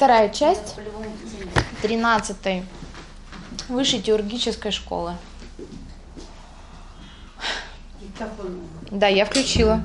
вторая часть 13-й высшей теургической школы. Да, я включила.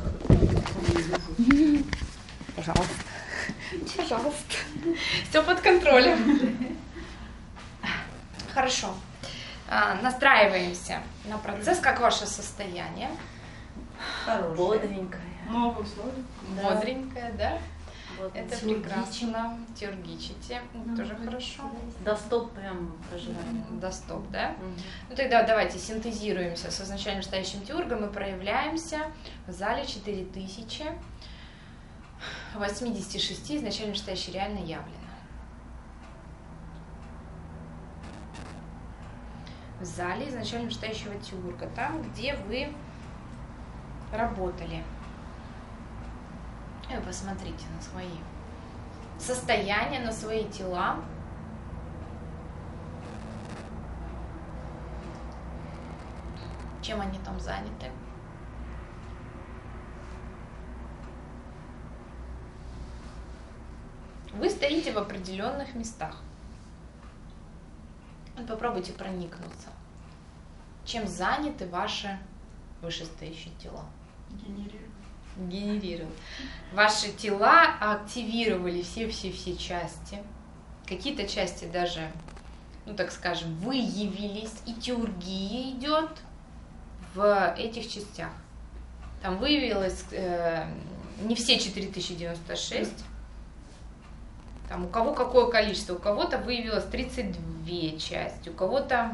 Пожалуйста. Пожалуйста. Все под контролем. Хорошо. Настраиваемся на процесс. Как ваше состояние? Бодренькая. Новые условия. Да. Бодренькая, да? Вот. Это прекрасно. Теургичите. Тоже хорошо. До стоп прям проживаем. До стоп, да? Ну тогда давайте синтезируемся с изначально стоящим теургом и проявляемся в зале 4086 изначально стоящий реально явлено. В зале изначально стоящего теурга, там, где вы работали. И посмотрите на свои состояния, на свои тела. Чем они там заняты? Вы стоите в определенных местах. Попробуйте проникнуться. Чем заняты ваши вышестоящие тела? Генерируют. Ваши тела активировали все части. Какие-то части даже, ну так скажем, выявились, и теургия идет в этих частях. Там выявилось не все 4096. Там у кого какое количество? У кого-то выявилось 32 части, у кого-то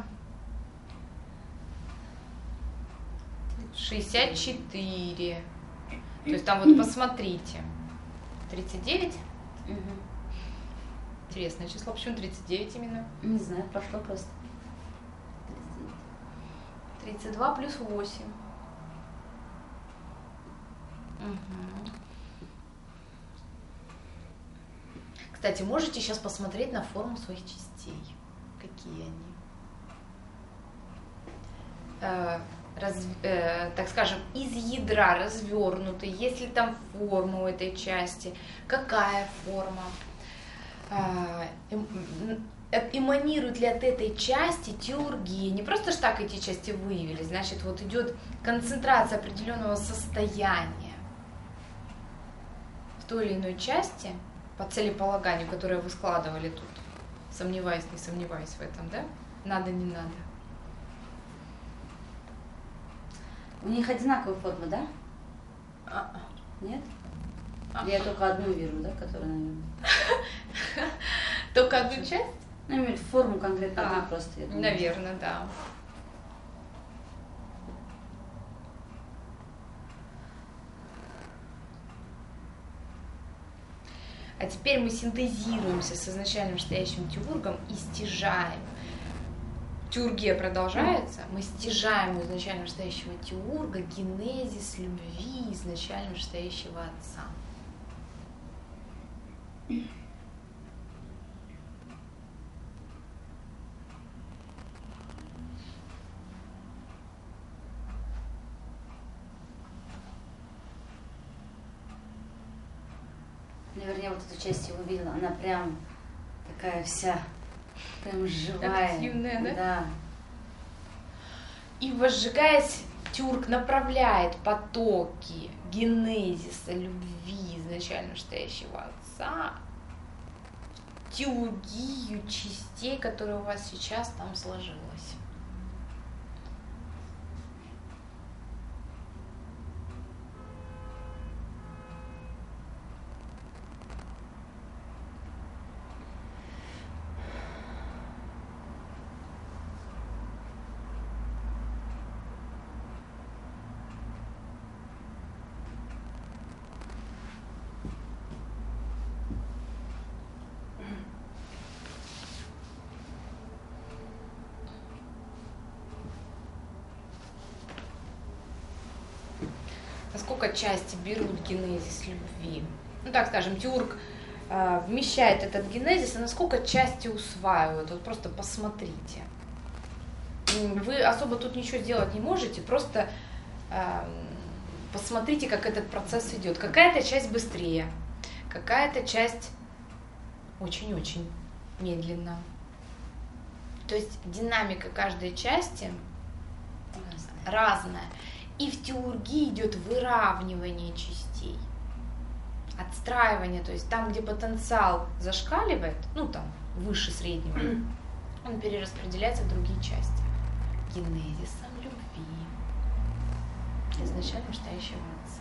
64. То есть там вот посмотрите. 39? Угу. Интересное число. Почему 39 именно? Не знаю, прошло просто. 32 плюс 8. Угу. Кстати, можете сейчас посмотреть на форму своих частей. Какие они? Так скажем, из ядра развернуты, есть ли там форма у этой части, какая форма, эманирует ли от этой части теургия. Не просто ж так эти части выявились, значит, вот идет концентрация определенного состояния в той или иной части по целеполаганию, которое вы складывали тут, сомневаясь, не сомневаясь в этом, да? Надо, не надо. У них одинаковая форма, да? Нет? Я только одну вижу, да, которая, наверное. Только одну часть? Ну, имеет форму конкретно одну просто. Я думаю. Наверное, да. А теперь мы синтезируемся с изначальным стоящим теургом и стяжаем. Теургия продолжается, мы стяжаем у изначально стоящего теурга генезис любви изначально стоящего отца. Наверное, вот эту часть я увидела, она прям такая вся, прям живая. Активная, да? Да. И возжигаясь, теург направляет потоки генезиса любви изначально стоящего отца в теургию частей, которые у вас сейчас там сложилось. Насколько части берут генезис любви? Ну так скажем, теург вмещает этот генезис, и насколько части усваивают? Вот просто посмотрите. Вы особо тут ничего сделать не можете, просто посмотрите, как этот процесс идет. Какая-то часть быстрее, какая-то часть очень-очень медленно. То есть динамика каждой части разная. И в теургии идет выравнивание частей, отстраивание, то есть там, где потенциал зашкаливает, ну там выше среднего, он перераспределяется в другие части. Генезисом любви, изначально мечтающего отца.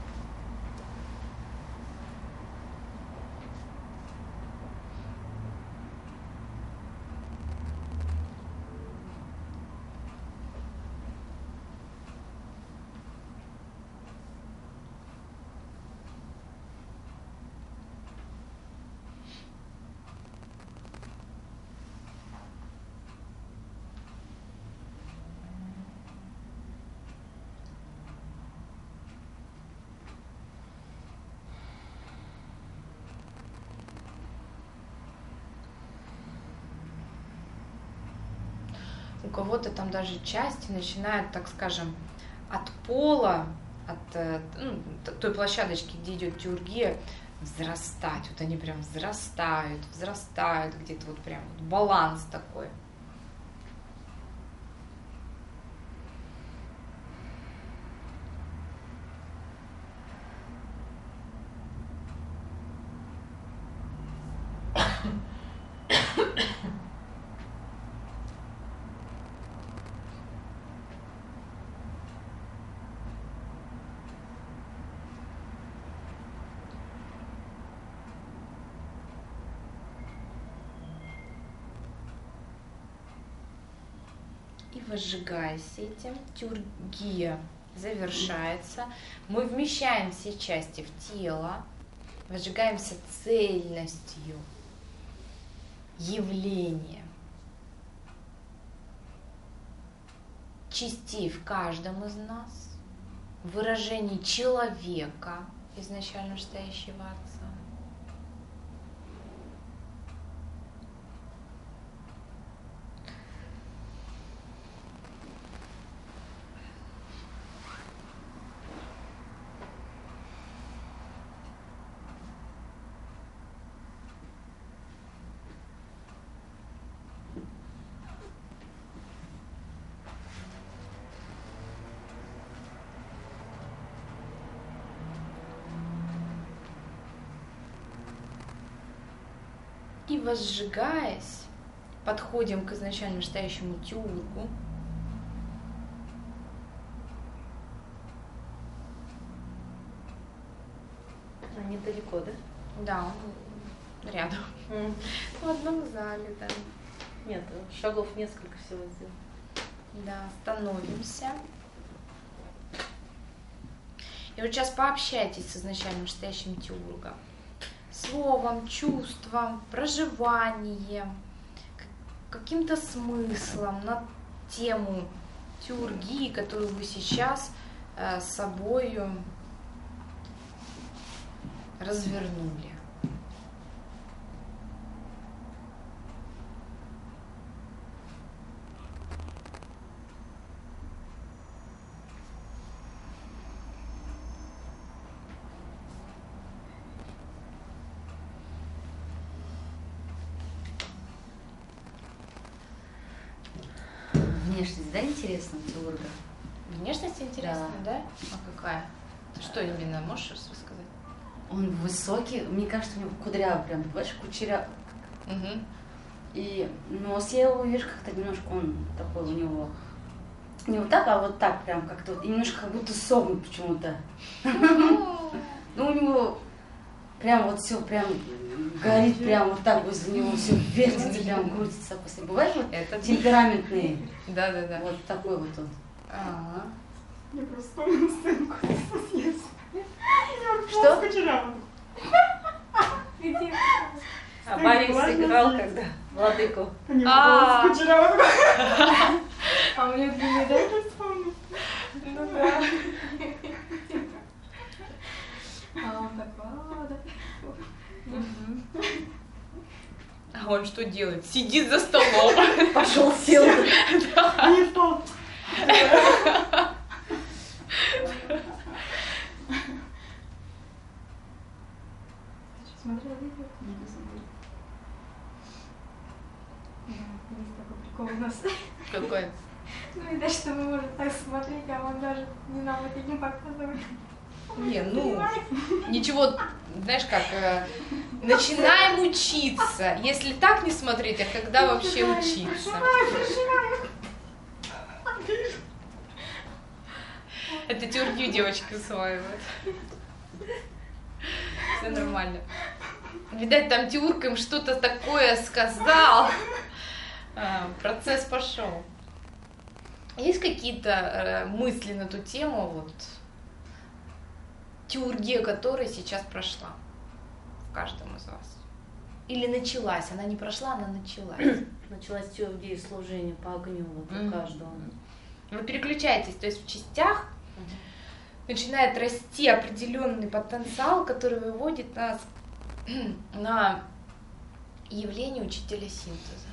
У кого-то там даже части начинают, так скажем, от пола, от той площадочки, где идет теургия, взрастать. Вот они прям взрастают, где-то вот прям вот баланс такой. И возжигаясь этим, теургия завершается. Мы вмещаем все части в тело, возжигаемся цельностью явления частей в каждом из нас, выражений человека, изначально стоящего Отца. И возжигаясь, подходим к изначально мечтающему теургу. Недалеко, да? Да, он рядом. В одном зале, да. Нет, шагов несколько всего сделать. Да, становимся. И вот сейчас пообщайтесь с изначально мечтающим теургом. Словом, чувством, проживанием, каким-то смыслом на тему теургии, которую вы сейчас с собою развернули. Внешность, да, интересно у теурга? Внешность интересная, да? А какая? Что именно, можешь рассказать? Он высокий, мне кажется, у него кудрявый прям, понимаешь, кучеряв. Угу. И нос я его вижу как-то немножко, он такой у него, не вот так, а вот так прям как-то, вот, немножко как будто согнут почему-то. Ну у него прям вот все прям горит, прям вот так возле него все вертится, прям крутится. После. Бывает вот темпераментные? Да. Вот такой вот он. Ага. Я просто вспомнила сценку съесть. Что? Где? А Борис сыграл когда? Владыку. А у меня длинный, да, я вспомнила? Ну да. А он такой, да. А он что делает? Сидит за столом. Пошел, сел. Не стал. Смотрела видео? прикол у нас. Какой? Ну и даже что мы можем так смотреть, а он даже не нам вот этим показывает. Не, ну, ничего, знаешь как, начинаем учиться. Если так не смотреть, а когда вообще учиться? Это тюрьгу девочки усваивают. Все нормально. Видать, там Тюрк им что-то такое сказал. Процесс пошел. Есть какие-то мысли на ту тему, вот, тюргия, которая сейчас прошла в каждом из вас? Или началась? Она не прошла, она началась. Началась тюргия служения по огню вот у каждого. Вы переключаетесь, то есть в частях начинает расти определенный потенциал, который выводит нас на явление учителя синтеза.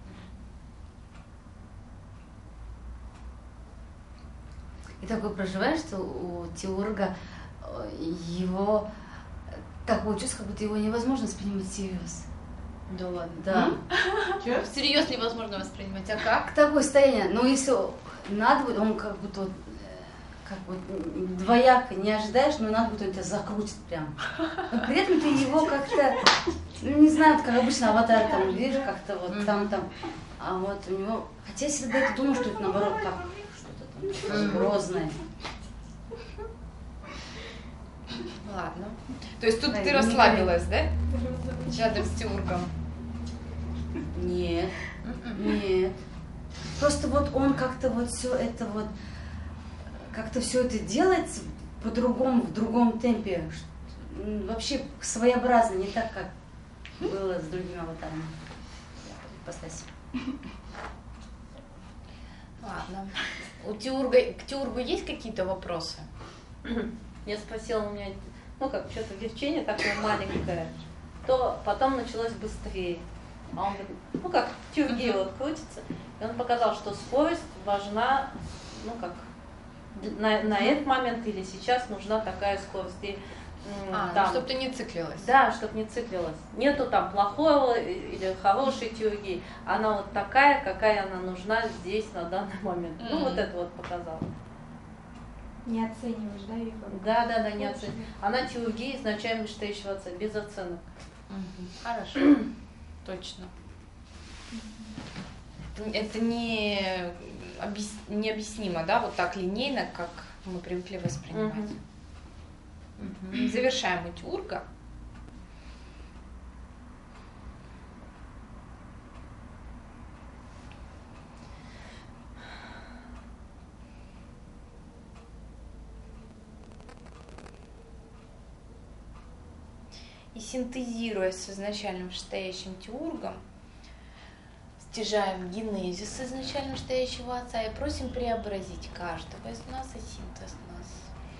И такое проживаешь, что у Теурга его такое чувство, как будто его невозможно воспринимать всерьез. Да ладно. Да. Всерьез невозможно воспринимать. А как? Такое состояние. Но если надо будет, он как будто вот, как вот двояко не ожидаешь, но надо будет, он тебя закрутит прям. Но при этом ты его как-то, ну не знаю, как обычно аватар там, видишь, как-то вот там. А вот у него, хотя я всегда это думаю, что это наоборот как что-то там грозное. Ладно. То есть тут ты расслабилась, да? Рядом с Тюргом. Нет, нет. Просто вот он как-то вот все это вот, как-то все это делает по-другому, в другом темпе. Вообще своеобразно, не так, как было с другими аватарами. Ипостаси. Ладно. К Тюргу есть какие-то вопросы? Я спросила, у меня, ну как, что-то девчине такое маленькое, то потом началось быстрее. А он говорит, ну как, тюрги вот крутится. И он показал, что скорость важна, ну как, на этот момент или сейчас нужна такая скорость. И, ну, чтобы ты не циклилась. Да, чтобы не циклилась. Нету там плохого или хорошей тюрги. Она вот такая, какая она нужна здесь на данный момент. Ну вот это вот показал. Не оцениваешь, да, их? Да, не оцениваешь. Она тюрги изначально отца, без оценок. Хорошо. Точно. Это необъяснимо, да, вот так линейно, как мы привыкли воспринимать. Завершаем у Тюрга. И синтезируя с изначально вышестоящим Тюргом, стяжаем генезис изначально вышестоящего отца и просим преобразить каждого из нас и синтез нас.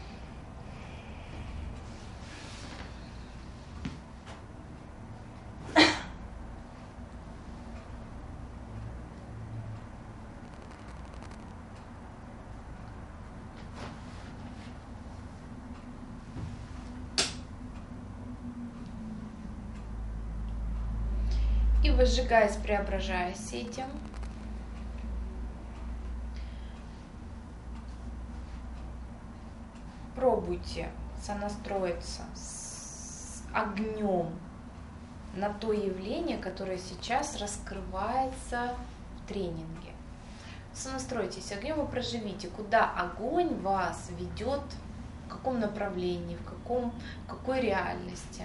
И возжигаясь, преображаясь этим, пробуйте сонастроиться с огнем на то явление, которое сейчас раскрывается в тренинге. Сонастройтесь огнем и проживите, куда огонь вас ведет, в каком направлении, в какой реальности.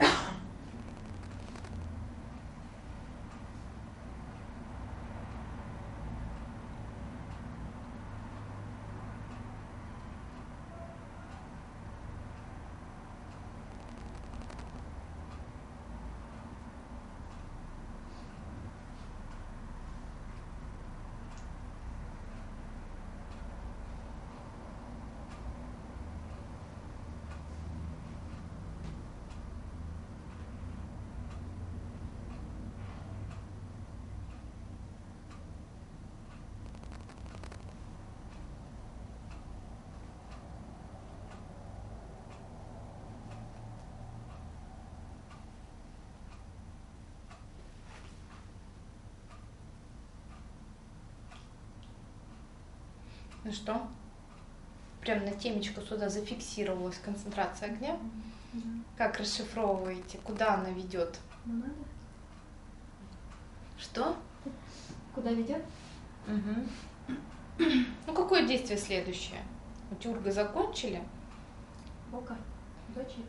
Ну что? Прям на темечку сюда зафиксировалась концентрация огня. Как расшифровываете? Куда она ведет? Ну, надо. Что? Куда ведет? Угу. Ну, какое действие следующее? У тюрга закончили? Око. Дочери.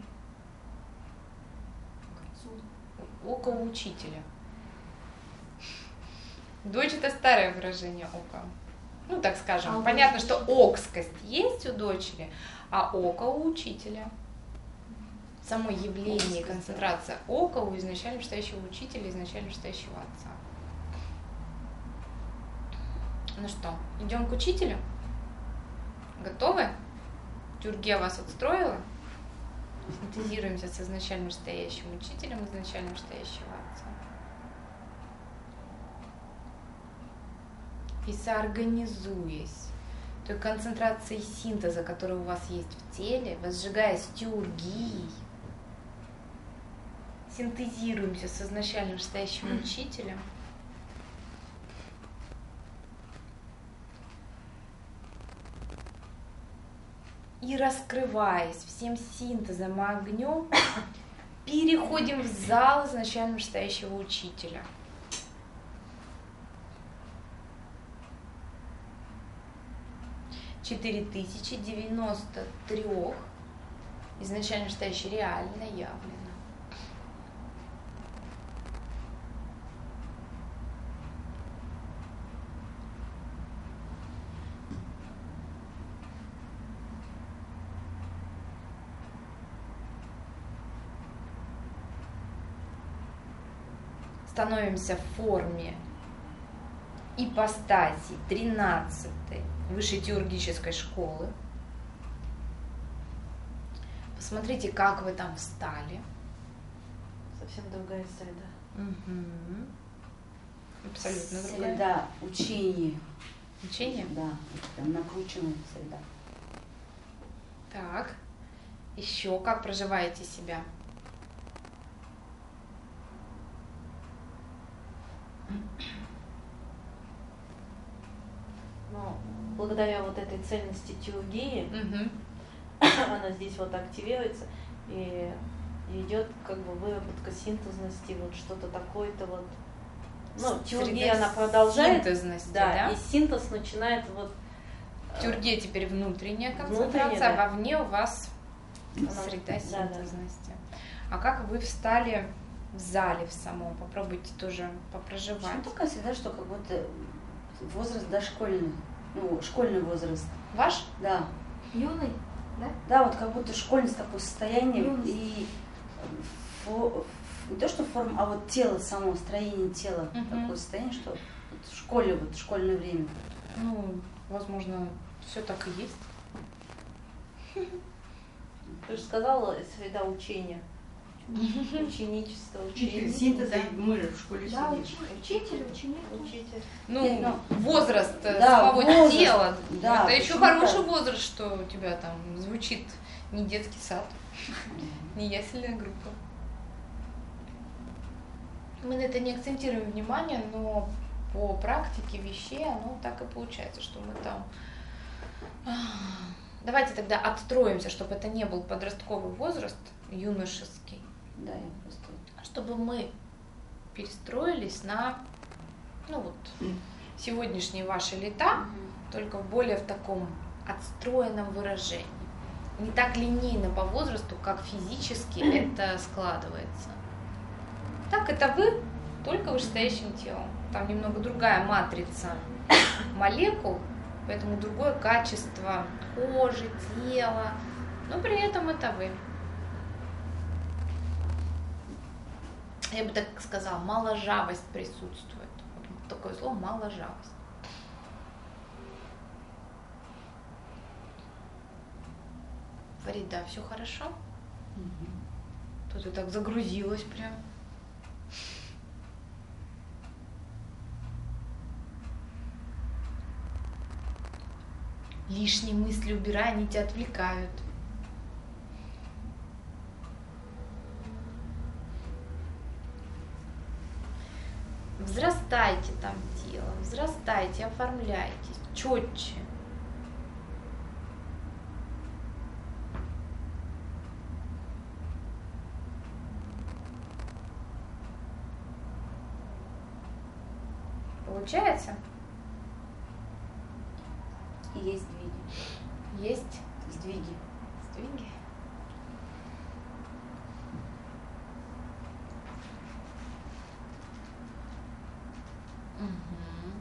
Суд. Око у учителя. Дочь — это старое выражение ока. Ну, так скажем. А Понятно, что окскость есть у дочери, а око у учителя. Само явление и концентрация ока у изначально вышестоящего учителя, изначально вышестоящего отца. Ну что, идем к учителю? Готовы? Тюргия вас отстроила? Синтезируемся с изначально вышестоящим учителем, изначально вышестоящего отца. И соорганизуясь той концентрацией синтеза, которая у вас есть в теле, возжигаясь тюргией, синтезируемся с изначально вышестоящим учителем, и раскрываясь всем синтезом и огнем, переходим в зал изначально вышестоящего учителя. Четыре 4093 изначально вышестоящий реально явлено. Становимся в форме ипостаси 13-й высшей теургической школы. Посмотрите, как вы там встали. Совсем другая среда. Угу. Абсолютно другая. Среда учения. Учение? Да, прям накрученная среда. Так. Еще как проживаете себя? Но благодаря вот этой цельности теургии, Угу. она здесь вот активируется и идет как бы выработка синтезности, вот что-то такое-то вот. Ну, теургия она продолжает, Синтезности, да, да? и синтез начинает вот. Тюргия теперь внутренняя Внутренняя, концентрация, да. а вовне у вас Она- среда да, да. синтезности. А как вы встали в зале в самом? Попробуйте тоже попроживать. Почему такая среда, что как будто возраст дошкольный, ну, школьный возраст. Ваш? Да. Юный, да? Да, вот как будто школьность такое состояние Юность. и не то, что форма, а вот тело, само строение тела, Мгм. такое состояние, что вот в школе, вот школьное время. Ну, возможно, все так и есть. Ты же сказала, среда учения. Ученичество, учение. Синтез, Да. мы же в школе Да, сидим. учитель, ученик. Учитель. Ну, Нет, ну, возраст да, самого возраст, тела. да, Это еще почему хороший так? возраст, что у тебя там звучит не детский сад, не ясельная группа. Мы на это не акцентируем внимание, но по практике вещей оно так и получается, что мы там... Давайте тогда отстроимся, чтобы это не был подростковый возраст, юношеский, Да, я просто... чтобы мы перестроились на, ну вот, сегодняшние ваши лета, только в более в таком отстроенном выражении. Не так линейно по возрасту, как физически это складывается. Так, это вы, только вышестоящим телом. Там немного другая матрица молекул, поэтому другое качество кожи, тела, но при этом это вы. Я бы так сказала, моложавость присутствует. Вот такое слово моложавость. Фарида, все хорошо? Тут и так загрузилась прям. Лишние мысли убирай, они тебя отвлекают. Взрастайте там телом, взрастайте, оформляйтесь четче. Получается? И есть сдвиги. Есть Сдвиги. сдвиги. Мгм.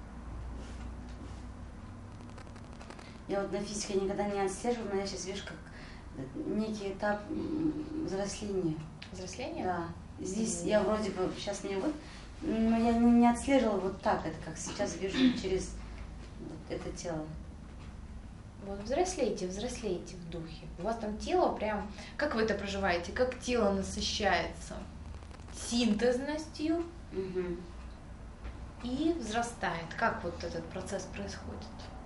Я вот на физике никогда не отслеживала, но я сейчас вижу, как некий этап взросления. Взросление? Да. Здесь я вроде бы сейчас мне вот, но я не отслеживала вот так, это как сейчас вижу через вот это тело. Вот взрослейте, взрослейте в духе. У вас там тело прям... Как вы это проживаете? Как тело насыщается синтезностью Угу. и взрастает? Как вот этот процесс происходит?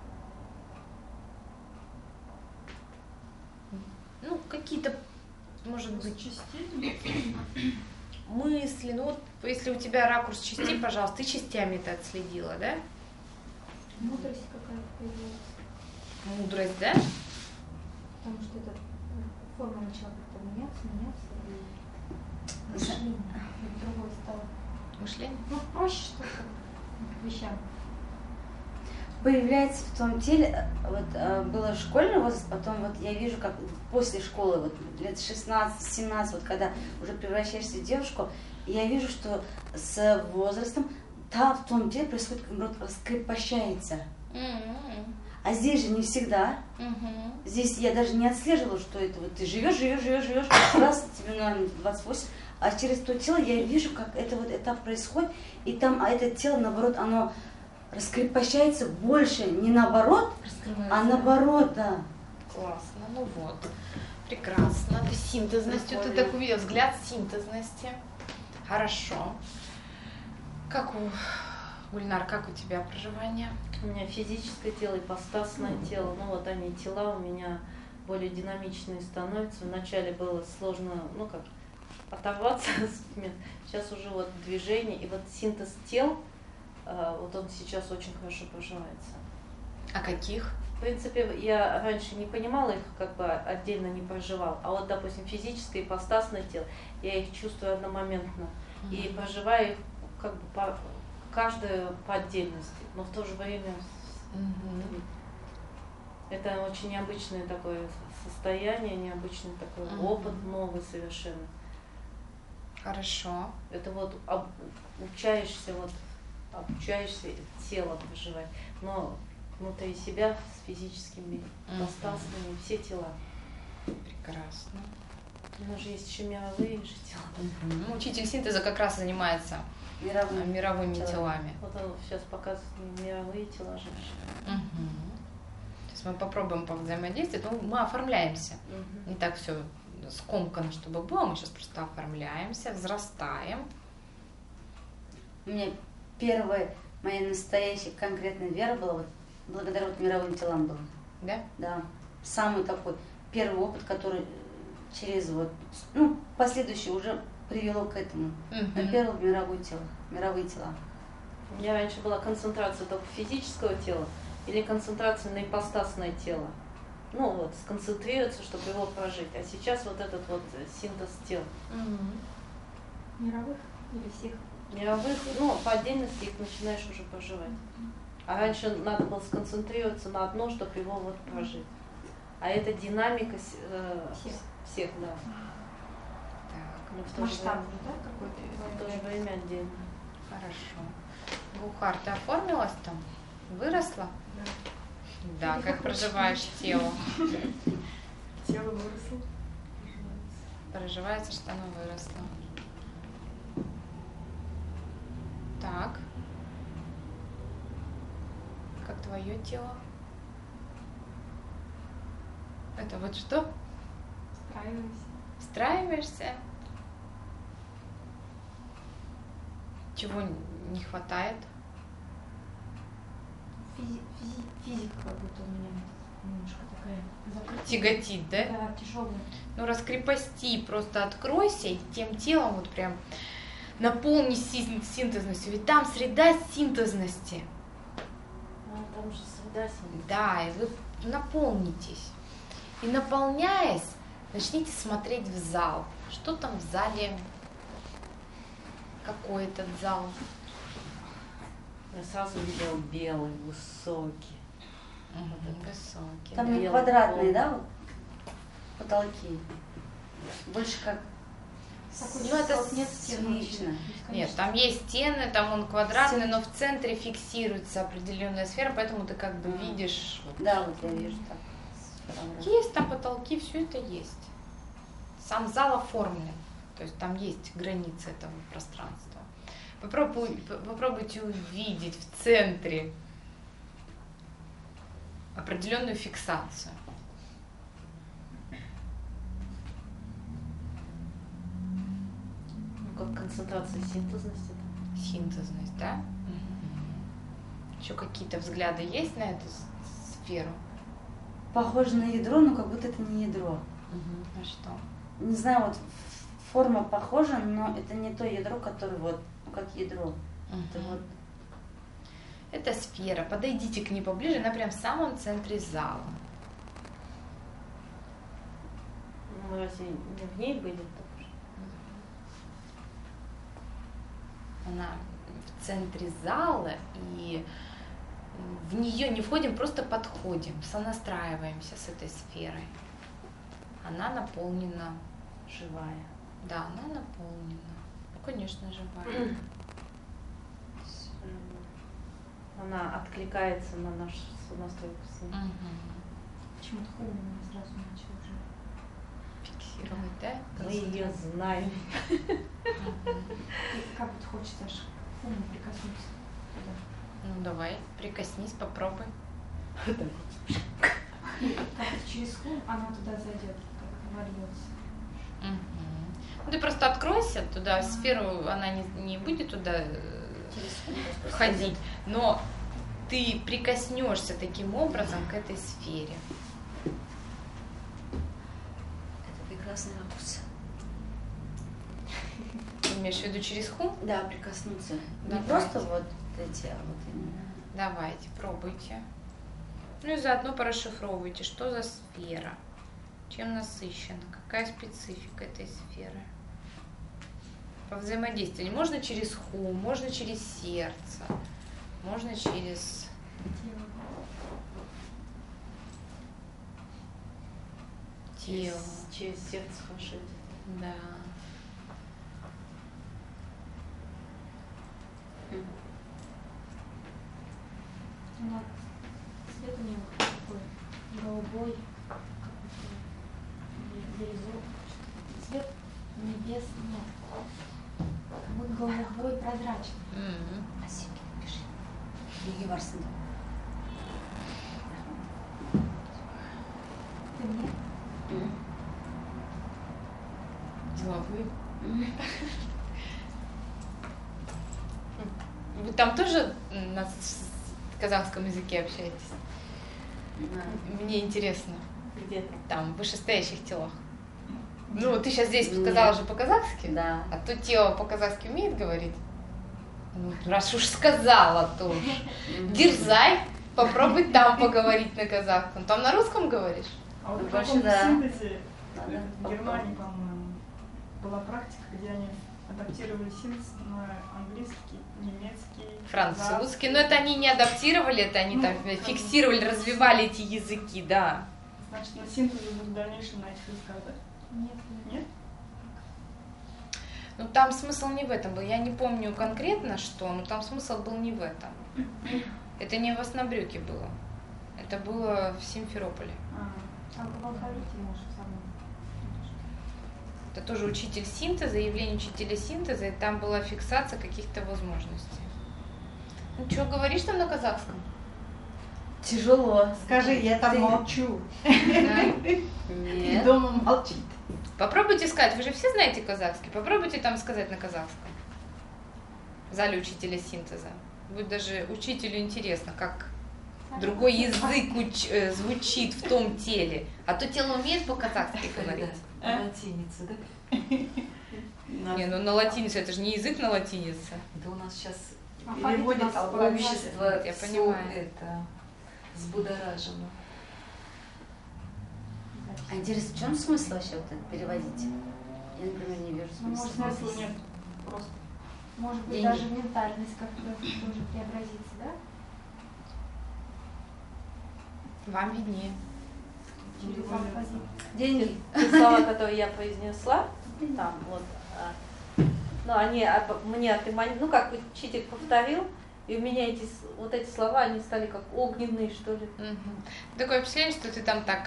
Ну, какие-то, может быть, мысли. Ну вот, если у тебя ракурс частей, пожалуйста, ты частями это отследила, да? Мудрость какая-то появилась. Мудрость, да? Потому что эта форма начала как-то меняться, и мышление другое стало. Мышление? Ну, проще что-то к вещам. Появляется в том теле, вот было школьный возраст, потом вот я вижу, как после школы, вот лет 16-17, вот когда уже превращаешься в девушку, и я вижу, что с возрастом в том теле происходит, как наоборот, раскрепощается. А здесь же не всегда. Здесь я даже не отслеживала, что это вот ты живешь, раз тебе, наверное, 28, а через то тело я вижу, как это вот этап происходит, и там, это тело, наоборот, оно раскрепощается больше, не наоборот, а наоборот, да. Классно, ну вот, прекрасно. Ты синтезностью, ты так увидел, взгляд синтезности. Хорошо. Как у Гульнар, как у тебя проживание? У меня физическое тело, ипостасное тело. Ну вот они, тела у меня более динамичные становятся. Вначале было сложно, ну как, оторваться с момента. Сейчас уже вот движение и вот синтез тел, вот он сейчас очень хорошо проживается. А каких? В принципе, я раньше не понимала их, как бы отдельно не проживала. А вот, допустим, физическое и ипостасное тело, я их чувствую одномоментно. И проживаю их как бы каждую по отдельности, но в то же время это очень необычное такое состояние, необычный такой опыт, новый совершенно. Хорошо. Это вот обучаешься тело проживать, но внутри себя с физическими ипостасными все тела. Прекрасно. У нас же есть еще мировые же тела. Учитель синтеза как раз занимается мировыми телами. Вот он сейчас показывает мировые тела женщин. Сейчас мы попробуем повзаимодействовать. Ну, мы оформляемся. Не так все скомкано, чтобы было. Мы сейчас просто оформляемся, взрастаем. У меня первая моя настоящая конкретная вера была вот благодаря вот мировым телам была. Да? Да. Самый такой первый опыт, который через вот, ну, последующий уже привело к этому. На первое мировые тела. У меня раньше была концентрация только физического тела или концентрация на ипостасное тело. Ну вот, сконцентрироваться, чтобы его прожить. А сейчас вот этот вот синтез тел. Мировых или всех? Мировых, ну, по отдельности их начинаешь уже проживать. А раньше надо было сконцентрироваться на одно, чтобы его вот прожить. А это динамика всех, да. Так, Но в то же Масштабный, время- да, какой-то? в то же время отдельно. хорошо. Гухар, ты оформилась там? Выросла? Да, как проживаешь тело? Тело выросло. Проживается, что оно выросло. Так. Как твое тело? Это вот что? Встраиваемся. Встраиваешься? Чего не хватает? Физика как будто у меня немножко такая закрытая. Тяготит, да? Да, тяжелая. Ну, раскрепости, просто откройся и тем телом вот прям наполни синтезностью. Ведь там среда синтезности. А там же среда синтеза. Да, и вы наполнитесь. И наполняясь, начните смотреть в зал. Что там в зале? Какой этот зал? Я сразу видела белый, высокий. Высокий. Там да. не квадратные, да, вот потолки? Больше как Ну, это нет стен вообще. сферично. Нет, там есть стены, там он квадратный, но в центре фиксируется определенная сфера, поэтому ты как бы видишь. Да, вот я вижу так. Есть там потолки, все это есть. Сам зал оформлен, то есть там есть границы этого пространства. Попробуйте увидеть в центре определенную фиксацию. Ну, как концентрация синтезности. Синтезность, да? Еще какие-то взгляды есть на эту сферу? Похоже на ядро, но как будто это не ядро. На что? Не знаю, вот форма похожа, но это не то ядро, которое вот, ну, как ядро. Это вот Это сфера. Подойдите к ней поближе, она прям в самом центре зала. Ну, разве не в ней были тоже? Она в центре зала, и в нее не входим, просто подходим, сонастраиваемся с этой сферой. Она наполнена. Живая. Да, она наполнена. Ну, конечно, живая. Она откликается на нашу настройку с ней. Почему-то хум меня сразу начал уже. Фиксировать, да? Мы ее знаем. И как вот хочется аж к хуму прикоснуться туда. Ну давай, прикоснись, попробуй. Как вот через хум она туда зайдет, как вольется. Ну ты просто откройся туда, в сферу она не будет туда входить, но ты прикоснешься таким образом к этой сфере. это прекрасный ракурс. Ты имеешь в виду через хум? Да, прикоснуться. Не Давайте. просто вот эти, а вот именно. Давайте, пробуйте. Ну и заодно порасшифровывайте, что за сфера, чем насыщена, какая специфика этой сферы. По взаимодействию. Можно через хум, можно через сердце, можно через тело. Через сердце ваше. Да. Но цвет у него такой голубой, какой-то бирюзовый. Цвет небесный, нет. Как будто голубой прозрачный. Спасибо, пиши. Bilgi varsın. Ты мне? Деловые. Вы там тоже на казахском языке общаетесь? Мне интересно. Где-то. Там, в вышестоящих телах. Ну, ты сейчас здесь сказала же по-казахски, Да. а то тело по-казахски умеет говорить? Ну, раз уж сказала, то уж дерзай, попробуй там поговорить на казахском. Там на русском говоришь? А вот Ну, в больше каком-то да. синтезе Надо в Германии, по-моему, была практика, где они адаптировали синтез на английский, немецкий, Французский. Но это они не адаптировали, это они там фиксировали, развивали эти языки, да. Значит, на синтезе в дальнейшем на этих языках, да? Нет, Нет? Ну там смысл не в этом был. Я не помню конкретно что, но там смысл был не в этом. Это не в Оснобрюке было. Это было в Симферополе. А в алфавите может самом. Это тоже учитель синтеза, явление учителя синтеза, и там была фиксация каких-то возможностей. Ну что, говоришь там на казахском? Тяжело. Скажи, я там Ты- молчу. Да. И Нет. дома молчит. Попробуйте сказать, вы же все знаете казахский, попробуйте там сказать на казахском. В зале учителя синтеза. Будет даже учителю интересно, как другой язык звучит в том теле. А то тело умеет по-казахски говорить. Латиница, да? Не, ну на латинице, это же не язык на латинице. Да у нас сейчас Алфавит у переводит нас общество Я все понимаю. это взбудоражено. А интересно, в чем смысл вообще вот это переводить? Я, например, не вижу Ну, смысла. может, Смысла нет. Просто Может быть, Деньги. даже ментальность как-то тоже преобразится, да? Вам виднее. Через алфавит. Деньги. Те слова, которые я произнесла, там вот, ну, они мне отыманили, ну, как учитель повторил, и у меня вот эти слова, они стали как огненные, что ли. Такое впечатление, что ты там так,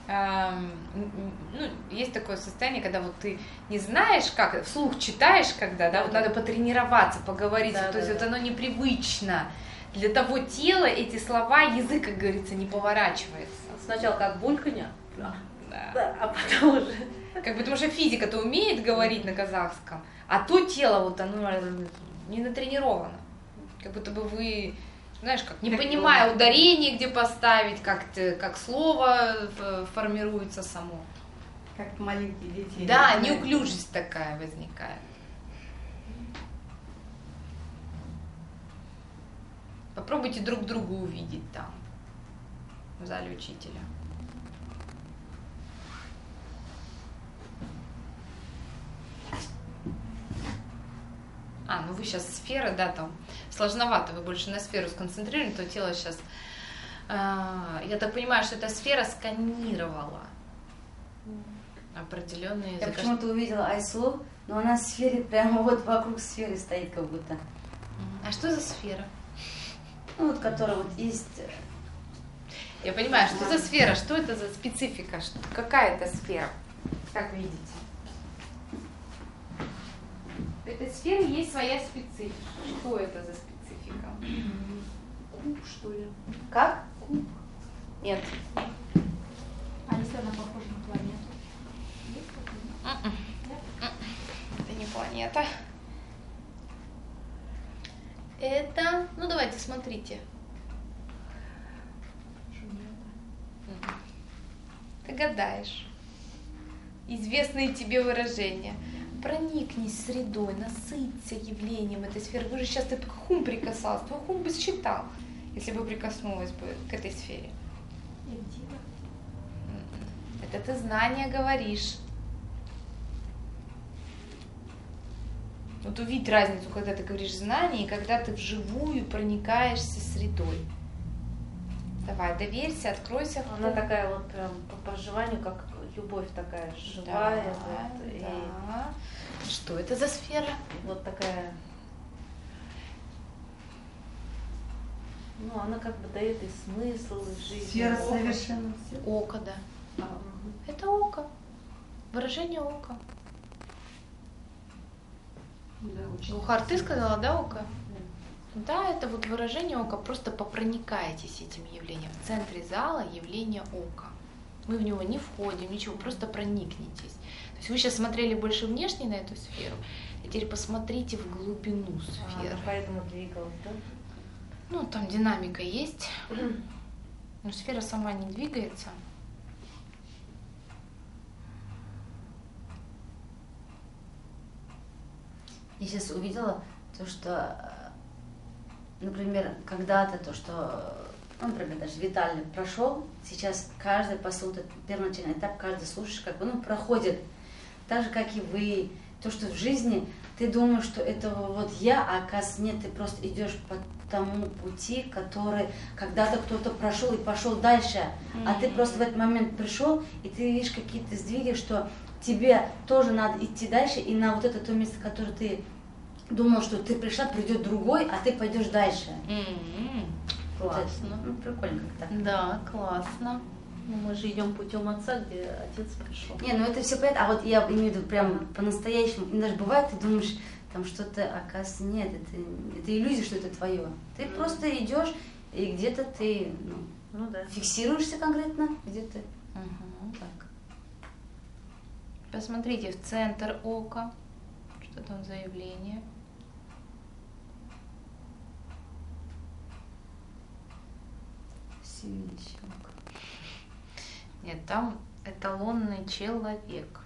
ну, есть такое состояние, когда вот ты не знаешь, как, вслух читаешь, когда, да, вот надо потренироваться, поговорить, Да, то есть да, вот да. оно непривычно. Для того тела эти слова, язык, как говорится, не поворачивается. Сначала как бульканье, Да. да, а потом уже. Как бы, потому что физика-то умеет говорить на казахском, а то тело вот оно не натренировано. Как будто бы вы, знаешь, как не понимая ударение, где поставить, как слово формируется само. Как маленькие дети. Да, неуклюжесть такая возникает. Попробуйте друг друга увидеть там, в зале учителя. Ну вы сейчас сфера, да, там сложновато, вы больше на сферу сконцентрированы, то тело сейчас, я так понимаю, что эта сфера сканировала определенные... Я почему-то увидела Айслу, но она в сфере, прямо вот вокруг сферы стоит как будто. А что за сфера? Ну вот, которая вот есть... Я понимаю, что за сфера, что это за специфика, какая это сфера, как видите? В этой сфере есть своя специфика. Что это за специфика? Куб, что ли? Как? Нет. А если она похожа на планету? Есть такое? Это не планета. Это, ну давайте, смотрите. Ты гадаешь. Известные тебе выражения. Проникнись средой, насыться явлением этой сферы. Вы же сейчас ты к хум прикасалась, твой хум бы считал, если бы прикоснулась бы к этой сфере. Индиго. Это ты знания говоришь. Вот увидь разницу, когда ты говоришь знания и когда ты вживую проникаешься средой. Давай, доверься, откройся. Она такая вот прям по проживанию, как любовь такая живая. Да, вот, и да. Что это за сфера? вот такая. Ну, она как бы дает и смысл, и жизнь. Сфера и опыт. совершенности. Око, да. Это око. Выражение ока. Да, очень. Гухар, ты сказала, да, око? Да, это вот выражение ока, просто попроникаетесь этим явлением. В центре зала явление ока. Мы в него не входим, ничего, просто проникнетесь. То есть вы сейчас смотрели больше внешне на эту сферу, а теперь посмотрите в глубину сферы. Она поэтому двигалась, да? Ну, там динамика есть, но сфера сама не двигается. Я сейчас увидела то, что, например, когда-то то, что, ну, например, даже Виталий прошел, сейчас каждый посыл, этот первоначальный этап, каждый слушаешь, как бы, ну, проходит. Так же, как и вы, то, что в жизни ты думаешь, что это вот я, а оказывается нет, ты просто идешь по тому пути, который когда-то кто-то прошел и пошел дальше, а ты просто в этот момент пришел, и ты видишь какие-то сдвиги, что тебе тоже надо идти дальше, и на вот это то место, которое ты думал, что ты пришла, придет другой, а ты пойдешь дальше. Классно. Ну, прикольно как-то. Да, классно. Ну, мы же идем путем отца, где отец пришел. Не, ну это все понятно, а вот я имею в виду прям по-настоящему, и даже бывает, ты думаешь, там что-то, оказывается, нет, это иллюзия, что это твое. Ты просто идешь, и где-то ты, Ну да. фиксируешься конкретно, где-то Так. Посмотрите в центр ока. Что там за явление? Семенчик. Нет, там эталонный человек.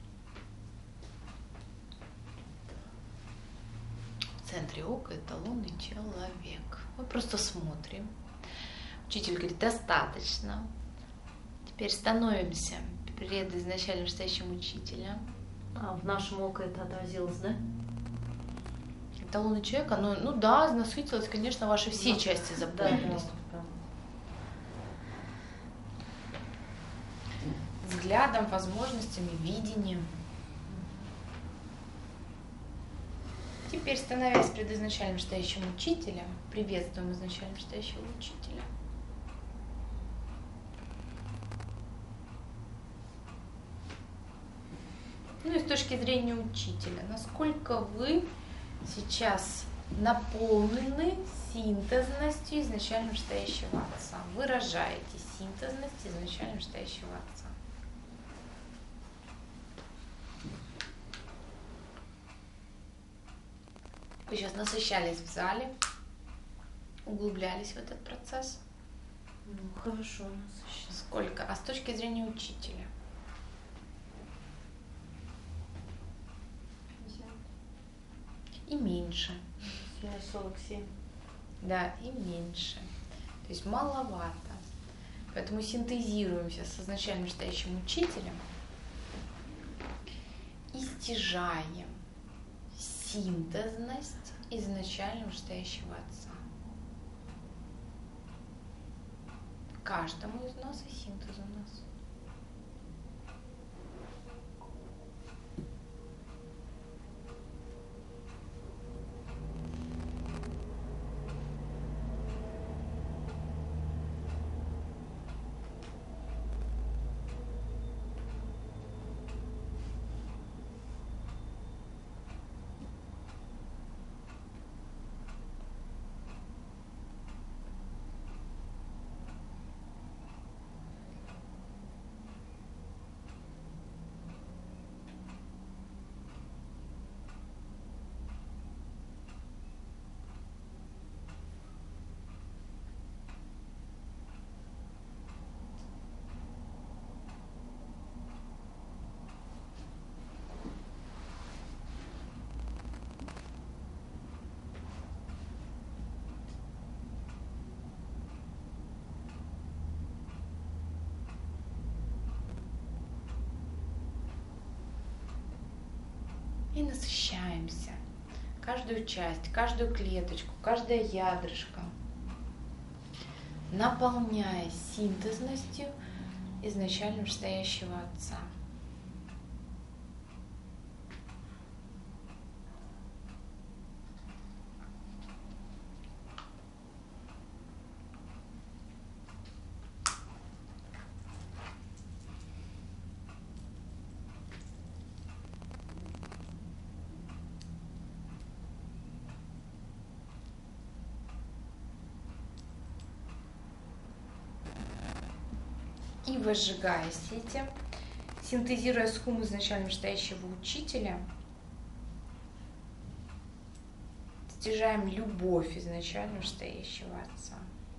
В центре ока эталонный человек. Мы просто смотрим. Учитель говорит, достаточно. Теперь становимся перед изначально стоящим учителем. А в нашем око это отразилось, да? Эталоны человека, ну да, насытилась, конечно, ваши все части заполнились. Взглядом, возможностями, видением. Теперь, становясь предизначально стоящим учителем, приветствуем изначально стоящего учителя. Ну и с точки зрения учителя, насколько вы сейчас наполнены синтезностью изначально стоящего Отца, выражаете синтезность изначально стоящего Отца. Вы сейчас насыщались в зале, углублялись в этот процесс. Ну, хорошо, насыщенно. Сколько? А с точки зрения учителя? 50. И меньше. У меня 47. Да, и меньше. То есть маловато. Поэтому синтезируемся с изначально стоящим учителем и стяжаем синтезность изначально стоящего Отца. Каждому из нас и синтез у нас. И насыщаемся. Каждую часть, каждую клеточку, каждое ядрышко, наполняя синтезностью изначально стоящего Отца. И возжигая сети, синтезируя схему изначально стоящего учителя, стяжаем любовь изначально стоящего Отца.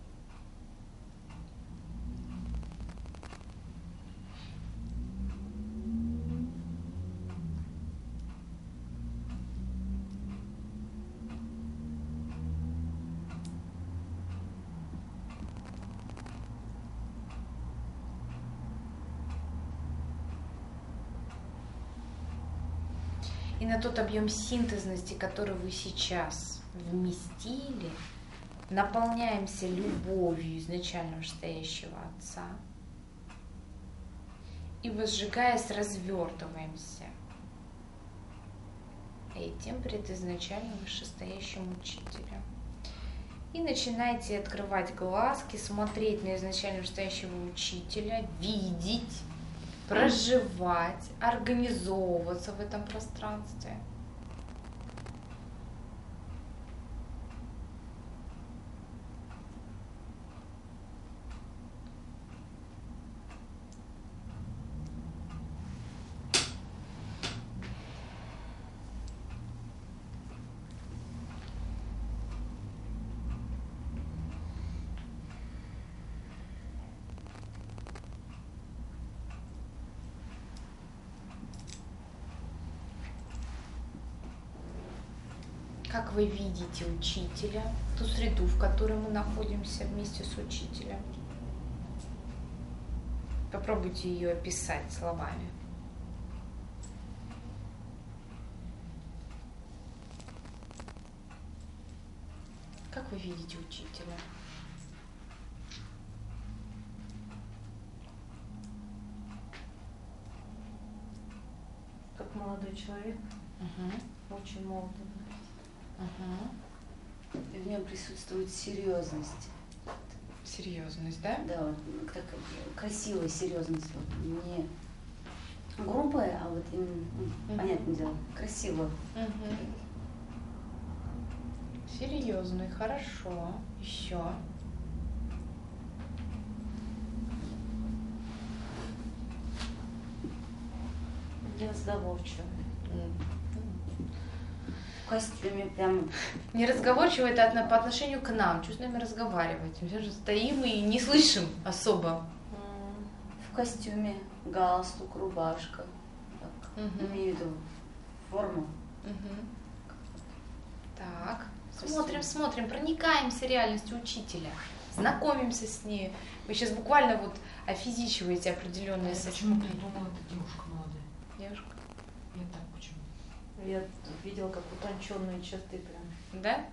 И на тот объем синтезности, который вы сейчас вместили, наполняемся любовью изначально стоящего Отца. И возжигаясь, развертываемся этим предизначально вышестоящим учителем. И начинайте открывать глазки, смотреть на изначально стоящего учителя, видеть, проживать, организовываться в этом пространстве. Как вы видите учителя, ту среду, в которой мы находимся вместе с учителем. Попробуйте ее описать словами. Как вы видите учителя? Как молодой человек, Угу. очень молодой. Угу. И в нем присутствует серьезность. Серьезность, да? Да, вот так красивая серьезность. Вот, не грубая, а вот именно, понятное дело, красиво. Угу. Серьезный, хорошо. Еще. Неразговорчивый. В костюме прям. Неразговорчивый это по отношению к нам. Что с нами разговаривать? Мы же стоим и не слышим особо. В костюме, галстук, рубашка. Так, Мгм. имею в виду форму. Мгм. Так. Смотрим, проникаемся реальностью учителя. Знакомимся с ней. Вы сейчас буквально вот офизичиваете определенные Почему придумала эта девушка молодая? Девушка. Я так почему? Я тут видела, как утонченные черты прям. Да?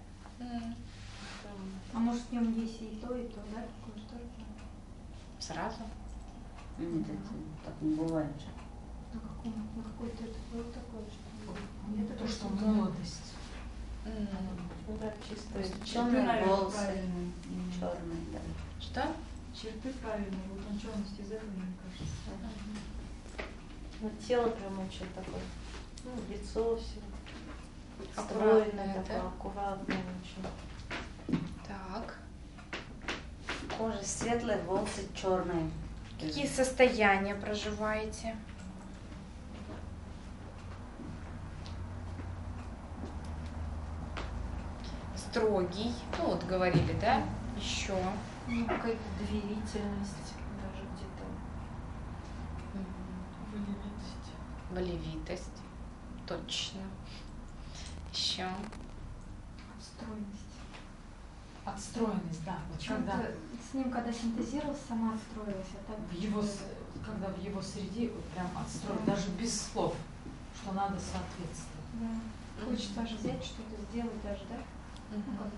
А может в нем есть и то, да? Такое что ли? Сразу. Нет, это так не бывает же. На какой-то это был такое, что Это то, что молодость. Ну да, чисто. Темные наверное, волосы, правильные. черные, да. Что? Черты правильные, утонченность из этого, мне кажется. Ну, тело прям очень такое. Ну, лицо все. Аккуратное, Стройное да? такое, аккуратное очень. Так. Кожа светлая, волосы черные. Какие состояния проживаете? Строгий. Ну вот говорили, да? Еще. Ну, какая-то доверительность даже где-то. Волевитость. Волевитость. Точно. Еще. отстроенность. Отстроенность, да. Вот когда Чем-то с ним, когда синтезировался, сама отстроилась, а так когда в его среде вот прям отстроен, даже без слов, что надо соответствовать. да. Хочется аж взять, что-то сделать даже, да? Ну, как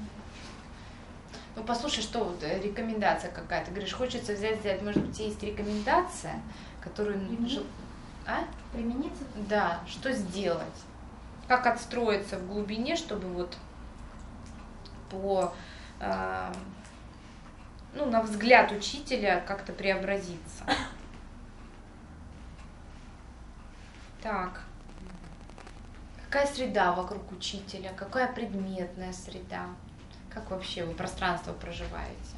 Ну послушай, что вот рекомендация какая-то. Говоришь, хочется взять, может быть, есть рекомендация, которую... Применить? А? примениться? Да, что сделать? Как отстроиться в глубине, чтобы вот на взгляд учителя как-то преобразиться. Так. Какая среда вокруг учителя? Какая предметная среда? Как вообще вы пространство проживаете?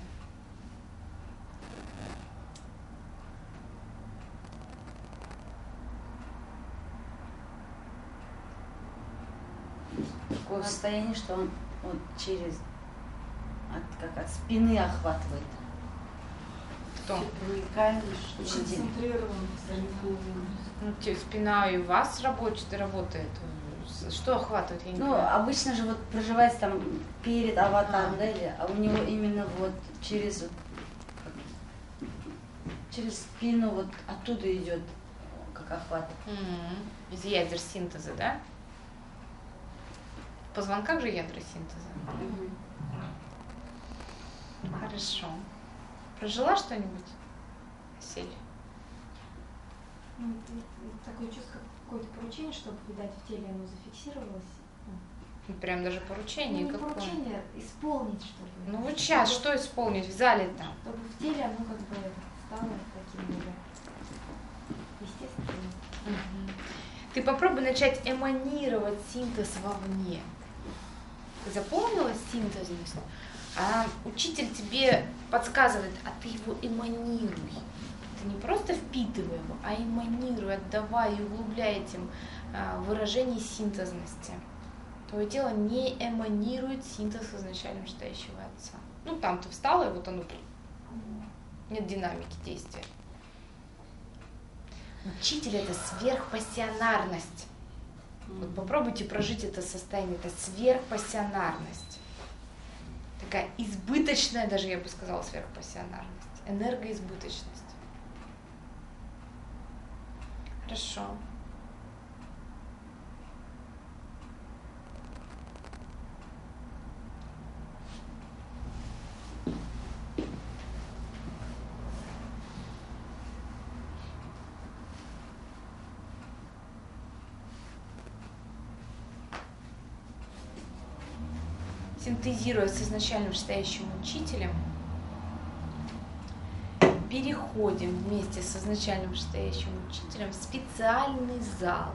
Такое состояние, что он вот через от спины охватывает. Кто? Проникаемый учитель. Концентрирован. Ну, спина и у вас работает. Что охватывает? Я не Ну, понимаю. обычно же вот проживается там перед аватаром, да, или, а у него именно вот через спину вот оттуда идет, как охват. Из ядер синтеза, да? В позвонках же ядра синтеза. Хорошо. Прожила что-нибудь, Сель? Ну, такое чувство, как какое-то поручение, чтобы, видать, в теле оно зафиксировалось. Прям даже поручение Ну, не какое? поручение, исполнить, чтобы. Ну вот сейчас что исполнить в зале там? Чтобы в теле оно как бы стало таким уже естественным. Ты попробуй начать эманировать синтез вовне. Ты запомнила синтезность? А учитель тебе подсказывает, а ты его эманируй. Ты не просто впитывай его, а эманируй, отдавай и углубляй этим выражение синтезности. Твое тело не эманирует синтез изначально читающего отца. Ну там ты встала, и вот оно нет динамики действия. Учитель — это сверхпассионарность. Вот попробуйте прожить это состояние, это сверхпассионарность. Такая избыточная, даже я бы сказала, сверхпассионарность. Энергоизбыточность. Хорошо. синтезируя с изначальным стоящим учителем, переходим вместе с изначальным стоящим учителем в специальный зал.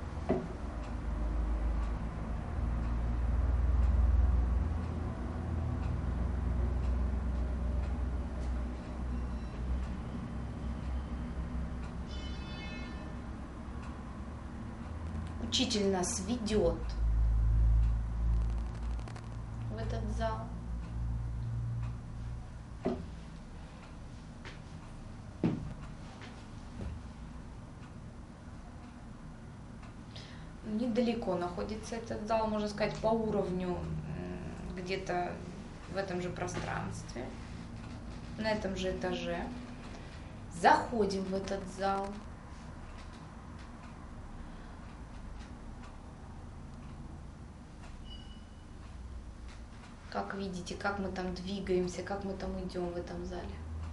Учитель нас ведет в этот зал. Недалеко находится этот зал, можно сказать, по уровню, где-то в этом же пространстве, на этом же этаже. Заходим в этот зал. Как видите, как мы там двигаемся, как мы там идем в этом зале.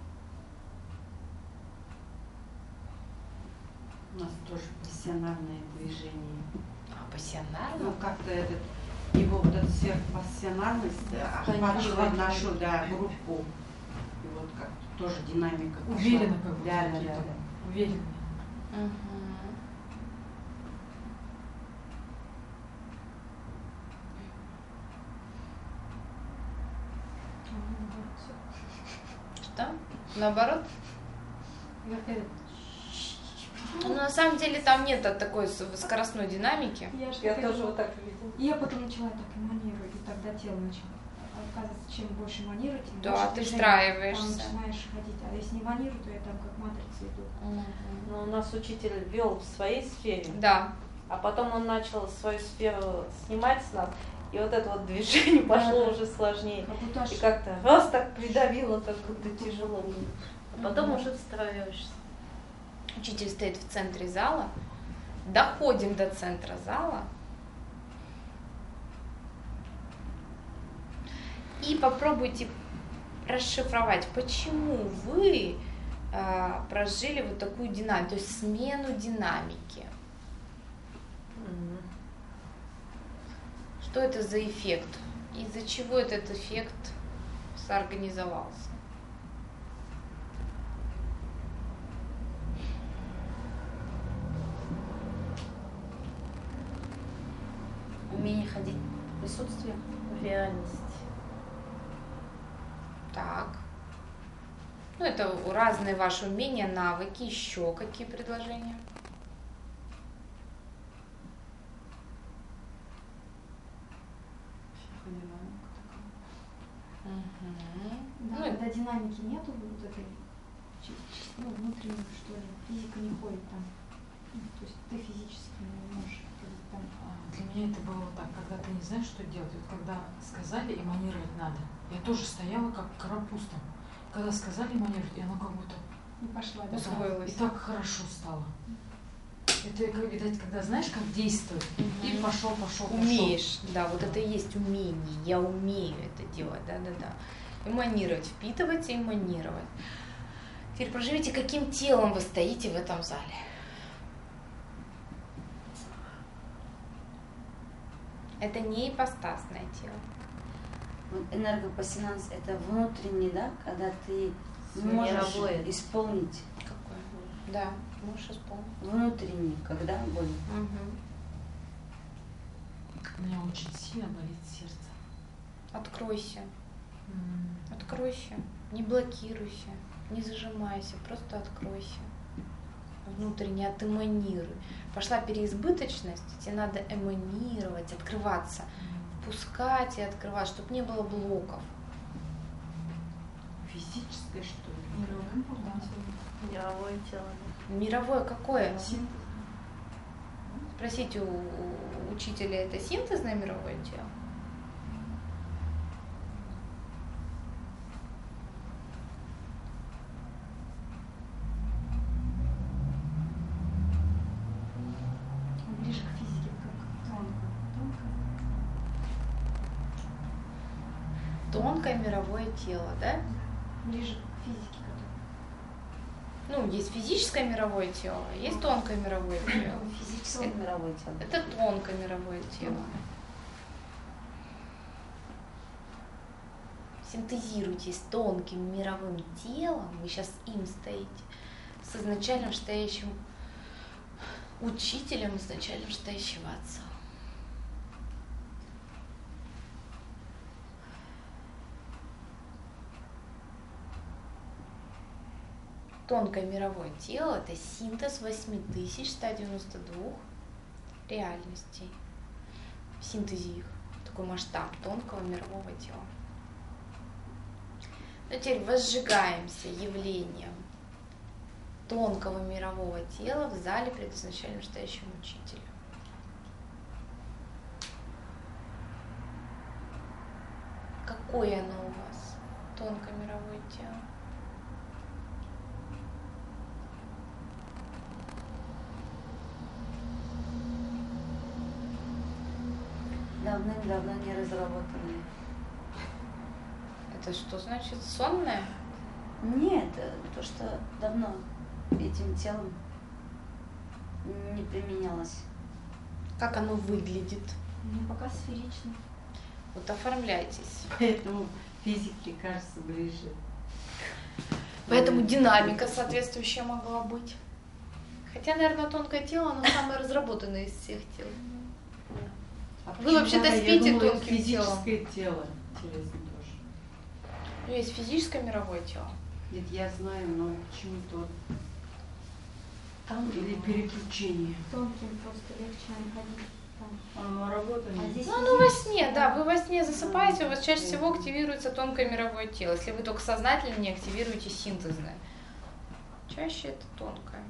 У нас тоже пассионарное движение. А, пассионарно? Ну, как-то его вот эта сверхпассионарность охватывает нашу группу. И вот как-то тоже динамика. Уверенно как бы. Да. Уверенно. Что? Наоборот? Ну, на самом деле там нет такой скоростной динамики. Я тоже вот так видела. И я потом начала так манировать, и тогда тело начало. Оказывается, чем больше манировать, тем Да, больше ты движения. встраиваешься. Там начинаешь ходить. А если не манирую, то я там как матрица иду. Но у нас учитель вел в своей сфере, Да. а потом он начал свою сферу снимать с нас, и вот это вот движение пошло уже сложнее. Как будто аж И как-то раз так придавило, как будто тяжело было. А потом уже встраиваешься. Учитель стоит в центре зала. Доходим до центра зала. И попробуйте расшифровать, почему вы прожили вот такую динамику, то есть смену динамики. Что это за эффект? Из-за чего этот эффект соорганизовался? Умение ходить в присутствии. Реальность. Так. Ну, это разные ваши умения, навыки, еще какие предложения? Да, Ну, когда динамики нету, вот этой внутренней, что ли, физика не ходит там. Ну, то есть ты физически не можешь ходить там. Для меня это было вот так, когда ты не знаешь, что делать. Вот когда сказали, эманировать надо, я тоже стояла как карапуз там. Когда сказали эманировать, и оно как будто Не пошла, да? Усвоилось. и так хорошо стало. Это, видать, когда знаешь, как действовать, и пошел. Умеешь, да, вот это и есть умение, я умею это делать, да. Эманировать, впитывать и эманировать. Теперь проживите, каким телом вы стоите в этом зале. Это не ипостасное тело. Вот энергопассионарность это внутренний, да, когда ты можешь Мировое. исполнить. Какое? Да, можешь исполнить. Внутренний, когда болит. У меня очень сильно болит сердце. Откройся, откройся, не блокируйся, не зажимайся, просто откройся. Внутренне отэманируй. Пошла переизбыточность, тебе надо эманировать, открываться, впускать и открывать, чтобы не было блоков. Физическое, что ли? Мировое тело. Мировое какое? Спросите у учителя, это синтезное мировое тело? Ближе к физике, как Тонкое мировое тело, да? ближе к физике, Ну, есть физическое мировое тело, есть тонкое мировое тело. Физическое мировое тело. Это тонкое мировое тело. Синтезируйте с тонким мировым телом, вы сейчас им стоите, с изначально стоящим учителем, изначально стоящего отца. Тонкое мировое тело – это синтез 8192 реальностей. В синтезе их. Такой масштаб тонкого мирового тела. Но теперь возжигаемся явлением тонкого мирового тела в зале пред изначально стоящим учителем. Какое оно у вас, тонкое мировое тело? Давным-давно не разработанные. Это что значит, сонное? Нет, то, что давно этим телом не применялось. Как оно выглядит? Мне пока сферично. Вот оформляйтесь. Поэтому физике кажется ближе. Поэтому динамика соответствующая могла быть. Хотя, наверное, тонкое тело, оно самое разработанное из всех тел. Вы вообще-то спите тонким телом. Физическое тело, интересно тоже. Ну, есть физическое мировое тело. Нет, я знаю, но почему-то там или переключение. Тонким просто легче нам ходить. Там. Оно работает. А здесь Ну, во сне, да, вы во сне засыпаете, у вас чаще всего активируется тонкое мировое тело. Если вы только сознательно не активируете синтезное. Чаще это тонкое.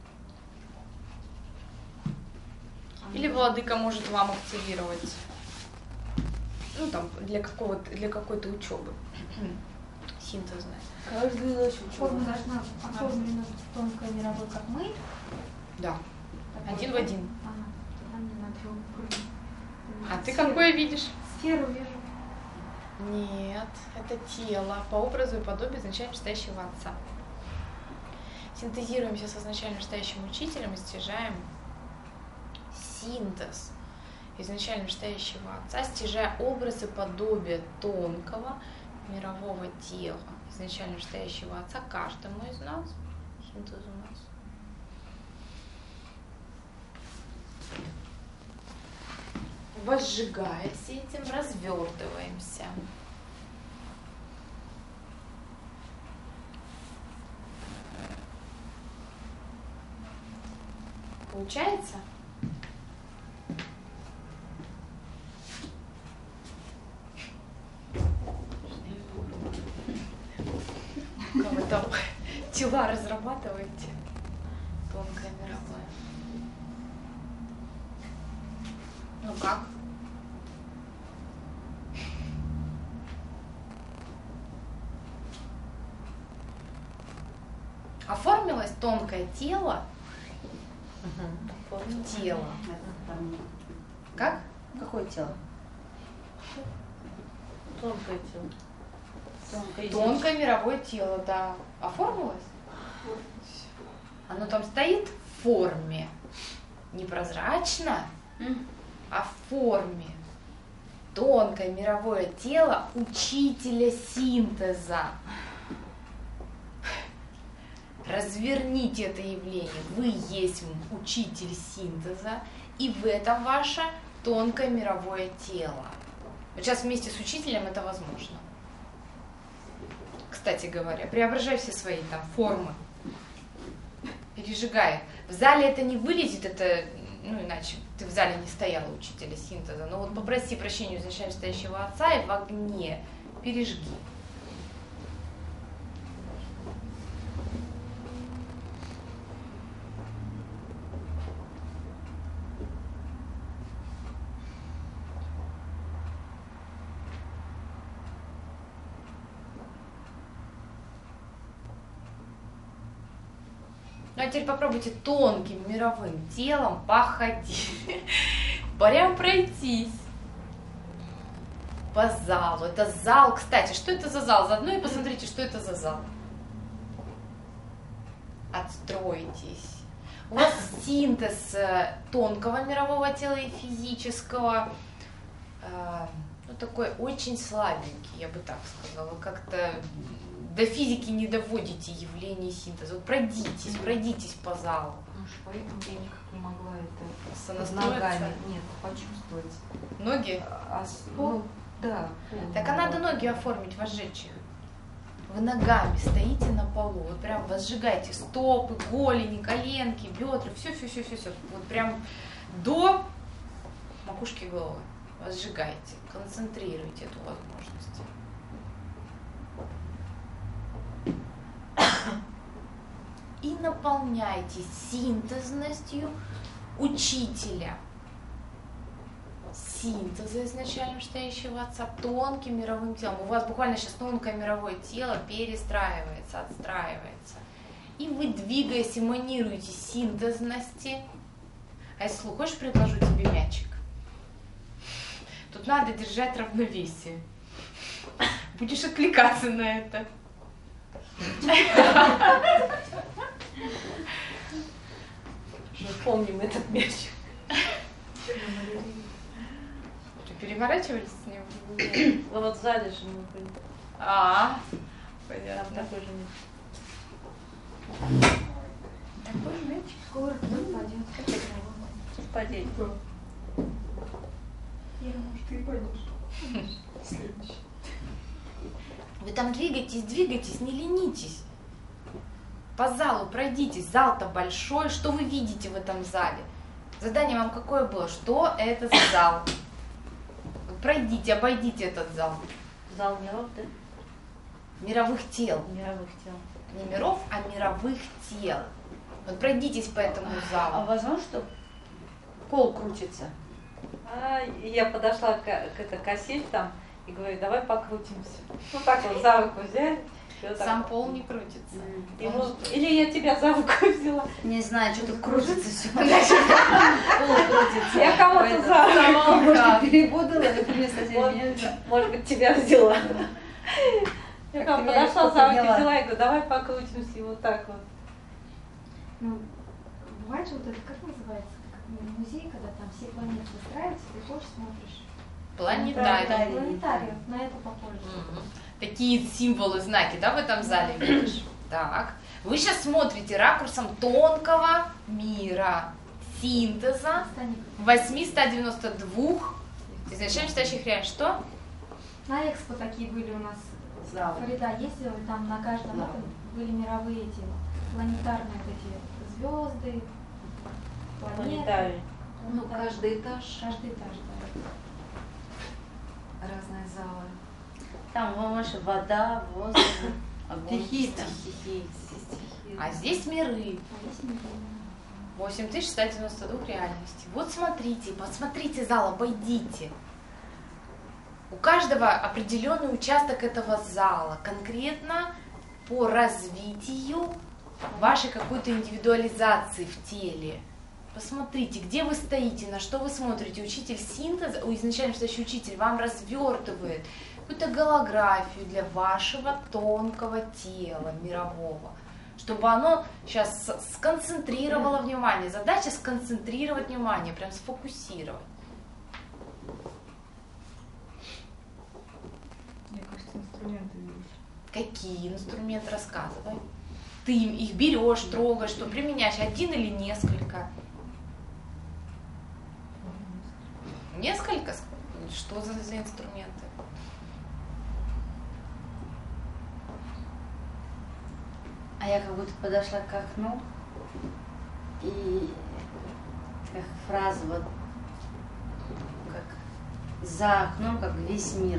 Или владыка может вам активировать. Ну, там, для какой-то учебы. Синтезное. Каждую ночь форма учеба. должна оформлена в тонкое мировое, как мы. Да. Такой, Один в да? один. Ага, тогда мне надо его выкрутить. А ты Сферу- какое видишь? Сферу вижу. Нет, это тело по образу и подобию изначально стоящего отца. Синтезируемся с изначально стоящим учителем и стяжаем синтез изначально стоящего отца, стяжая образ и подобие тонкого мирового тела изначально стоящего отца каждому из нас. Синтез у нас. Возжигаясь этим, развертываемся. Получается? Как вы там тела разрабатываете? Тонкое мировое. Ну как? Оформилось тонкое тело в тело. Как? Какое тело? Тонкое тело. Тонкое мировое тело, да. Оформилось? Оно там стоит в форме. Не прозрачно, а в форме. Тонкое мировое тело учителя синтеза. Разверните это явление. Вы есть учитель синтеза, и в этом ваше тонкое мировое тело. Вот сейчас вместе с учителем это возможно. Кстати говоря, преображай все свои там формы. Пережигай их. В зале это не вылезет, это, ну иначе ты в зале не стояла учителя синтеза. Но вот попроси прощения у изначально стоящего отца и в огне пережги. Ну а теперь попробуйте тонким мировым телом походить, прям пройтись по залу. Это зал, кстати, что это за зал? Заодно и посмотрите, что это за зал. Отстройтесь. У вас синтез тонкого мирового тела и физического, ну такой очень слабенький, я бы так сказала. Как-то до физики не доводите явление синтеза. Вот пройдитесь по залу. Может, поэтому я никак не могла это с Сонастроиться? ногами почувствовать. Ноги? Ну, да. Так а надо ноги оформить вошедших. Вы ногами стоите на полу, вот прям возжигайте стопы, голени, коленки, бедра, все. Вот прям до макушки головы. Возжигайте, концентрируйте эту возможность. И наполняйте синтезностью учителя. Синтеза изначально стоящего отца тонким мировым телом. У вас буквально сейчас тонкое мировое тело перестраивается, отстраивается. И вы, двигаясь, эманируете синтезности. А если хочешь, предложу тебе мячик. Тут надо держать равновесие. Будешь отвлекаться на это. Мы помним этот мяч. Что, переворачивались с ним? Ну вот в зале же мы были. А, Там понятно. такой же мяч. Такой мяч. Скоро пойдет. Падеть. Ира, может, ты пойдешь? Следующий. Вы там двигайтесь, не ленитесь. По залу пройдитесь. Зал-то большой. Что вы видите в этом зале? Задание вам какое было? Что это за зал? Вот пройдите, обойдите этот зал. Зал миров, да? Мировых тел. Мировых тел. Не миров, а мировых тел. Вот пройдитесь по этому А залу. возможно, что пол крутится? А я подошла к этой кассете там и говорю, давай покрутимся. Ну так вот за руку взяли. и вот так Сам вот. пол не крутится. Ему- Или я тебя за руку взяла. Не знаю, что тут крутится все. Пол крутится. Я кого-то за руку. Может, перепутала, это вместо Вот, меня взяла. может быть, тебя взяла. Я Как там ты меня подошла легко за руки, подняла. взяла и говорю, давай покрутимся, и вот так вот. Ну, бывает же вот это, как называется, как музей, когда там все планеты выстраиваются, ты ходишь, смотришь. Планетарий. Планетарий. Планетариев, на это похоже. Мгм. Такие символы, знаки, да, в этом зале видишь? Так. Вы сейчас смотрите ракурсом тонкого мира, синтеза Станет. 8192 изначально стоящих реалий. Что? На экспо такие были у нас. Зал. Фарида ездила, и там на каждом Да. этом были мировые эти планетарные вот эти звезды, планеты. Планетарий. Ну, каждый этаж, Каждый этаж, да. разные залы. Там больше вода, воздух, огонь. Стихии там. там. Стихии. А здесь миры. А есть мировые. 8192 реальностей. Вот смотрите, посмотрите зал, обойдите. У каждого определенный участок этого зала, конкретно по развитию вашей какой-то индивидуализации в теле. Посмотрите, где вы стоите, на что вы смотрите. Учитель синтеза, изначально стоящий учитель вам развертывает какую-то голографию для вашего тонкого тела мирового, чтобы оно сейчас сконцентрировало внимание. Задача сконцентрировать внимание, прям сфокусировать. Мне кажется, инструменты видишь. Какие инструменты, рассказывай. Ты их берешь, трогаешь, что применяешь, один или несколько? Несколько? Что за инструменты? А я как будто подошла к окну и как фраза вот как за окном, как весь мир.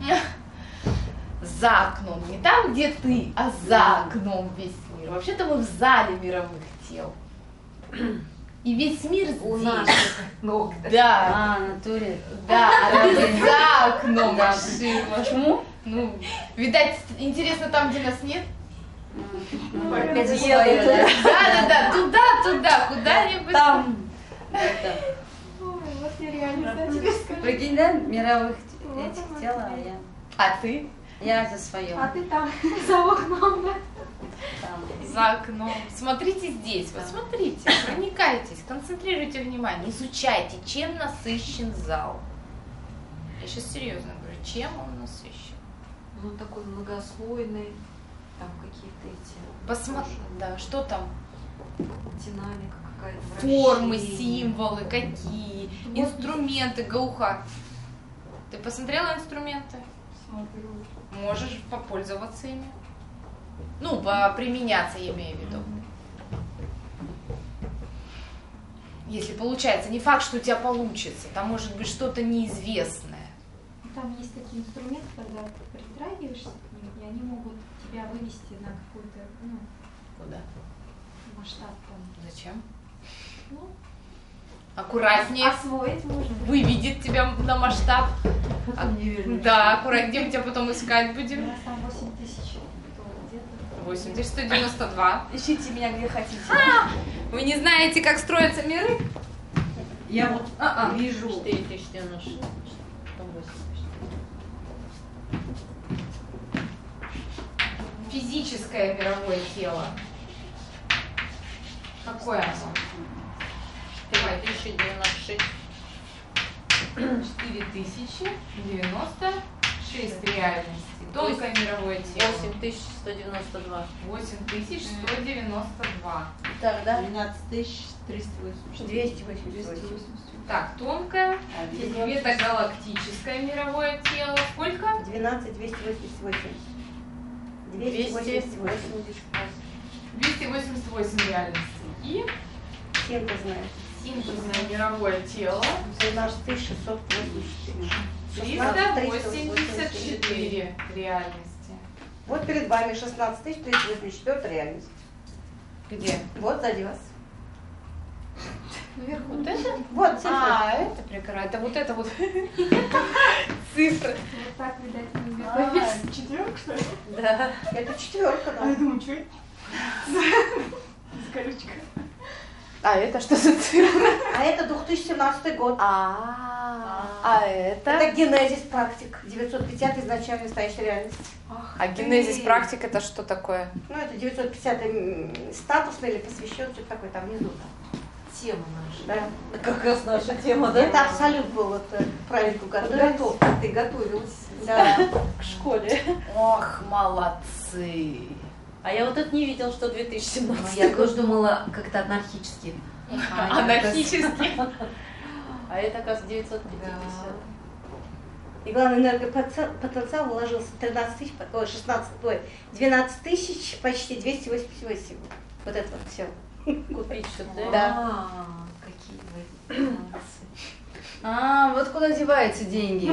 За окном. Не там, где ты, а за окном весь мир. Вообще-то мы в зале мировых тел. И весь мир здесь. У наших ног. Да, А, в натуре. да, а ты за окном Да. машина. Почему? Ну, видать, интересно там, где нас нет? Ну, опять за свое, да? Да, туда, куда-нибудь. Там. Это. Ой, вот я реально, да, тебе скажу. Прикинь, да, мировых этих тел, а я. А ты? Я за свое. А ты там, за окном, да? Там. За окном. Смотрите здесь, вот смотрите, проникайтесь, концентрируйте внимание, изучайте, чем насыщен зал. Я сейчас серьезно говорю, Чем он насыщен? Ну, такой многослойный, там какие-то эти... Посмотри, да, что там? Динамика какая-то. Формы, вращение. символы, какие, инструменты, Гауха. Ты посмотрела инструменты? Смотрю. Можешь попользоваться ими. Ну, применяться, я имею в виду. Если получается, не факт, что у тебя получится, там может быть что-то неизвестное. Там есть такие инструменты, когда ты притрагиваешься к ним, и они могут тебя вывести на какой-то, ну, Куда? масштаб там. Зачем? Ну, Аккуратнее. освоить можно. Выведет тебя на масштаб. Потом не вернешься. Да, аккуратнее, где мы тебя потом искать У будем. нас там 8000, то где-то. 8192. Ищите меня где хотите. Вы не знаете, как строятся миры? Я вот вижу. 4096. Потом 80. Физическое мировое тело. Какое оно? 4096. 4096 реальностей. Тонкое мировое тело. 8192. 8192. Так, да? 12380. 288. Так, тонкое. Светогалактическое мировое тело. Сколько? 12288. 288. 288 реальностей. И Всем ты знаешь. синтезное мировое тело. 13684. 384 реальности. Вот перед вами 16384 реальность. Где? Вот сзади вас. Наверху. Вот это? Вот цифра. Это прекрасно. Это вот это вот цифры. Вот так, видать, мы Четверка, что ли? Да. Это четверка, А я да. думаю, что это? Колючка. А это что за цифры? А это 2017 год. А это? Это генезис практик. 950 изначально настоящая реальность. А генезис практик это что такое? Ну, это 950 статусный или посвящен, что-то такое там внизу. Тема наша. Да. Как раз наша тема, да? Это абсолют был вот к празднику готовился. Ты готовилась Да. к школе. Ох, молодцы. А я вот это не видел, что 2017 Ну, я тоже думала как-то анархически. Анархически. А это, оказывается, 950. И главный энергопотенциал вложился 13 тысяч, ой, 16, ой, 12 тысяч, почти 288. Вот это вот все. Купить что-то, Да. Какие вы молодцы. Вот куда деваются деньги.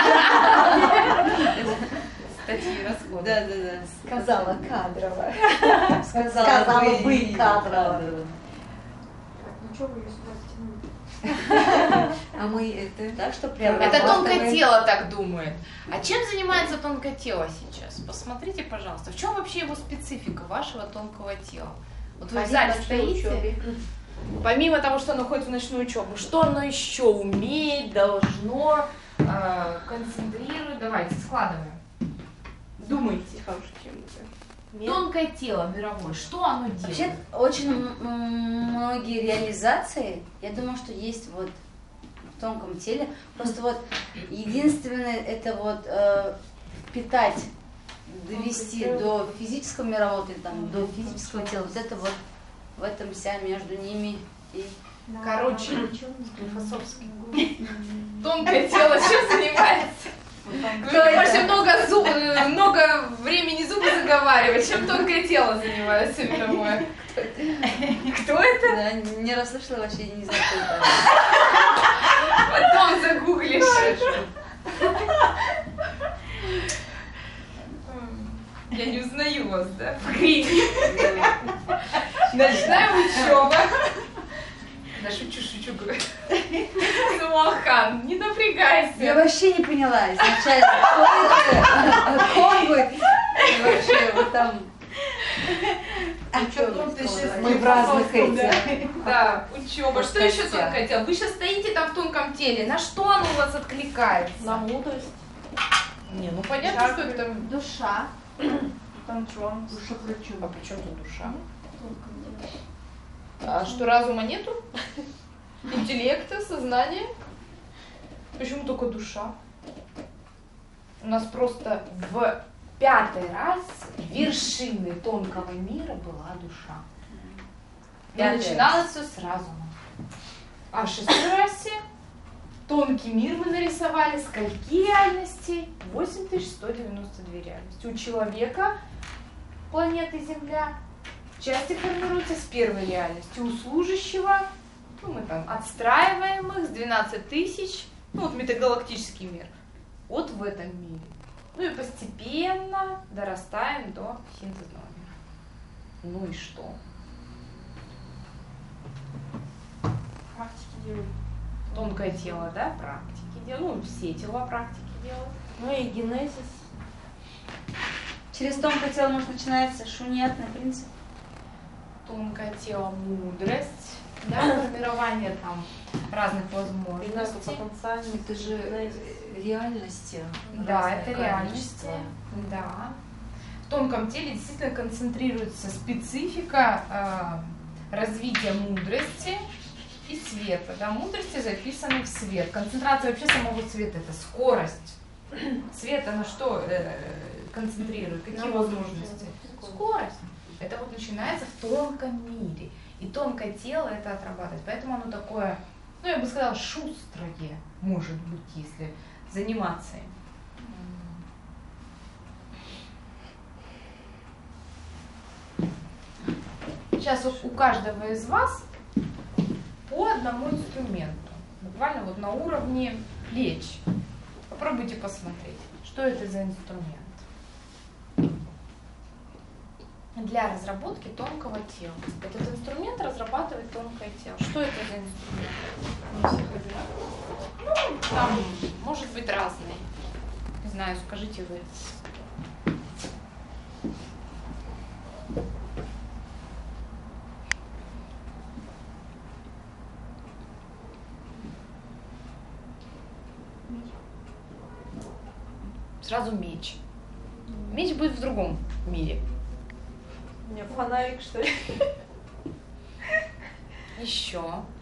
Статьи расходов. Да. Сказала кадрово. Сказала бы кадрово. Так, ну что вы ее сюда затянули? А мы это... Так что прям. Это тонкое тело так думает. А чем занимается тонкое тело сейчас? Посмотрите, пожалуйста, в чем вообще его специфика вашего тонкого тела? Вот вы в зале стоите, помимо того, что оно ходит в ночную учебу, что оно еще умеет, должно, концентрирует? Давайте, складываем. Думайте. Тонкое тело мировое, что оно делает? Вообще очень многие реализации, я думаю, что есть вот в тонком теле. Просто вот единственное это вот впитать, довести до физического мирового или там до физического тела. Вот это вот в этом вся между ними и Да, Короче, да, причём Склифосовский. Тонкое тело чем занимается? Вы Кто это? можете много времени зубы заговаривать, чем тонкое тело занимается мировое. Кто это? да, не расслышала вообще, не знаю, кто это. Потом загуглишь. Я не узнаю вас, да? В гриме. Ночная учеба. Да шучу, говорю. Самохан, не Я напрягайся. вообще не поняла изначально, кто это, какой вы, и вообще вот там. Мы в разных этих. Да, учеба. Что еще Костя. тонкое тело? Вы сейчас стоите там в тонком теле. На что оно у вас откликается? На мудрость. Не, ну понятно, что это... душа. Танчон. А при чем тут душа? А что, разума нету? Интеллекта, сознания? Почему только душа? У нас просто в 5-й раз вершиной тонкого мира была душа. И начиналось все с разума. А в 6-й расе тонкий мир мы нарисовали. Скольки реальностей? 8192 реальности. У человека, планеты Земля, части формируются с первой реальности. У служащего, мы там отстраиваем их с 12 тысяч, метагалактический мир, вот в этом мире. И постепенно дорастаем до синтезного мира. И что? Практики делают. Тонкое тело, да, практики делают. Все тела практики делают. И генезис. Через тонкое тело, может, начинается шуньятный принцип. Тонкое тело, мудрость, да, формирование там разных возможностей. Потенциальный. Это же реальности. Да, это реальности. Да. В тонком теле действительно концентрируется специфика развития мудрости и света. Да, мудрости записаны в свет. Концентрация вообще самого света — это скорость. Свет, на что концентрирует? Какие возможности? Скорость. Это вот начинается в тонком мире. И тонкое тело это отрабатывает. Поэтому оно такое, я бы сказала, шустрое, может быть, если заниматься им. Сейчас у каждого из вас по одному инструменту. Буквально вот на уровне плеч. Попробуйте посмотреть, что это за инструмент. Для разработки тонкого тела. Этот инструмент разрабатывает тонкое тело. Что это за инструмент? Не всех одинаково. Там может быть разные. Не знаю, скажите вы. Сразу меч. Меч будет в другом мире. У меня фонарик, что ли? Еще.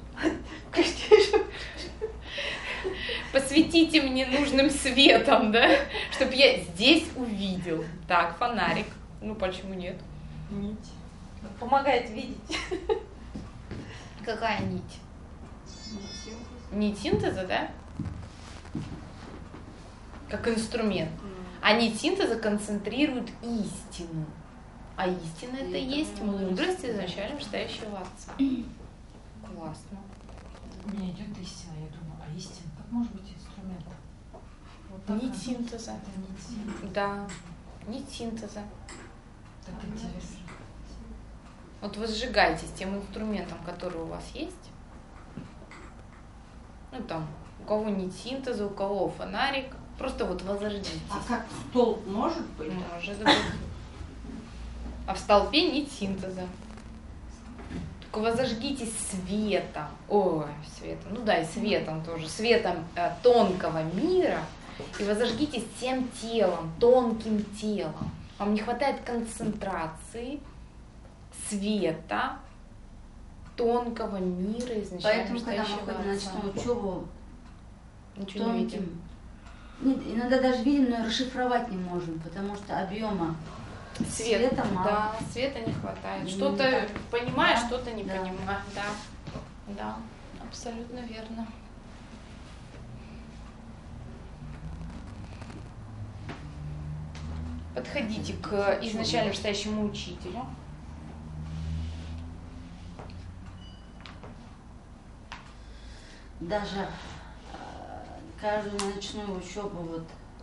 Посветите мне нужным светом, да? Чтобы я здесь увидел. Так, фонарик. Почему нет? Нить. Помогает видеть. Какая нить? Нить. Нить синтеза, да? Как инструмент. А нить синтеза концентрирует истину. А истина это и есть мудрость изначально вышестоящего Отца. Классно. У меня идет истина, я думаю, а истина как может быть инструментом? Вот Нить синтеза. Это нить синтеза. Да, нить синтеза. Так интересно. Вот вы сжигаетесь тем инструментом, который у вас есть. У кого нить синтеза, у кого фонарик. Просто вот возродитесь. А как стол может быть? Может быть. А в столпе нить синтеза. Только возожгитесь светом. Ой, светом. И светом тоже. Светом тонкого мира. И возожгитесь всем телом, тонким телом. Вам не хватает концентрации света тонкого мира изначально. Поэтому, когда мы ходим на ночную учебу, ничего не видим. Нет, иногда даже видим, но расшифровать не можем, потому что объема света мало. Да, света не хватает. Что-то так. понимаешь, Да. что-то не Да. понимаешь. Да, абсолютно верно. Подходите к изначально вышестоящему учителю. Даже каждую ночную учебу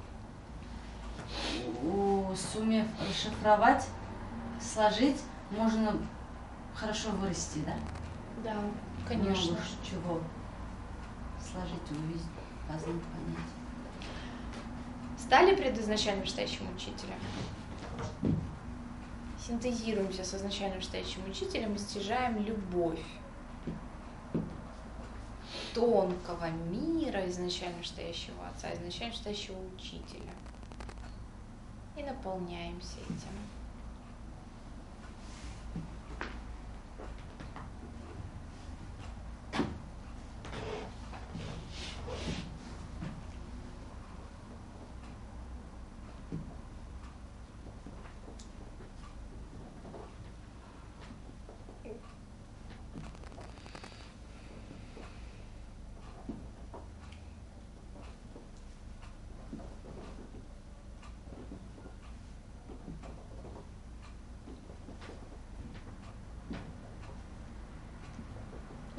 сумев расшифровать, сложить, можно хорошо вырасти, да? Да, конечно. Много чего сложить, увидеть, познать, понять. Стали перед изначально вышестоящим учителем? Синтезируемся с изначально вышестоящим учителем и стяжаем любовь тонкого мира изначально вышестоящего Отца, изначально вышестоящего учителя. И наполняемся этим.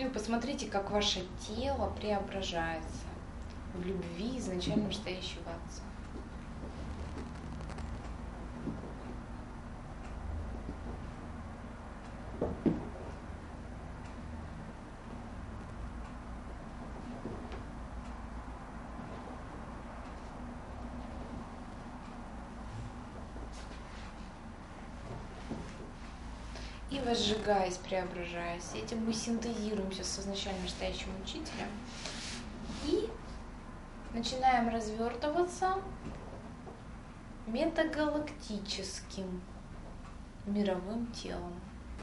Ну и посмотрите, как ваше тело преображается в любви изначально настоящего Отца. И возжигаясь, преображаясь, этим мы синтезируемся с изначально настоящим учителем и начинаем развертываться метагалактическим мировым телом.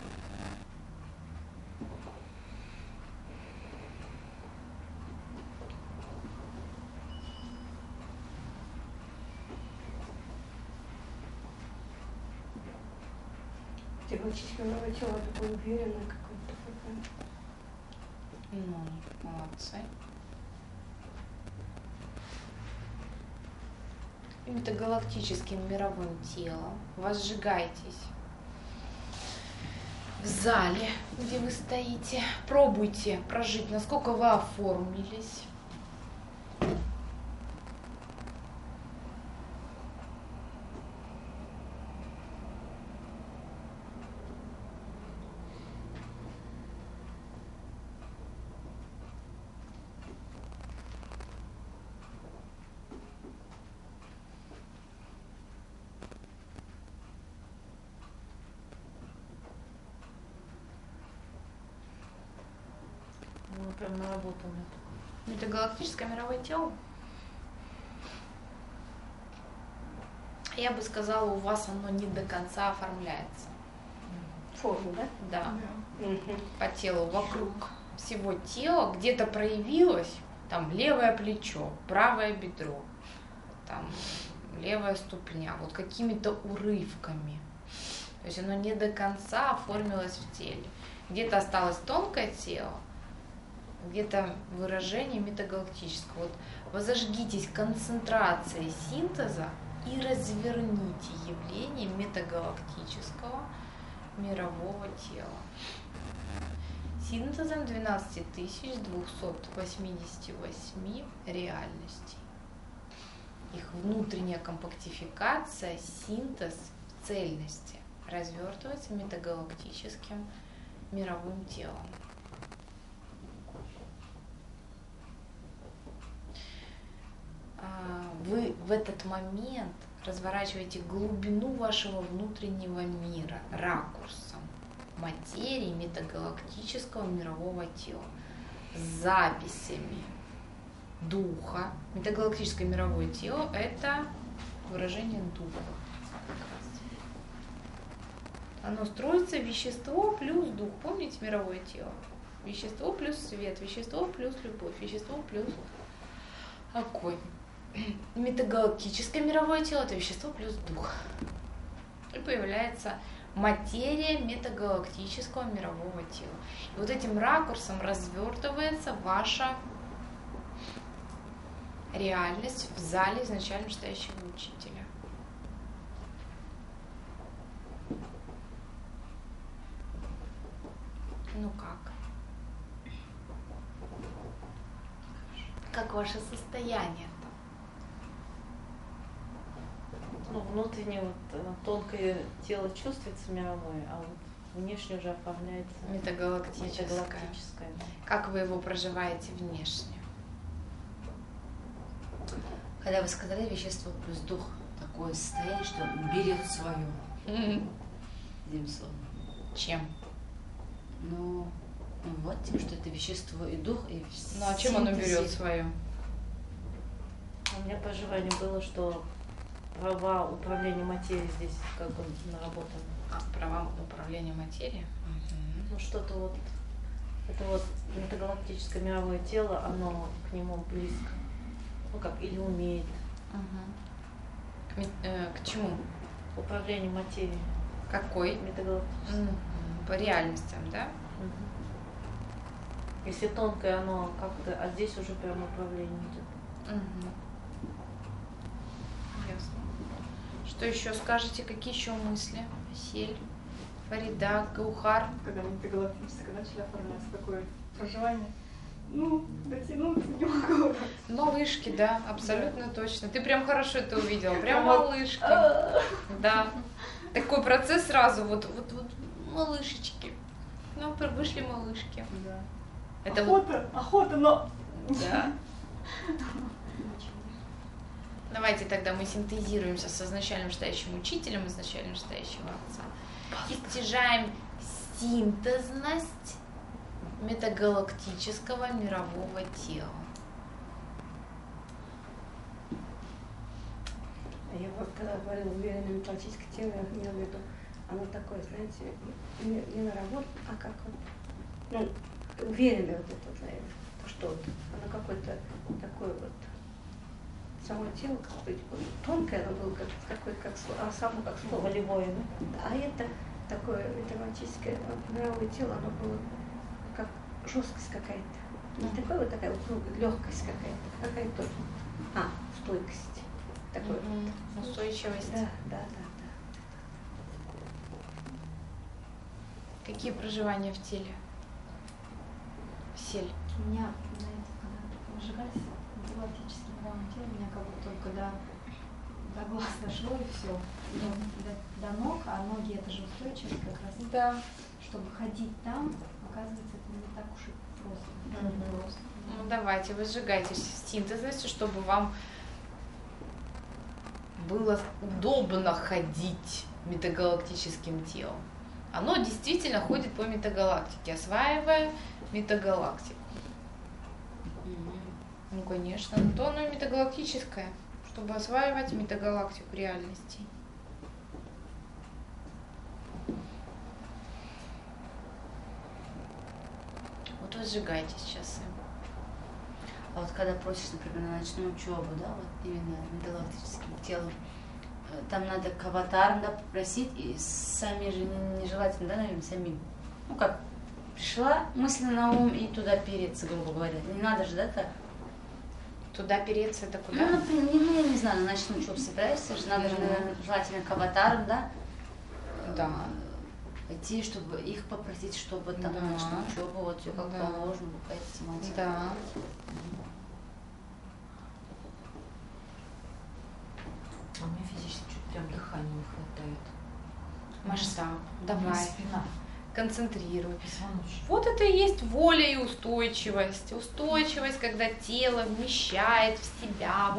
Галактическое мировое тело такое уверенное какое-то. Ну, молодцы. Метагалактическим мировым телом возжигайтесь в зале, где вы стоите. Пробуйте прожить, насколько вы оформились. Ну, прям на работу у меня. Метагалактическое мировое тело. Я бы сказала, у вас оно не до конца оформляется. Форму, да? Да. Мгм. По телу, вокруг всего тела где-то проявилось там левое плечо, правое бедро, там левая ступня, вот какими-то урывками. То есть оно не до конца оформилось в теле. Где-то осталось тонкое тело, где-то выражение метагалактического. Вот возожгитесь концентрацией синтеза и разверните явление метагалактического мирового тела. Синтезом 12288 реальностей. Их внутренняя компактификация, синтез в цельности развертывается метагалактическим мировым телом. Вы в этот момент разворачиваете глубину вашего внутреннего мира ракурсом материи метагалактического мирового тела, с записями духа. Метагалактическое мировое тело – это выражение духа. Оно строится вещество плюс дух. Помните мировое тело? Вещество плюс свет, вещество плюс любовь, вещество плюс огонь. Метагалактическое мировое тело – это вещество плюс дух. И появляется материя метагалактического мирового тела. И вот этим ракурсом развертывается ваша реальность в зале изначально настоящего учителя. Ну как? Как ваше состояние? Ну, внутреннее вот тонкое тело чувствуется мировое, а вот внешне уже оформляется Метагалактическое. метагалактическое. Как вы его проживаете внешне? Когда вы сказали вещество плюс дух, такое состояние, что берет свое. Одним словом. Чем? Ну, вот тем, что это вещество и дух, и Ну а чем оно синтез. берет свое? У меня проживание было, что права управления материей здесь как бы наработаны. А, права управления материей? Ну что-то вот, это вот метагалактическое мировое тело, оно к нему близко. Ну как, или умеет. К чему? Управление материей. Какой? Метагалактическое. По реальностям, да? Если тонкое, оно как-то, а здесь уже прям управление идет. Ясно. Что еще скажете? Какие еще мысли? Сель, Фарида, Гаухар? Когда метагалактическое начали оформляться, такое проживания. Ну, дотянуться не могу. Малышки, да, абсолютно точно. Ты прям хорошо это увидела, прям малышки. Да. Такой процесс сразу, вот малышечки. Ну, вышли малышки. Да. Это Охота, но... Да. Давайте тогда мы синтезируемся с изначально вышестоящим учителем, изначально вышестоящего отца. И стяжаем синтезность метагалактического мирового тела. Я вот когда говорила уверенное металлическое тело, я имела в виду, оно такое, знаете, не на работу, а как вот, ну, уверенное вот это, наверное, что вот, оно какое-то такое вот, само тело какое-то тонкое, оно было как само как слово. Волевое, да? А это такое металлическое мировое тело, оно было как жесткость какая-то. Не такая вот такая упругая, легкость какая-то, стойкость. Такой вот. Устойчивость. Да. Какие проживания в теле? Сель. У меня, знаете, когда выжигались галактические мировые тела, у меня как будто только до глаз дошло и все. До ног, а ноги это же устойчивость как раз. Да. Чтобы ходить там, оказывается, это не так уж и просто. Ну давайте, выжигайте синтезностью, чтобы вам было удобно ходить метагалактическим телом. Оно действительно ходит по метагалактике, осваивая метагалактику. Ну, конечно, то оно метагалактическое, чтобы осваивать метагалактику реальностей. Вот вы сжигаете сейчас им. А вот когда просишь, например, на ночную учебу, да, вот именно метагалактическим телом, там надо к аватарам, да, попросить, и сами же нежелательно, да, наверное, самим. Ну как, пришла мысль на ум и туда переться, грубо говоря. Не надо же, да, так? Туда переться это куда? Ну, например, я не знаю, на ночную учебу собираешься, же надо же, наверное, желательно к аватарам, да? Да. Идти, чтобы их попросить, чтобы там Да. на ночную учебу, вот все как Да. положено, пойти. Да. А мне физически что-то прям дыхания не хватает. Масштаб. У меня Давай. спина, Концентрируй. позвоночник. Вот это и есть воля и устойчивость. Устойчивость, когда тело вмещает в себя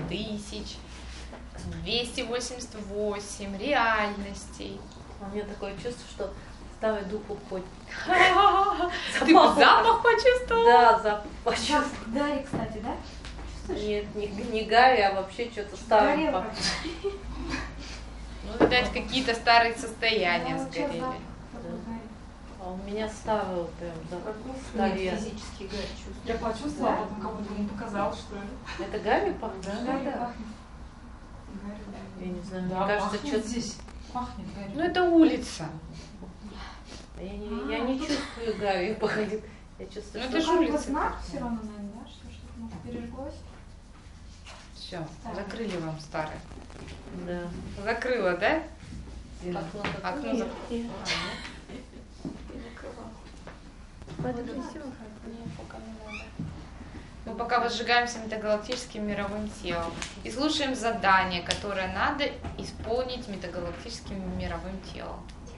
8288 реальностей. У меня такое чувство, что старый дух уходит. Ты запах почувствовал? Да, запах почувствовал. Гарри, кстати, да? Нет, не Гарри, а вообще что-то старое Горело. пахнет. Ну, видать, какие-то старые состояния сгорели. А у меня старый прям запах. Нет, физически Гарри чувствую. Я почувствовала, а потом как будто мне показалось, что Это Гарри пахнет? Гарри пахнет. Я не знаю, Да, мне кажется, пахнет что-то... здесь. Пахнет, Гарри. Ну, это улица. Я не чувствую Гарри пахнет. Я чувствую, Ну, что... это же Как бы улица. знак все равно, наверное, да, что что-то может пережглось. Все, закрыли вам старое. Да. Закрыла, да? Окно Нет, закрыла. нет. Мы пока возжигаемся метагалактическим мировым телом и слушаем задание, которое надо исполнить метагалактическим мировым телом.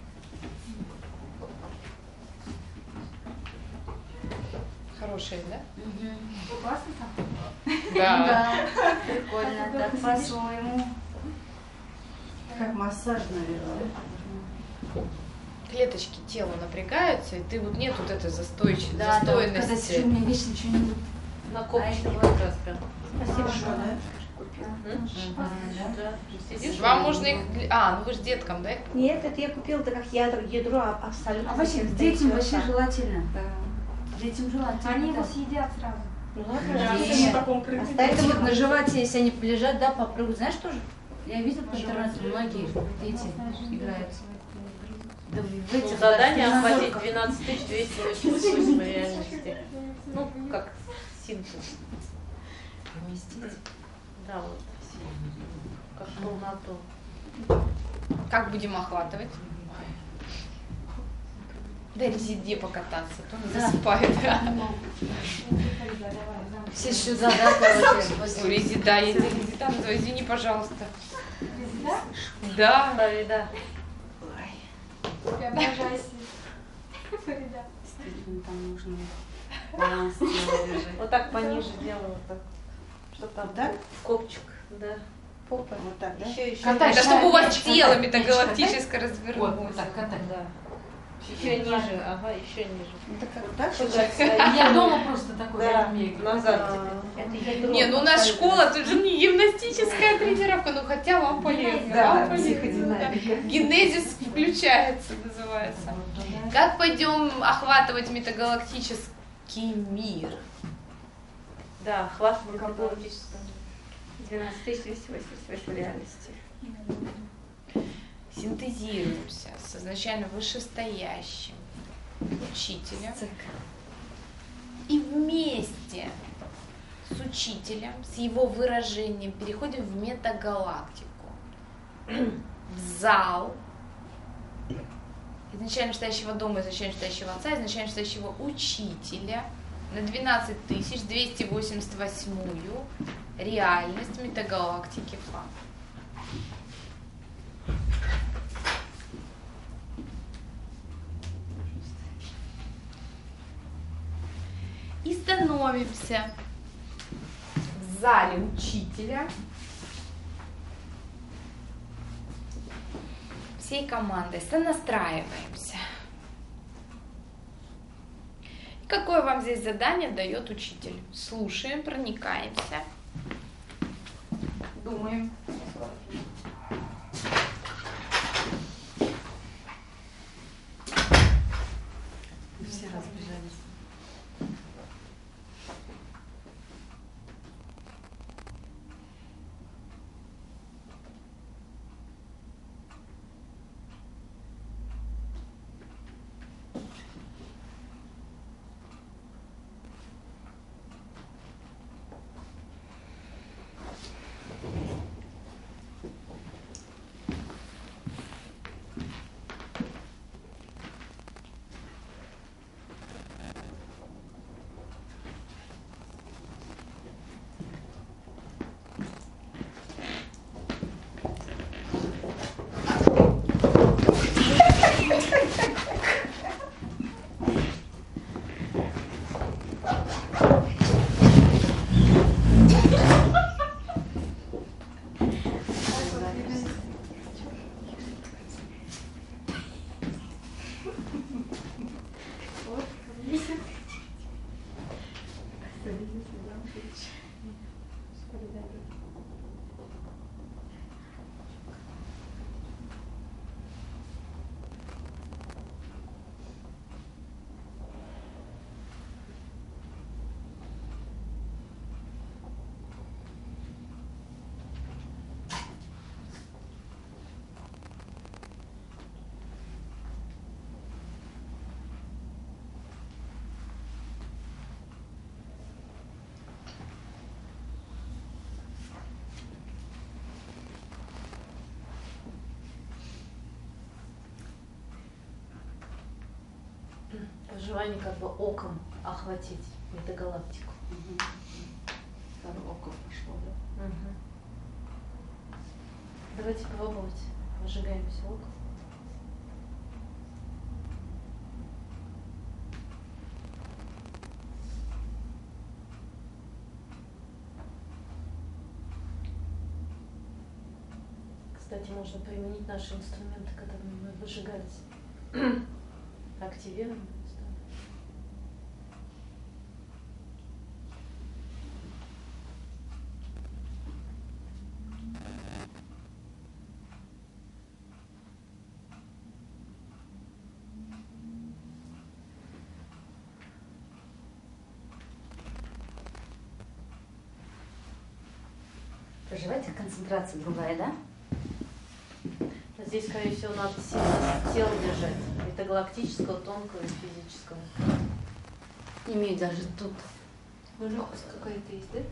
Хорошее, да? Классно там? Да. Прикольно, так по-своему. Как массаж, наверное. Клеточки тела напрягаются, и ты вот нет вот этой Да, когда застойности. сижу, мне вечно что-нибудь. На копчике А это как раз прям. Спасибо. Да. Сидишь? Вам можно их... ну вы же деткам, да? Нет, это я купила, так как ядро абсолютно. А вообще, совсем детям стоит вообще всё так. желательно. Да. Детям желательно. Они его да. съедят сразу. Ну Да, ладно, если Нет. на таком крыле. Это вот на животе, если они полежат, да, попрыгают. Знаешь тоже? Я видела по интернету, многие дети играют. Да, в этих, Ну, задание да, в охватить тренажерках. 12288 реальности. Ну, как синтез. Поместить. Да, вот. Как полноту. Как будем охватывать? Да, резиде покататься, то он засыпает. Все сюда, да, короче. У резида, я тебе резида называю, извини, пожалуйста. Резида? Да. Фарида. Преображайся. Фарида. Действительно, там нужно баланс тела держать. Вот так пониже делаю, вот так. Что там? Так? Копчик, да. Попа. Вот так, да? Еще. Катай. Это чтобы у вас тело Катай. метагалактическое Вот, развернулось. вот так, катай. Да. Еще ниже, ага, еще ниже. Вот так? Сюда стоит. Я дома просто такой, я Да, умею. назад. Не, ну у нас школа, тут же не гимнастическая тренировка, ну хотя вам полезно. Да, вам полезно, психодинамика. да. Генезис включается, называется. Как пойдем охватывать метагалактический мир? Да, хват в галактическом. 12 реальности. Синтезируемся с изначально вышестоящим учителем и вместе с учителем, с его выражением переходим в метагалактику, в зал изначально стоящего дома, изначально стоящего отца, изначально стоящего учителя на 12288-ю реальность метагалактики Фа. И становимся в зале учителя всей командой, сонастраиваемся. И какое вам здесь задание дает учитель? Слушаем, проникаемся, думаем. Все разбежались. Желание как бы оком охватить метагалактику. Второе око пошло, да? Угу. Давайте пробовать. Выжигаемся оком. Кстати, можно применить наши инструменты, которые мы выжигались. Активируем. Проживайте, концентрация другая, да? Здесь, скорее всего, надо сильно тело держать. Метагалактического, тонкого и физического. Имею даже тут. Легкость какая-то есть, да?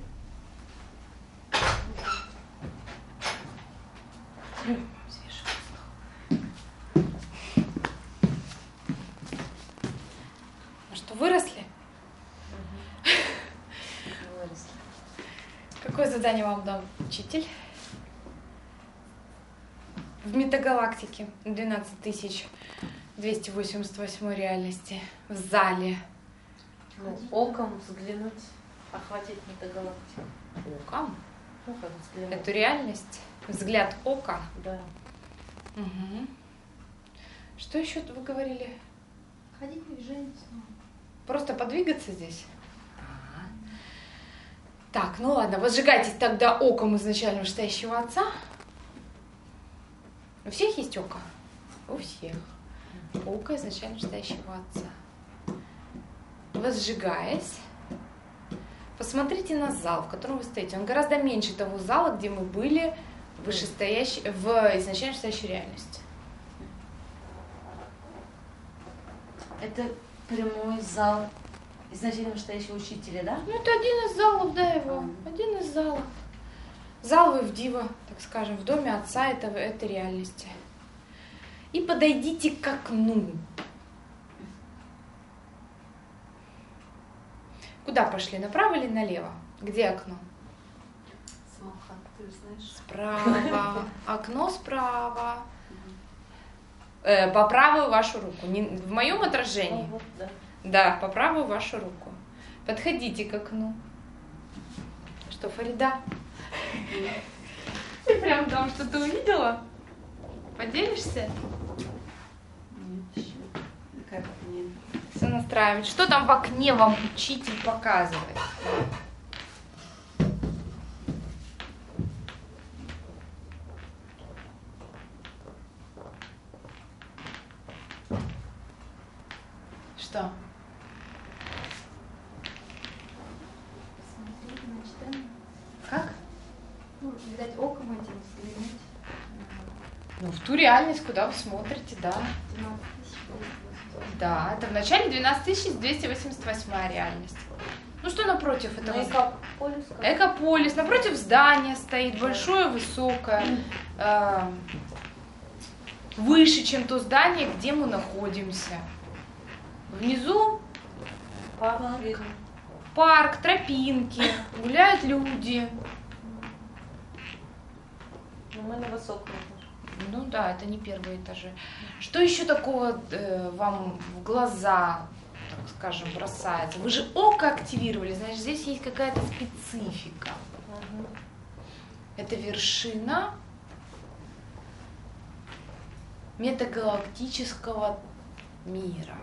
задание вам дал учитель. В метагалактике 12288 реальности в зале. Ну, оком взглянуть, охватить метагалактику. Оком? Ну, как взглянуть. Эту реальность. Взгляд ока. Да. Угу. Что еще вы говорили? Ходить в движение снова. Просто подвигаться здесь? Ага. Так, ну ладно, возжигайтесь тогда оком изначально вышестоящего отца. У всех есть око? У всех. Око изначально вышестоящего отца. Возжигаясь, посмотрите на зал, в котором вы стоите. Он гораздо меньше того зала, где мы были в изначально вышестоящей реальности. Это прямой зал изначально вышестоящего учителя, да? Ну, это один из залов, да, его. Один из залов. Зал вы в Дива, так скажем, в доме отца этой реальности. И подойдите к окну. Куда пошли, направо или налево? Где окно? Самохан, ты знаешь. Справа. Окно справа. По правую вашу руку. Не в моем отражении. Вот, да. Да, по правую вашу руку. Подходите к окну. Что, Фарида? Ты прям там что-то увидела? Поделишься? Нет, еще. Как нет. Все настраивать. Что там в окне вам учитель показывает? Что? Смотреть на читание. Как? Ну, видать, оком этим взглянуть. Ну, в ту реальность, куда вы смотрите, да. 12 тысяч. Да, это в начале 12288 реальность. Ну что напротив этого? Экополис. Экополис. Напротив здания стоит, большое, высокое. Выше, чем то здание, где мы находимся. Внизу парк, тропинки, гуляют люди. Но мы на высоком этаже. Ну да, это не первые этажи. Что еще такого вам в глаза, так скажем, бросается? Вы же око активировали, значит, здесь есть какая-то специфика. Угу. Это вершина метагалактического мира.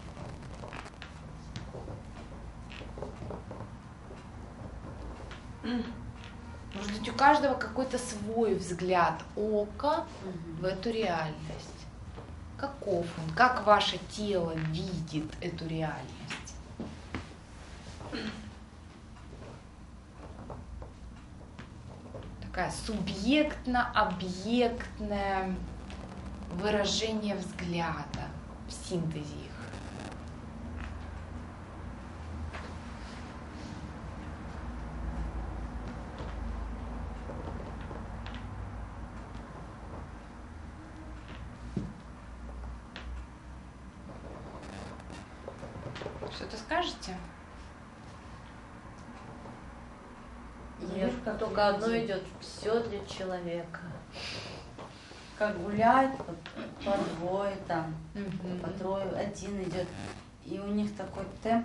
Может быть, у каждого какой-то свой взгляд ока в эту реальность. Каков он? Как ваше тело видит эту реальность? Такая субъектно-объектное выражение взгляда в синтезе их. Что-то скажете? Нет, Только одно идет, все для человека. Как гуляют по двое там, по трое, один идет. И у них такой темп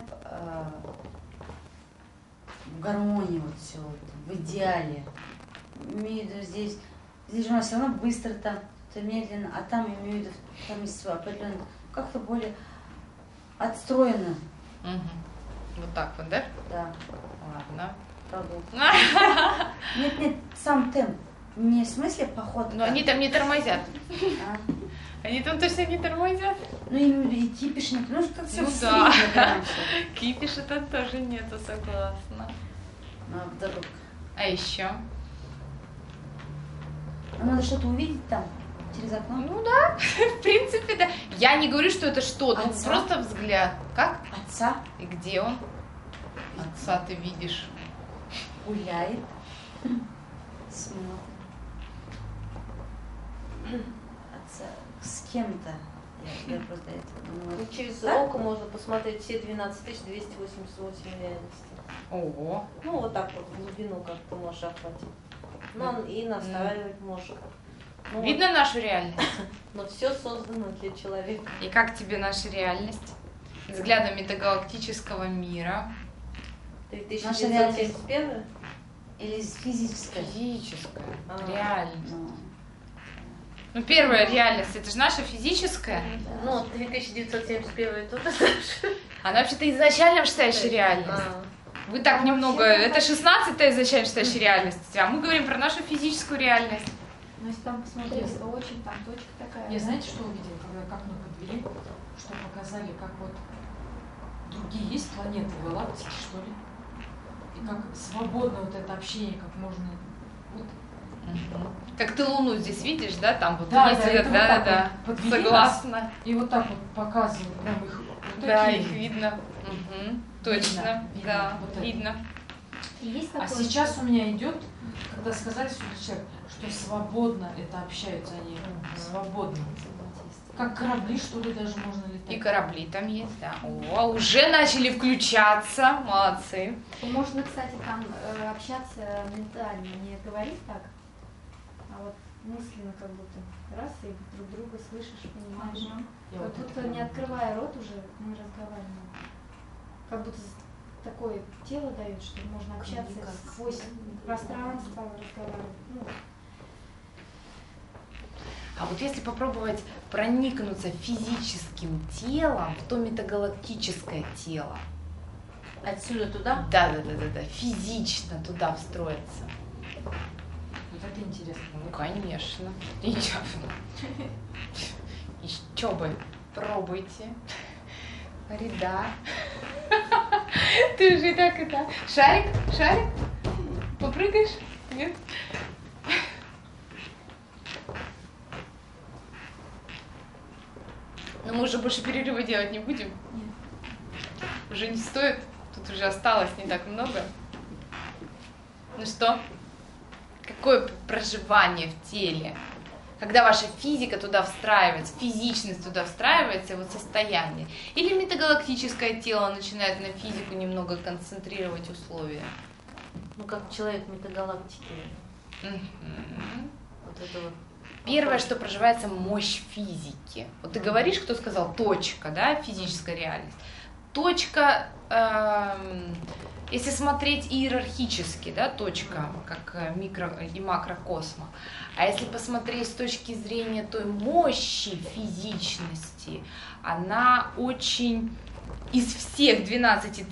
в гармонии вот все, вот, в идеале. Имею в виду здесь же у нас все равно быстро там, то медленно, а там имею в виду, там есть свой определенный, как-то более отстроено. Вот так вот, да? Да. Ладно. Нет, сам темп. Не в смысле поход. Но они там не тормозят. А? Они там точно не тормозят. Ну и кипишник, ну как все Ну в да. среднем раньше. Кипиша там тоже нету, согласна. Ну, а вдруг. А еще? А надо что-то увидеть там, через окно. Ну да, в принципе, да. Я не говорю, что это что-то, ну, Отца? просто взгляд. Как? Отца И где он? Отца ты видишь. гуляет, смотрит. Отца с кем-то. Я просто это думала. Ну, через Да? око можно посмотреть все 12288 реальностей. Ого. Ну, вот так вот, в глубину как ты можешь охватить. Ну, и настраивать можешь. Ну, Видно нашу реальность? Но все создано для человека. И как тебе наша реальность? Взглядом метагалактического мира. 1971? Или физическое? Физическая. А. Реальность. Ну, Ну, первая реальность, это же наша физическая. Ну, 1971 тут это же. Она вообще-то изначально вышедшая реальность. Вы так немного... Это 16-я изначально вышедшая реальность, а мы говорим про нашу физическую реальность. Но если там посмотреть, то очень там точка такая. Я знаете, что увидела, когда как мы подвели, что показали, как вот другие есть планеты, галактики, что ли? И как свободно вот это общение, как можно... Вот. Как ты Луну здесь видишь, да? Там вот Да, есть да, этот, это вот так да. вот подвели Согласна. И вот так вот показывают прям их. Вот Да, такие. их видно. Угу. Точно, Видно, да, вот это. видно. И есть А такое, сейчас что- у меня идет, когда сказали человек, что свободно это общаются они, свободно. Как корабли, что ли, даже можно летать. И корабли там есть, да. О, уже начали включаться. Молодцы. Можно, кстати, там общаться ментально, не говорить так, а вот мысленно как будто раз и друг друга слышишь, понимаешь. Я Как вот будто это не понимаю. открывая рот уже мы разговариваем. Как будто такое тело дает, что можно общаться сквозь пространство, разговаривать. Ну, А вот если попробовать проникнуться физическим телом в то метагалактическое тело, отсюда туда? да, физично туда встроиться. Вот это интересно. Ну, конечно. И чё бы, пробуйте. Рида. Ты уже и так это. Шарик? Попрыгаешь? Нет? Но мы уже больше перерыва делать не будем? Нет. Уже не стоит? Тут уже осталось не так много. Ну что? Какое проживание в теле? Когда ваша физика туда встраивается, физичность туда встраивается, вот состояние. Или метагалактическое тело начинает на физику немного концентрировать условия. Ну, как человек метагалактики. Мгм. Вот это вот. Первое, что проживается, мощь физики. Вот ты говоришь, кто сказал, точка, да, физическая реальность. Точка, если смотреть иерархически, да, точка, как микро и макрокосма. А если посмотреть с точки зрения той мощи физичности, она очень... Из всех 12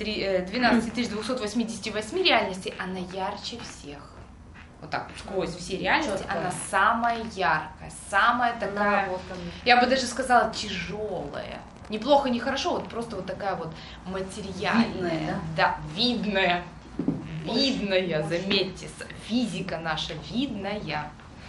288 реальностей, она ярче всех. Вот так, сквозь все реальности, Чёткая. она самая яркая, самая такая, я бы даже сказала, тяжелая. Неплохо, не хорошо, вот просто вот такая вот материальная. Видная, Да, видная. Видная, заметьте, физика наша видная.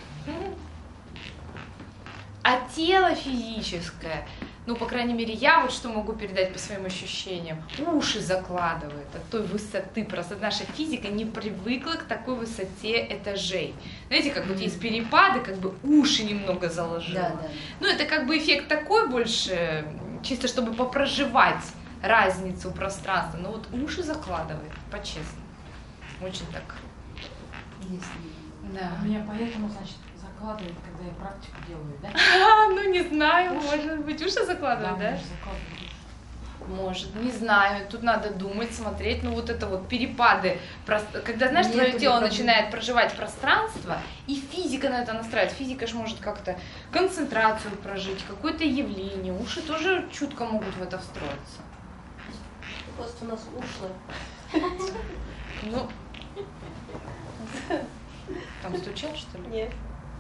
А тело физическое, ну, по крайней мере, я вот что могу передать по своим ощущениям, уши закладывает от той высоты, просто наша физика не привыкла к такой высоте этажей. Знаете, как вот есть перепады, как бы уши немного заложило. Да. Ну, это как бы эффект такой больше, чисто чтобы попроживать разницу пространства. Но вот уши закладывает, по-честному. Очень так. Есть. Да. Меня поэтому, значит, закладывает, когда я практику делаю, да? Ну, не знаю, может быть, уши закладывают, да? может, закладывает. Может, не знаю, тут надо думать, смотреть, ну вот это вот перепады, когда, знаешь, Нет, твое это тело как бы- начинает проживать пространство, и физика на это настраивает, физика же может как-то концентрацию прожить, какое-то явление, уши тоже чутко могут в это встроиться. Просто у нас ушло. Ну, там стучат, что ли? Нет.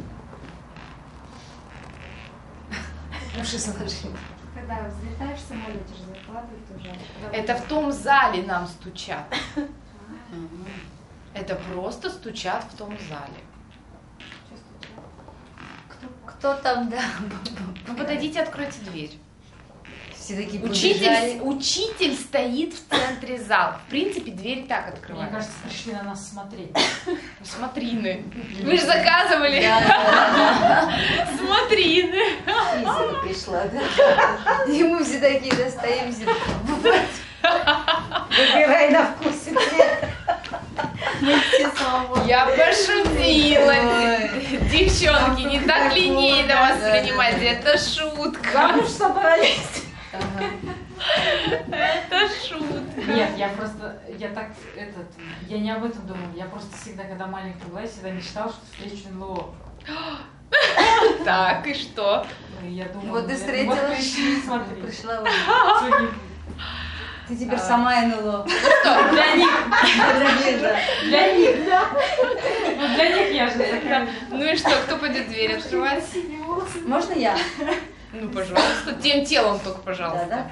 Уши заложили. когда взлетаешь в самолете, же закладывают уже. Это в том зале нам стучат. Мгм. Это просто стучат в том зале. Что стучат? Кто там, да? Ну, подойдите, откройте дверь. Все такие Учитель стоит в центре зала. В принципе, дверь и так Мне открывается. кажется, пришли на нас смотреть. Смотрины. Вы же заказывали. Смотрины. Физика пришла, да? И мы все такие достаемся. Выбирай на вкус и цвет. Мы все свободны. Я пошутила. Девчонки, не так линейно воспринимайте, это шутка. Замуж собрались. Это шутка. Нет, я не об этом думала. Я просто всегда, когда маленькая была, я всегда мечтала, что встречу НЛО. Так, и что? Ну, и я думала, Вот ты вот встретила, пришли, смотри. пришла уже. Сегодня Ты теперь сама НЛО. для них, Да. для них, да. Ну, для них я же такая. Ну и что, кто пойдет дверь открывать? Можно я? Ну, пожалуйста. Тем телом только, пожалуйста. Да.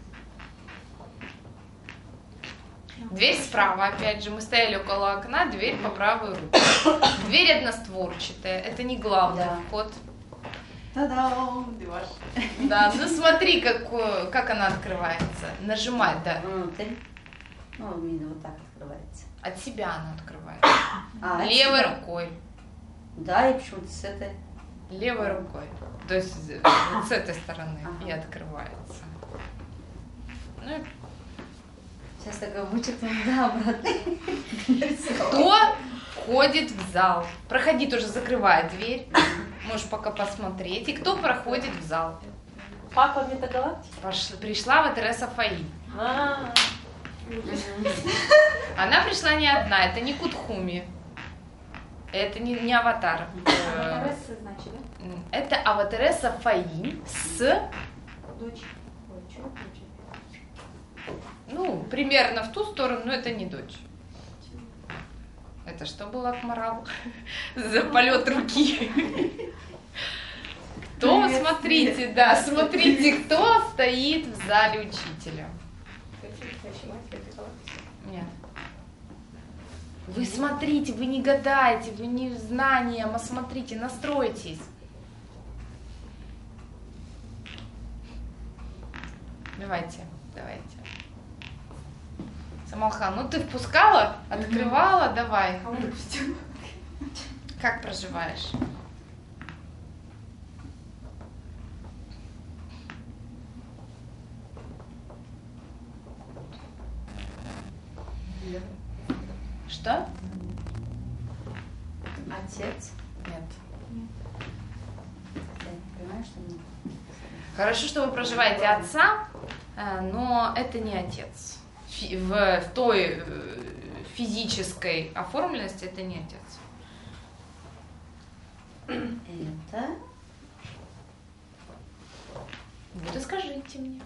Дверь справа, опять же, мы стояли около окна, дверь по правую руку. Дверь одностворчатая, это не главный Да. вход. Та-дам! Диваш. Да, ну смотри, как она открывается. Нажимай, да. Внутрь. Ну, именно вот так открывается. От себя она открывается. Левой рукой. Да, и почему-то с этой. Левой рукой. То есть вот с этой стороны и открывается. Ну и Сейчас такая вычеркнем, да, обратно. кто входит в зал? Проходи тоже, закрывай дверь. Можешь пока посмотреть. И кто проходит в зал? Папа Метагалактики. Пришла вот Тереса Фаи. А, Она пришла не одна, это не Кутхуми. Это не аватар. Аватаресса, значит, да? Это аватареса Фаи с, Дочь. Ой, что это дочь? ну, примерно в ту сторону, но это не дочь. Это что было, Акмарал? За полет руки. Кто, смотрите, да, смотрите, кто стоит в зале учителя. Нет. Вы смотрите, вы не гадаете, вы не знанием, а смотрите, настройтесь. Давайте. Самалхан, ну ты впускала, открывала, давай. Как проживаешь? Что? Отец. Нет. Ты понимаешь, что нет? Хорошо, что вы проживаете отца, но это не отец. В той физической оформленности это не отец. Это Вот и скажите мне.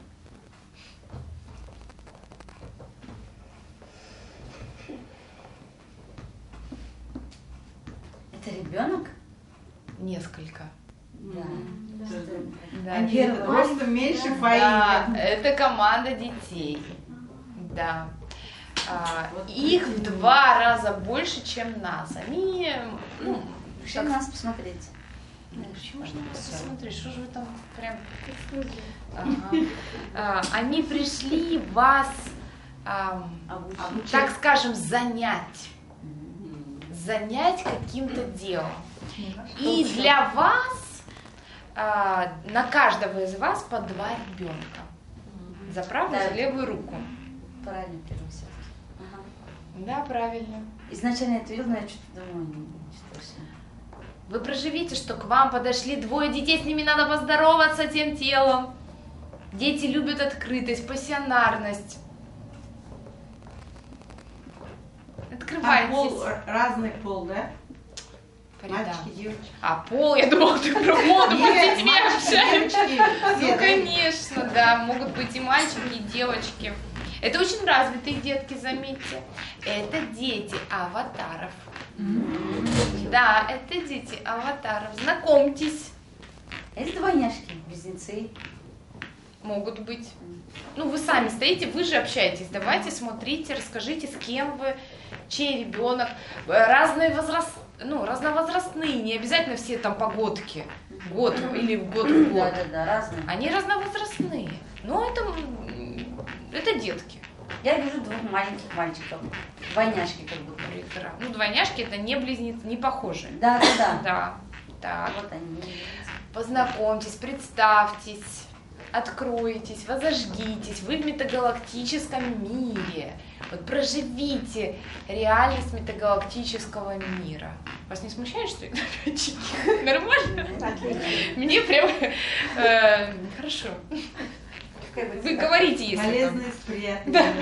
это ребенок? Несколько. Да. Да, А первый Просто меньше Фаи. да, это команда детей. Да. Их в 2 раза больше, чем нас. Они, ну, Решили нас посмотреть. почему же посмотреть, что же вы там прям... Ага. Они пришли вас, так скажем, занять каким-то делом. И для вас, на каждого из вас по 2 ребенка. За правую, Да. за левую руку. Правильно, первый все. Ага. Да, правильно. Изначально я это видела, но я что-то думаю, что все. Вы проживите, что к вам подошли 2 детей, с ними надо поздороваться тем телом. Дети любят открытость, пассионарность. Открывайтесь. Пол, разный пол, да? По рядам. Мальчики, девочки. А пол, я думала, ты про моду, мы с детьми общаемся. Девочки. Ну, конечно, да, могут быть и мальчики, и девочки. Это очень развитые детки, заметьте. Это дети аватаров. Да, это дети аватаров. Знакомьтесь. Это двойняшки, близнецы. Могут быть. Ну, вы сами стоите, вы же общаетесь. Давайте смотрите, расскажите, с кем вы, чей ребенок. Разные разновозрастные, не обязательно все там погодки. Год или год в год. Да, разные. Они разновозрастные. Но это детки. Я вижу 2 маленьких мальчиков. Двойняшки как будто. Прекрасно. Ну, двойняшки это не близнецы, не похожие. Да. Да. Так. Вот они. Познакомьтесь, представьтесь. откроетесь, возожгитесь, вы в метагалактическом мире. Вот проживите реальность метагалактического мира. Вас не смущает, что это датчики? Нормально? Мне прям хорошо. Вы говорите, если Полезные с приятными.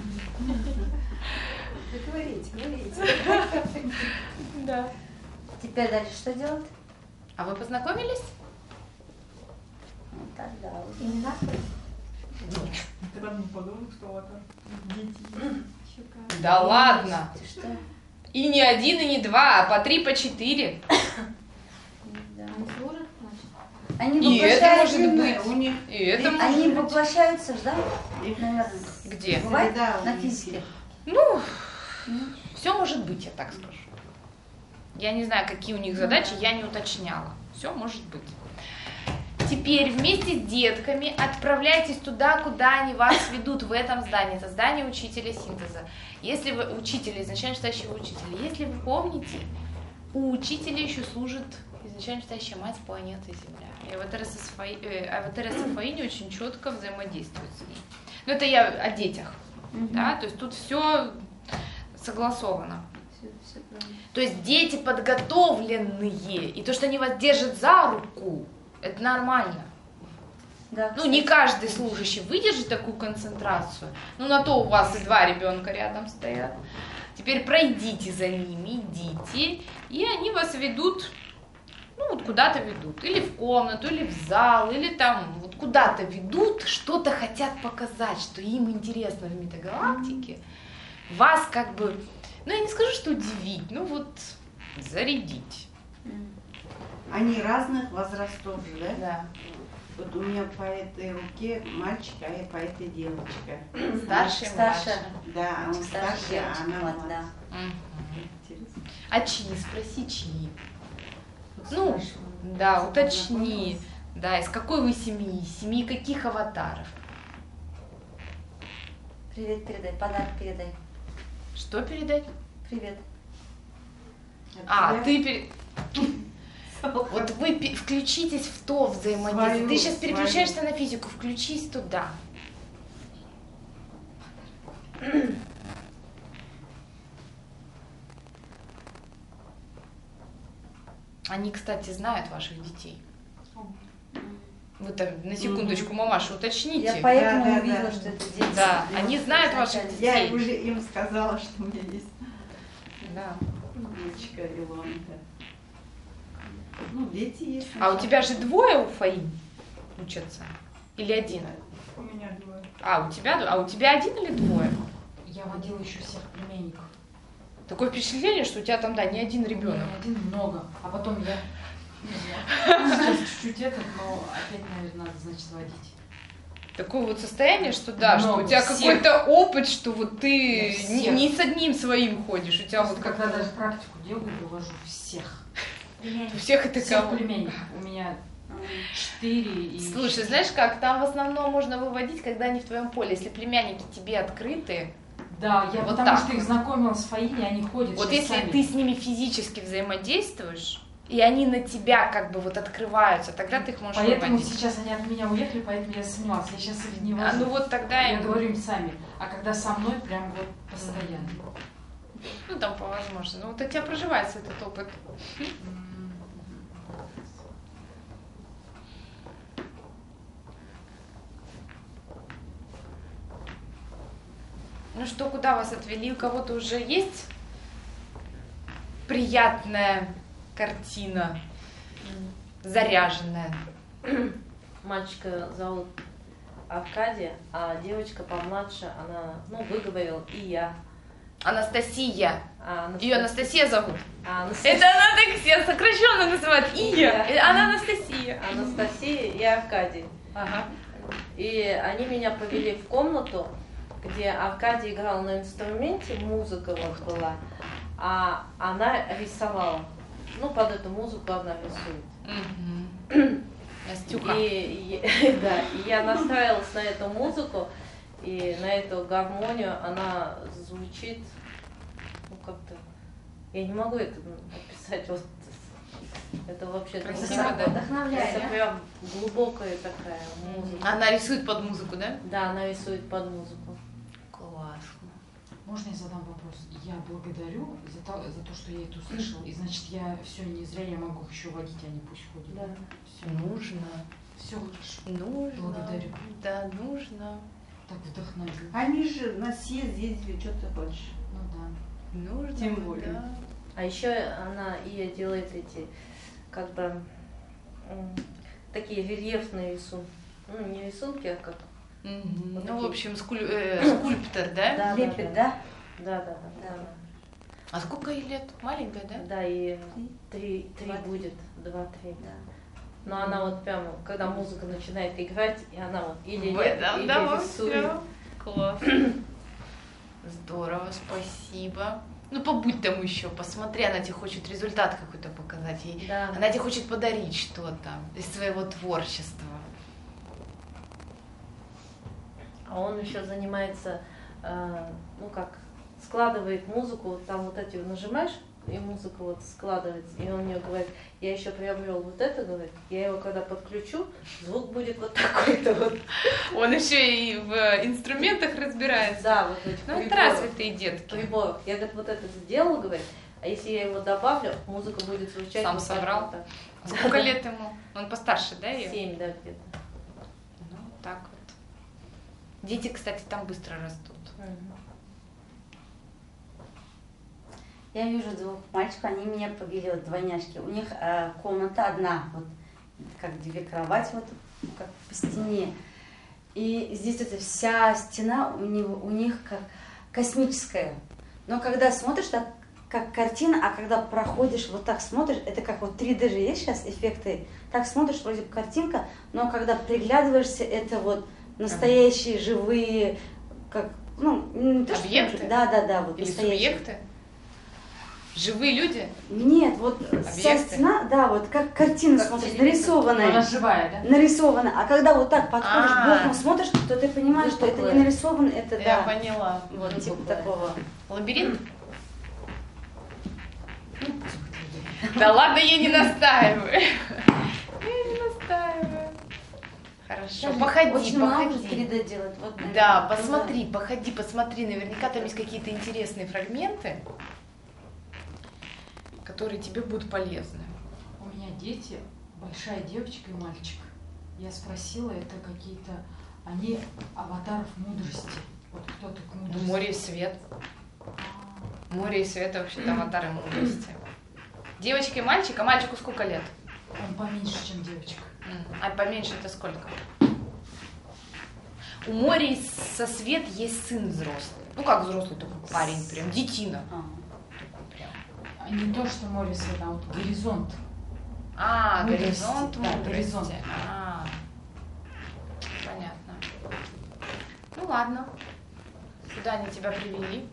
Говорите. Да. Теперь дальше что делать? А вы познакомились? Ну, тогда уже. Имена Ты там не подумал, что аватар? Дети. Да ладно. Ты что? И не один, и не два, а по 3, по 4. Да. Они служат, значит? Они И это воплощаются, может быть. У них И это они может быть. воплощаются, да? их Наверное. Где? Бывает среда у на них физике. есть. Ну, все может быть, я так скажу. Я не знаю, какие у них задачи, я не уточняла. Все может быть. Теперь вместе с детками отправляйтесь туда, куда они вас ведут, в этом здании. Это здание учителя синтеза. Если вы учителя, изначально стоящего учителя, если вы помните, у учителя еще служит изначально стоящая мать планеты Земля. И аватар Сафаини очень четко взаимодействует с ней. Но это я о детях. Да? То есть тут все согласовано. Все правильно. То есть дети подготовленные, и то, что они вас держат за руку, это нормально. Да, Ну, не каждый служащий выдержит такую концентрацию. Ну, на то у вас и 2 ребенка рядом стоят. Теперь пройдите за ними, идите, и они вас ведут, ну, вот куда-то ведут. Или в комнату, или в зал, или там вот куда-то ведут, что-то хотят показать, что им интересно в метагалактике. Вас как бы, ну, я не скажу, что удивить, ну, вот зарядить. Они разных возрастов же, да? Да. Вот у меня по этой руке мальчик, а я по этой девочка. Старший и Старшая. младший. Да, он Старшая старше, а девочка, она вот, младше. да. Мгм. Интересно. А чьи? Спроси, чьи. Ну, Спрашиваю. да, уточни. Да, из какой вы семьи? Из семьи каких аватаров? Привет передай, подарок передай. Что передать? Привет. А, тебя? ты Вот вы включитесь в то взаимодействие. Свою, Ты сейчас свою. переключаешься на физику, включись туда. Они, кстати, знают ваших детей. Вы там на секундочку, мамаша, уточните. Я поэтому Да, да, увидела, да. что это дети. Да, они знают ваших Изначально. Я детей. уже им сказала, что у меня есть Да. девочка Илонка. Ну, дети есть. А у тебя же 2 у Фаи учатся? Или 1? У меня 2. А у тебя 1 или 2? Я водила еще всех племянников. Такое впечатление, что у тебя там, да, не один ребенок. Не один много. А потом я сейчас чуть-чуть этот, но опять, наверное, надо, значит, водить. Такое вот состояние, что да, что Много, у тебя всех. какой-то опыт, что вот ты Всех. не с одним своим ходишь, у тебя вот Когда как-то даже практику делаю, довожу всех. у всех это Всех кого. племянников. У меня 4 и... Слушай, знаешь как, там в основном можно выводить, когда они в твоем поле, если племянники тебе открыты. Да, я Вот потому так что их вот. знакомила с Фаиной, они ходят Вот сейчас если сами. ты с ними физически взаимодействуешь, и они на тебя как бы вот открываются, тогда ты их можешь Поэтому выводить. сейчас они от меня уехали, поэтому я сомневалась. Я сейчас их не А вожу. ну вот тогда Я им, говорю им сами. А когда со мной, прям вот постоянно. ну там по возможности. Ну вот у тебя проживается этот опыт. Ну что, куда вас отвели? У кого-то уже есть приятная картина, заряженная? Мальчика зовут Аркадий, а девочка помладше, она, ну, выговорила и я. Анастасия. А Ее Анастасия зовут. Анастасия. Это она так все сокращенно называет. Ия. Она Анастасия. Анастасия и Аркадий. Ага. И они меня повели в комнату, где Аркадий играл на инструменте, музыка вот была, а она рисовала. Ну, под эту музыку она рисует. Настюха. Да, и я настраивалась на эту музыку, и на эту гармонию она звучит, ну, как-то, я не могу это описать, вот, Это вообще Красиво, да? Вдохновляет. это прям глубокая такая музыка. Она рисует под музыку, да? Да, она рисует под музыку. Классно. Можно я задам вопрос? Я благодарю за то, что я это услышала. И значит, я все не зря, я могу их еще водить, они пусть ходят. Да. Все, Нужно. все хорошо. Нужно. Благодарю. Да, нужно. Так вдохновил. Они же на съезд ездили, что ты хочешь. Ну да. Нужно. Тем более. Да. А еще она и делает эти, как бы, такие рельефные рисунки. Ну, не рисунки, а как. Мгм. Вот Ну, в такие. общем, скульптор, да? Да, Лепит, да? Да. А сколько ей лет? Маленькая, да? Да, и три будет, 2-3. Да. Но она вот прямо, когда музыка начинает играть, и она вот или В этом, или да, рисует. всё. Класс. Здорово, спасибо. Ну, побудь там еще, посмотри, она тебе хочет результат какой-то показать. Ей. Да. Она тебе хочет подарить что-то из своего творчества. А он еще занимается, ну как, складывает музыку, вот там вот эти нажимаешь, и музыка вот складывается, и он мне говорит, я еще приобрел вот это, говорит, я его когда подключу, звук будет вот такой-то вот. Он еще и в инструментах разбирается. Да, вот эти Ну, это приборы. развитые детки. Приборов. Я, говорит, вот это сделал, говорит, а если я его добавлю, музыка будет звучать. Сам вот так, собрал? вот так. А сколько лет ему? Он постарше, да, ее? 7, да, где-то. Ну, так вот. Дети, кстати, там быстро растут. Я вижу двух мальчиков, они меня побили, вот двойняшки. У них комната одна, вот как две кровати, вот как по стене. И здесь эта вся стена у них как космическая. Но когда смотришь, так как картина, а когда проходишь, вот так смотришь, это как вот 3D же есть сейчас эффекты. Так смотришь, вроде бы картинка, но когда приглядываешься, это вот настоящие живые, как, ну, не то, что Объекты? Да, вот Или настоящие. субъекты? Живые люди? Нет, вот вся Объекты? стена, да, вот как картина Как смотришь, телевизор. нарисованная. Она живая, да? Нарисована. А когда вот так подходишь, А. боком смотришь, то ты понимаешь, что это Выпуклая. не нарисовано, это Я да. поняла. Вот типа Выпуклая. такого. Лабиринт? Да ладно, я не настаиваю. Я не настаиваю. Хорошо, Даже походи, очень мало походи. 3D делать. Вот, наверное, Да, вот, посмотри, посмотри. Наверняка там есть какие-то интересные фрагменты, которые тебе будут полезны. У меня дети, большая девочка и мальчик. Я спросила, это какие-то, они аватаров мудрости. Вот кто-то к мудрости. Море и свет. А, Море и свет вообще-то аватары мудрости. Девочка и мальчик, а мальчику сколько лет? Он поменьше, чем девочка. А поменьше это сколько? У моря и со свет есть сын взрослый. Ну как взрослый, такой парень, прям детина. А. Такой прям. А не то, что море свет, а вот горизонт. А, Мудрости, горизонт да, мудрости. горизонт. А, понятно. Ну ладно. Куда они тебя привели?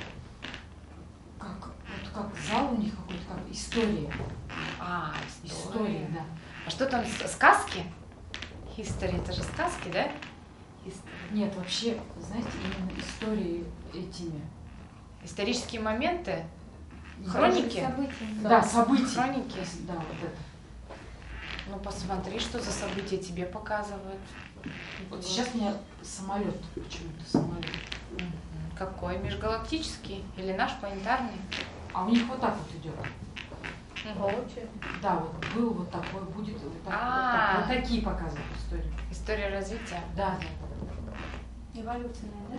Как, вот как зал у них какой-то, как история. А, История, да. А что там, сказки? History, это же сказки, да? Нет, вообще, знаете, именно истории этими. Исторические моменты? Не Хроники? События. Да, события. Хроники? Да, вот это. Ну посмотри, что за события тебе показывают. Вот сейчас у меня самолет, почему-то самолет. Мгм. Какой? Межгалактический или наш планетарный? А у них вот так вот идет. Воочию. Да, вот был вот такой, будет вот так. А. Вот такие показывают истории. История развития. Да, Эволюционная, да?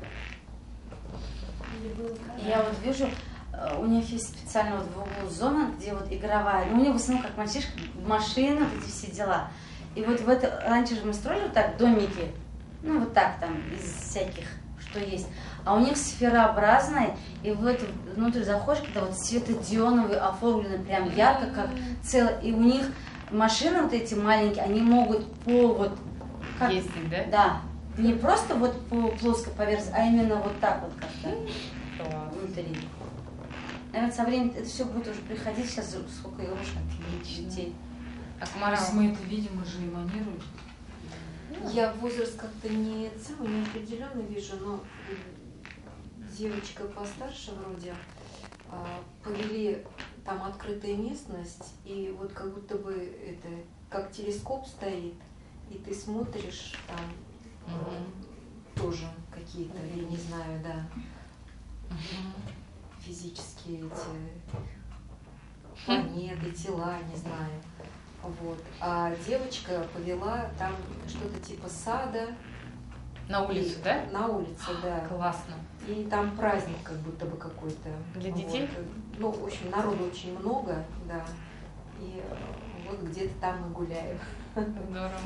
Или было И я вот вижу, у них есть специально вот в углу зона, где вот игровая. Ну, у них в основном как мальчишка, машины, вот эти все дела. И вот в это, раньше же мы строили вот так домики, ну вот так там, из всяких, что есть. А у них сферообразная, и в эту внутрь заходишь, когда вот светодионовые оформлены прям ярко, как целое. И у них машины вот эти маленькие, они могут по вот... Как, Ездить, да? да, не просто вот по плоской поверхности, а именно вот так вот как-то внутри. Наверное, со временем это все будет уже приходить, сейчас сколько игрушек детей. А То Кумарова? есть мы это видим, мы же эманируем. Я возраст как-то не определенно вижу, но девочка постарше вроде повели там открытая местность, и вот как будто бы это как телескоп стоит, и ты смотришь там тоже какие-то, я не знаю, да, физические эти планеты, тела, не знаю. Вот. А девочка повела там что-то типа сада. На улицу, да? На улице, да. Классно. И там праздник как будто бы какой-то. Для детей? Вот. Ну, в общем, народу очень много, да. И вот где-то там мы гуляем. Здорово.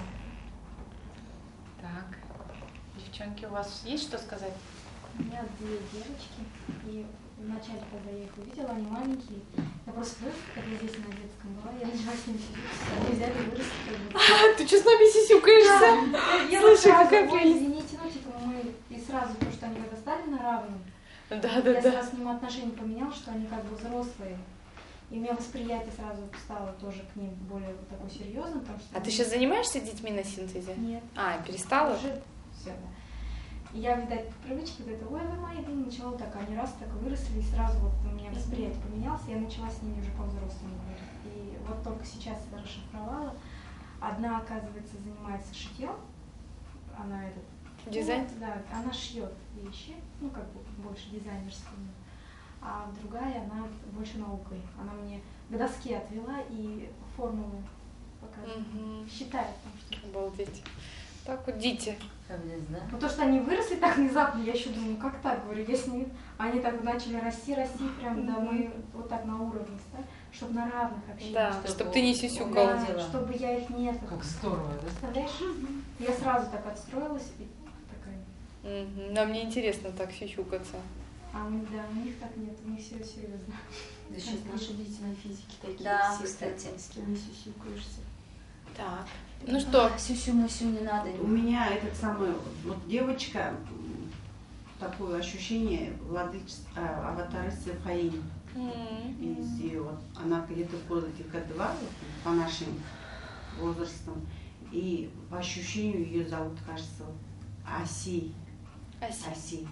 Так. Девчонки, у вас есть что сказать? У меня 2 девочки, и вначале, когда я их увидела, они маленькие, я просто выросла, когда здесь на детском была, я начала с ними сидеть, они взяли и выросли как бы. Ты что с нами сисюкаешься? Да, я Слушай, сразу, какая ой, прелесть. извините, ну типа мы, и сразу, то, что они когда стали на равном, Да. я сразу к ним отношение поменяла, что они как бы взрослые. И у меня восприятие сразу стало тоже к ним более вот такое серьезным, потому что... А ты сейчас занимаешься детьми на синтезе? Нет. Перестала? Уже все, да. И я, видать, по привычке вот это, ой, вы мои, и начала так, они раз так выросли, и сразу вот у меня восприятие поменялось, я начала с ними уже по-взрослому говорить. И вот только сейчас я расшифровала. Одна, оказывается, занимается шитьем, она этот... Дизайн? Да, она шьет вещи, ну, как бы больше дизайнерскими. А другая, она больше наукой. Она мне к доске отвела и формулы показывает. Считает там что-то. Обалдеть. Так вот, дети. Да? Ну то, что они выросли так внезапно, я еще думаю, как так, говорю, я с ними, они так начали расти, прям, да, мы вот так на уровне, да, чтобы на равных общались. Да, чтобы ты не сисюкала. Да, чтобы я их нет. Как здорово, да? Представляешь? Я сразу так отстроилась и такая. Да, мне интересно так сисюкаться. А у них так нет, у них все серьезно. Да сейчас наши дети на физике такие Да, все, кстати. с кем не сюсюкаешься. Так. Ну что? Сюсю-мусю не надо. У меня этот самый, вот девочка, такое ощущение аватарысы Фаини. Из ее, вот, она где-то года 2 по нашим возрастам. И по ощущению ее зовут, кажется, Аси. Аси.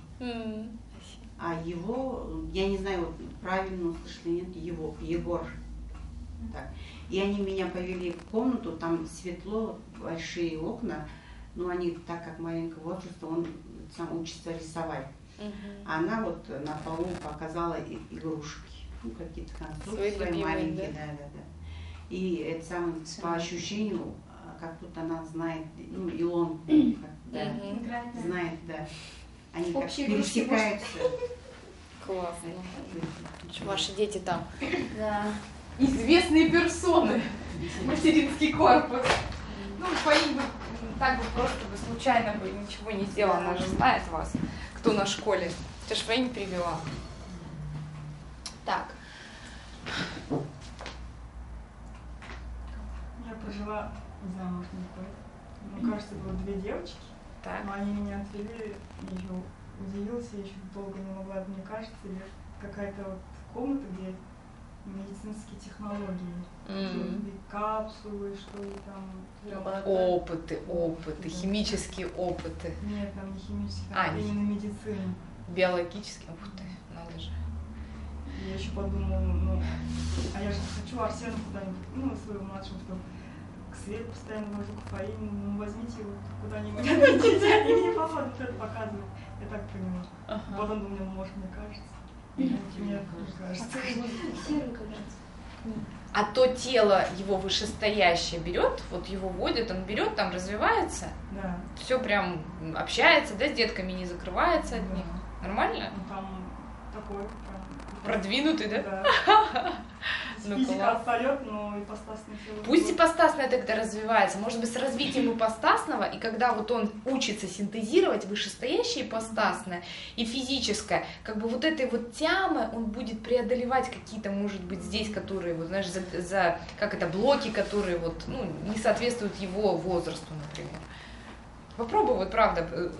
А его, я не знаю, вот, правильно услышали, нет, его, Егор. Так. И они меня повели в комнату, там светло, большие окна, но они, так как маленького возраста, он сам учится рисовать. А она вот на полу показала игрушки, ну, какие-то конструкции свои маленькие, да. И это самое, по ощущению, как будто она знает, ну, и он знает, да. Они как пересекаются. Классно. Ваши дети там. Да. Известные персоны. Материнский корпус. Ну, Фаин бы так бы просто бы случайно бы ничего не сделала. Она же знает вас, кто на школе. Ты ж Фаин привела. Так. Я прожила, не знаю, может, не поет. Мне кажется, было 2 девочки. Так. Но они меня отвели, и еще удивилась, я еще долго не могла, мне кажется, или какая-то вот комната, где медицинские технологии, капсулы, что ли там. Опыты, химические опыты. Нет, там не химические, там именно медицина. Биологические, ух ты, надо же. Я еще подумала, ну, а я же хочу Арсена куда-нибудь, ну, своего младшего, чтобы к Свету постоянно вожу, к Фаине, ну, возьмите его куда-нибудь, отведите, они мне папа это показывают. Я так поняла. Потом думаю, может, мне кажется. Нет, не кажется. А то тело его вышестоящее берет, вот его вводит, он берет, там развивается, Да. все прям общается, да, с детками не закрывается от них. Нормально? Ну, там такой прям... Продвинутый, да? Да. Ну, Физика класс. отстает, но ипостасное тело... Пусть ипостасное тогда развивается, может быть, с развитием ипостасного, и когда вот он учится синтезировать вышестоящее ипостасное и физическое, как бы вот этой вот тямы он будет преодолевать какие-то, может быть, здесь, которые, вот, знаешь, за как это, блоки, которые вот, ну, не соответствуют его возрасту, например. Попробуй, вот правда,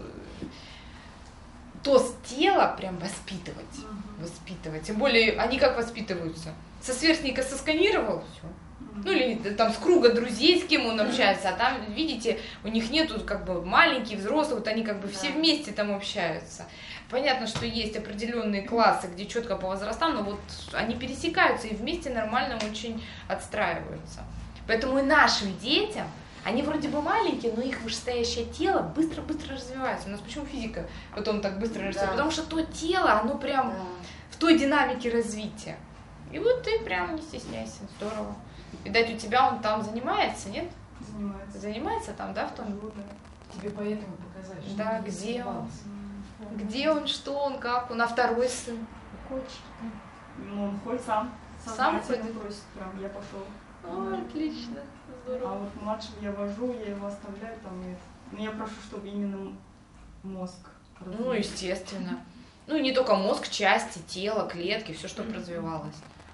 то тело прям воспитывать. Тем более, они как воспитываются? Со сверстника сосканировал, все. Ну или там с круга друзей, с кем он общается, а там, видите, у них нету как бы маленькие, взрослые, вот они как бы все вместе там общаются. Понятно, что есть определенные классы, где четко по возрастам, но вот они пересекаются и вместе нормально очень отстраиваются. Поэтому и нашим детям, они вроде бы маленькие, но их вышестоящее тело быстро-быстро развивается. У нас почему физика потом так быстро растет? Потому что то тело, оно прям в той динамике развития. И вот ты прям не стесняйся, здорово. Видать, у тебя он там занимается, нет? Занимается. Занимается там, да, в том? Тебе поэтому показали, что Да, он не где он? занимался. Где он, что он, как он, а второй сын? Ну, он ходит сам. Сам Сознательно ходит? просит прям, я пошел. О, отлично, А здорово. вот младшего я вожу, я его оставляю там. И... Но я прошу, чтобы именно мозг Ну, развился. естественно. Ну, и не только мозг, части, тело, клетки, все, чтобы развивалось.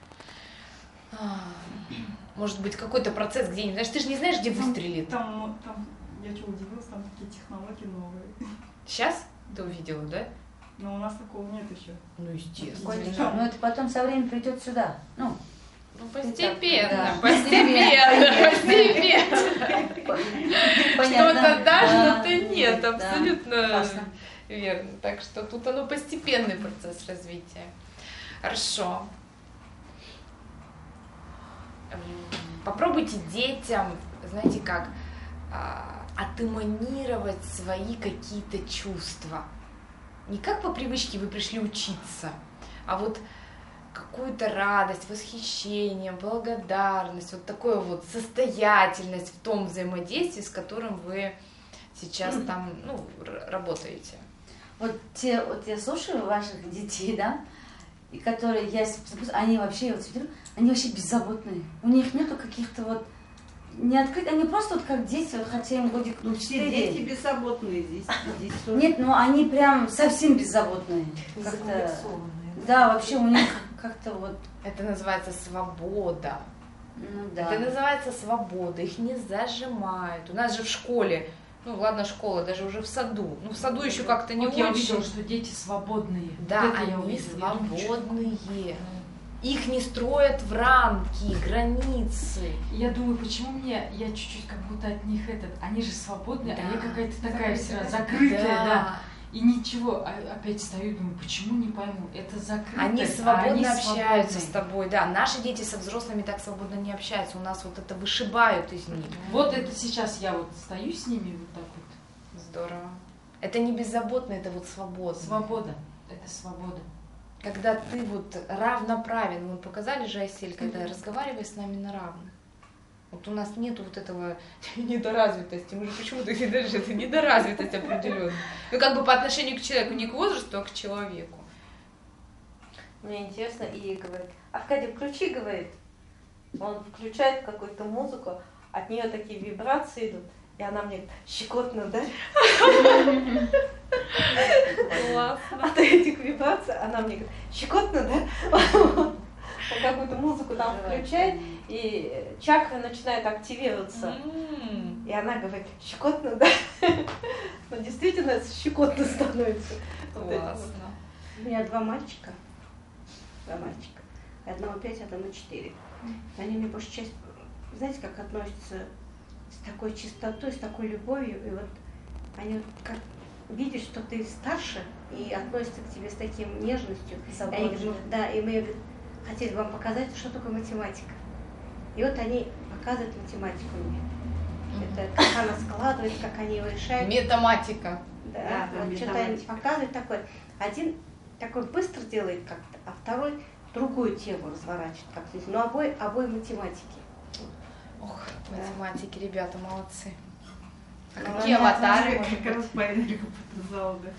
Может быть, какой-то процесс где-нибудь, знаешь, ты же не знаешь, где выстрелит. Там, я что, удивилась, там такие технологии новые. Сейчас ты увидела, да? Но у нас такого нет еще. Ну, естественно. Конечно. Но это потом со временем придет сюда. Ну, Ну, постепенно, Да. постепенно. понятно. Что-то да, Да. что-то нет, Да. абсолютно Классно. верно. Так что тут оно постепенный процесс развития. Хорошо. Попробуйте детям, знаете как, отэманировать свои какие-то чувства. Не как по привычке вы пришли учиться, а вот какую-то радость, восхищение, благодарность, вот такую вот состоятельность в том взаимодействии, с которым вы сейчас там, ну, работаете. Вот я слушаю ваших детей, да, и которые они вообще, я вот смотрю, они вообще беззаботные. У них нету каких-то вот не открыть, они просто вот как дети, вот хотя им годик Ну, все 4. дети беззаботные здесь. тоже. Нет, ну они прям совсем беззаботные. Как-то, Закомплексованные. да, вообще у них как-то вот, Это называется свобода. ну да. Это называется свобода, их не зажимают. У нас же в школе, ну ладно, школа, даже уже в саду. Ну в саду еще как-то не Вот я очень. увидела, что дети свободные. Да, Вот это я они увидела. Я свободные. Их не строят в рамки, границы. Я думаю, почему я чуть-чуть как будто от них они же свободные, Да. а я какая-то такая вся закрытая, да. И ничего, опять стою, думаю, почему не пойму, это закрыто. Они свободно общаются с свободные. тобой, да. Наши дети со взрослыми так свободно не общаются. У нас вот это вышибают из них. Вот это сейчас я вот стою с ними вот так вот. Здорово. Это не беззаботно, это вот свобода. Свобода, это свобода. Когда ты вот равноправен, мы показали же, Айсель, когда разговариваешь с нами на равных. Вот у нас нету вот этого недоразвитости. Мы же почему-то не даже это недоразвитость определенная. Ну как бы по отношению к человеку, не к возрасту, а к человеку. Мне интересно, и говорит, Аркадий, включи, говорит. Он включает какую-то музыку, от нее такие вибрации идут, и она мне говорит, щекотно, да? Классно. От этих вибраций она мне говорит, щекотно, да? Он какую-то музыку там включает, и чакра начинает активироваться. И она говорит, щекотно, да? Ну, действительно, щекотно становится. Вот это вот. Классно. У меня два мальчика. Одному 5, одному 4. Они мне большую часть, знаете, как относятся с такой чистотой, с такой любовью. И вот они вот как видят, что ты старше, и относятся к тебе с таким нежностью. И они говорят, «Ну, да, и мы говорит, хотели бы вам показать, что такое математика. И вот они показывают математику мне. Это как она складывается, как они его решают. Метаматика. Да, Да, вот что-то они показывают такое. Один такой быстро делает как-то, а второй другую тему разворачивает как-то. Но обои математики. Ох, математики, ребята, молодцы. А Ну, какие аватары? Как раз по энергию потенциала, да.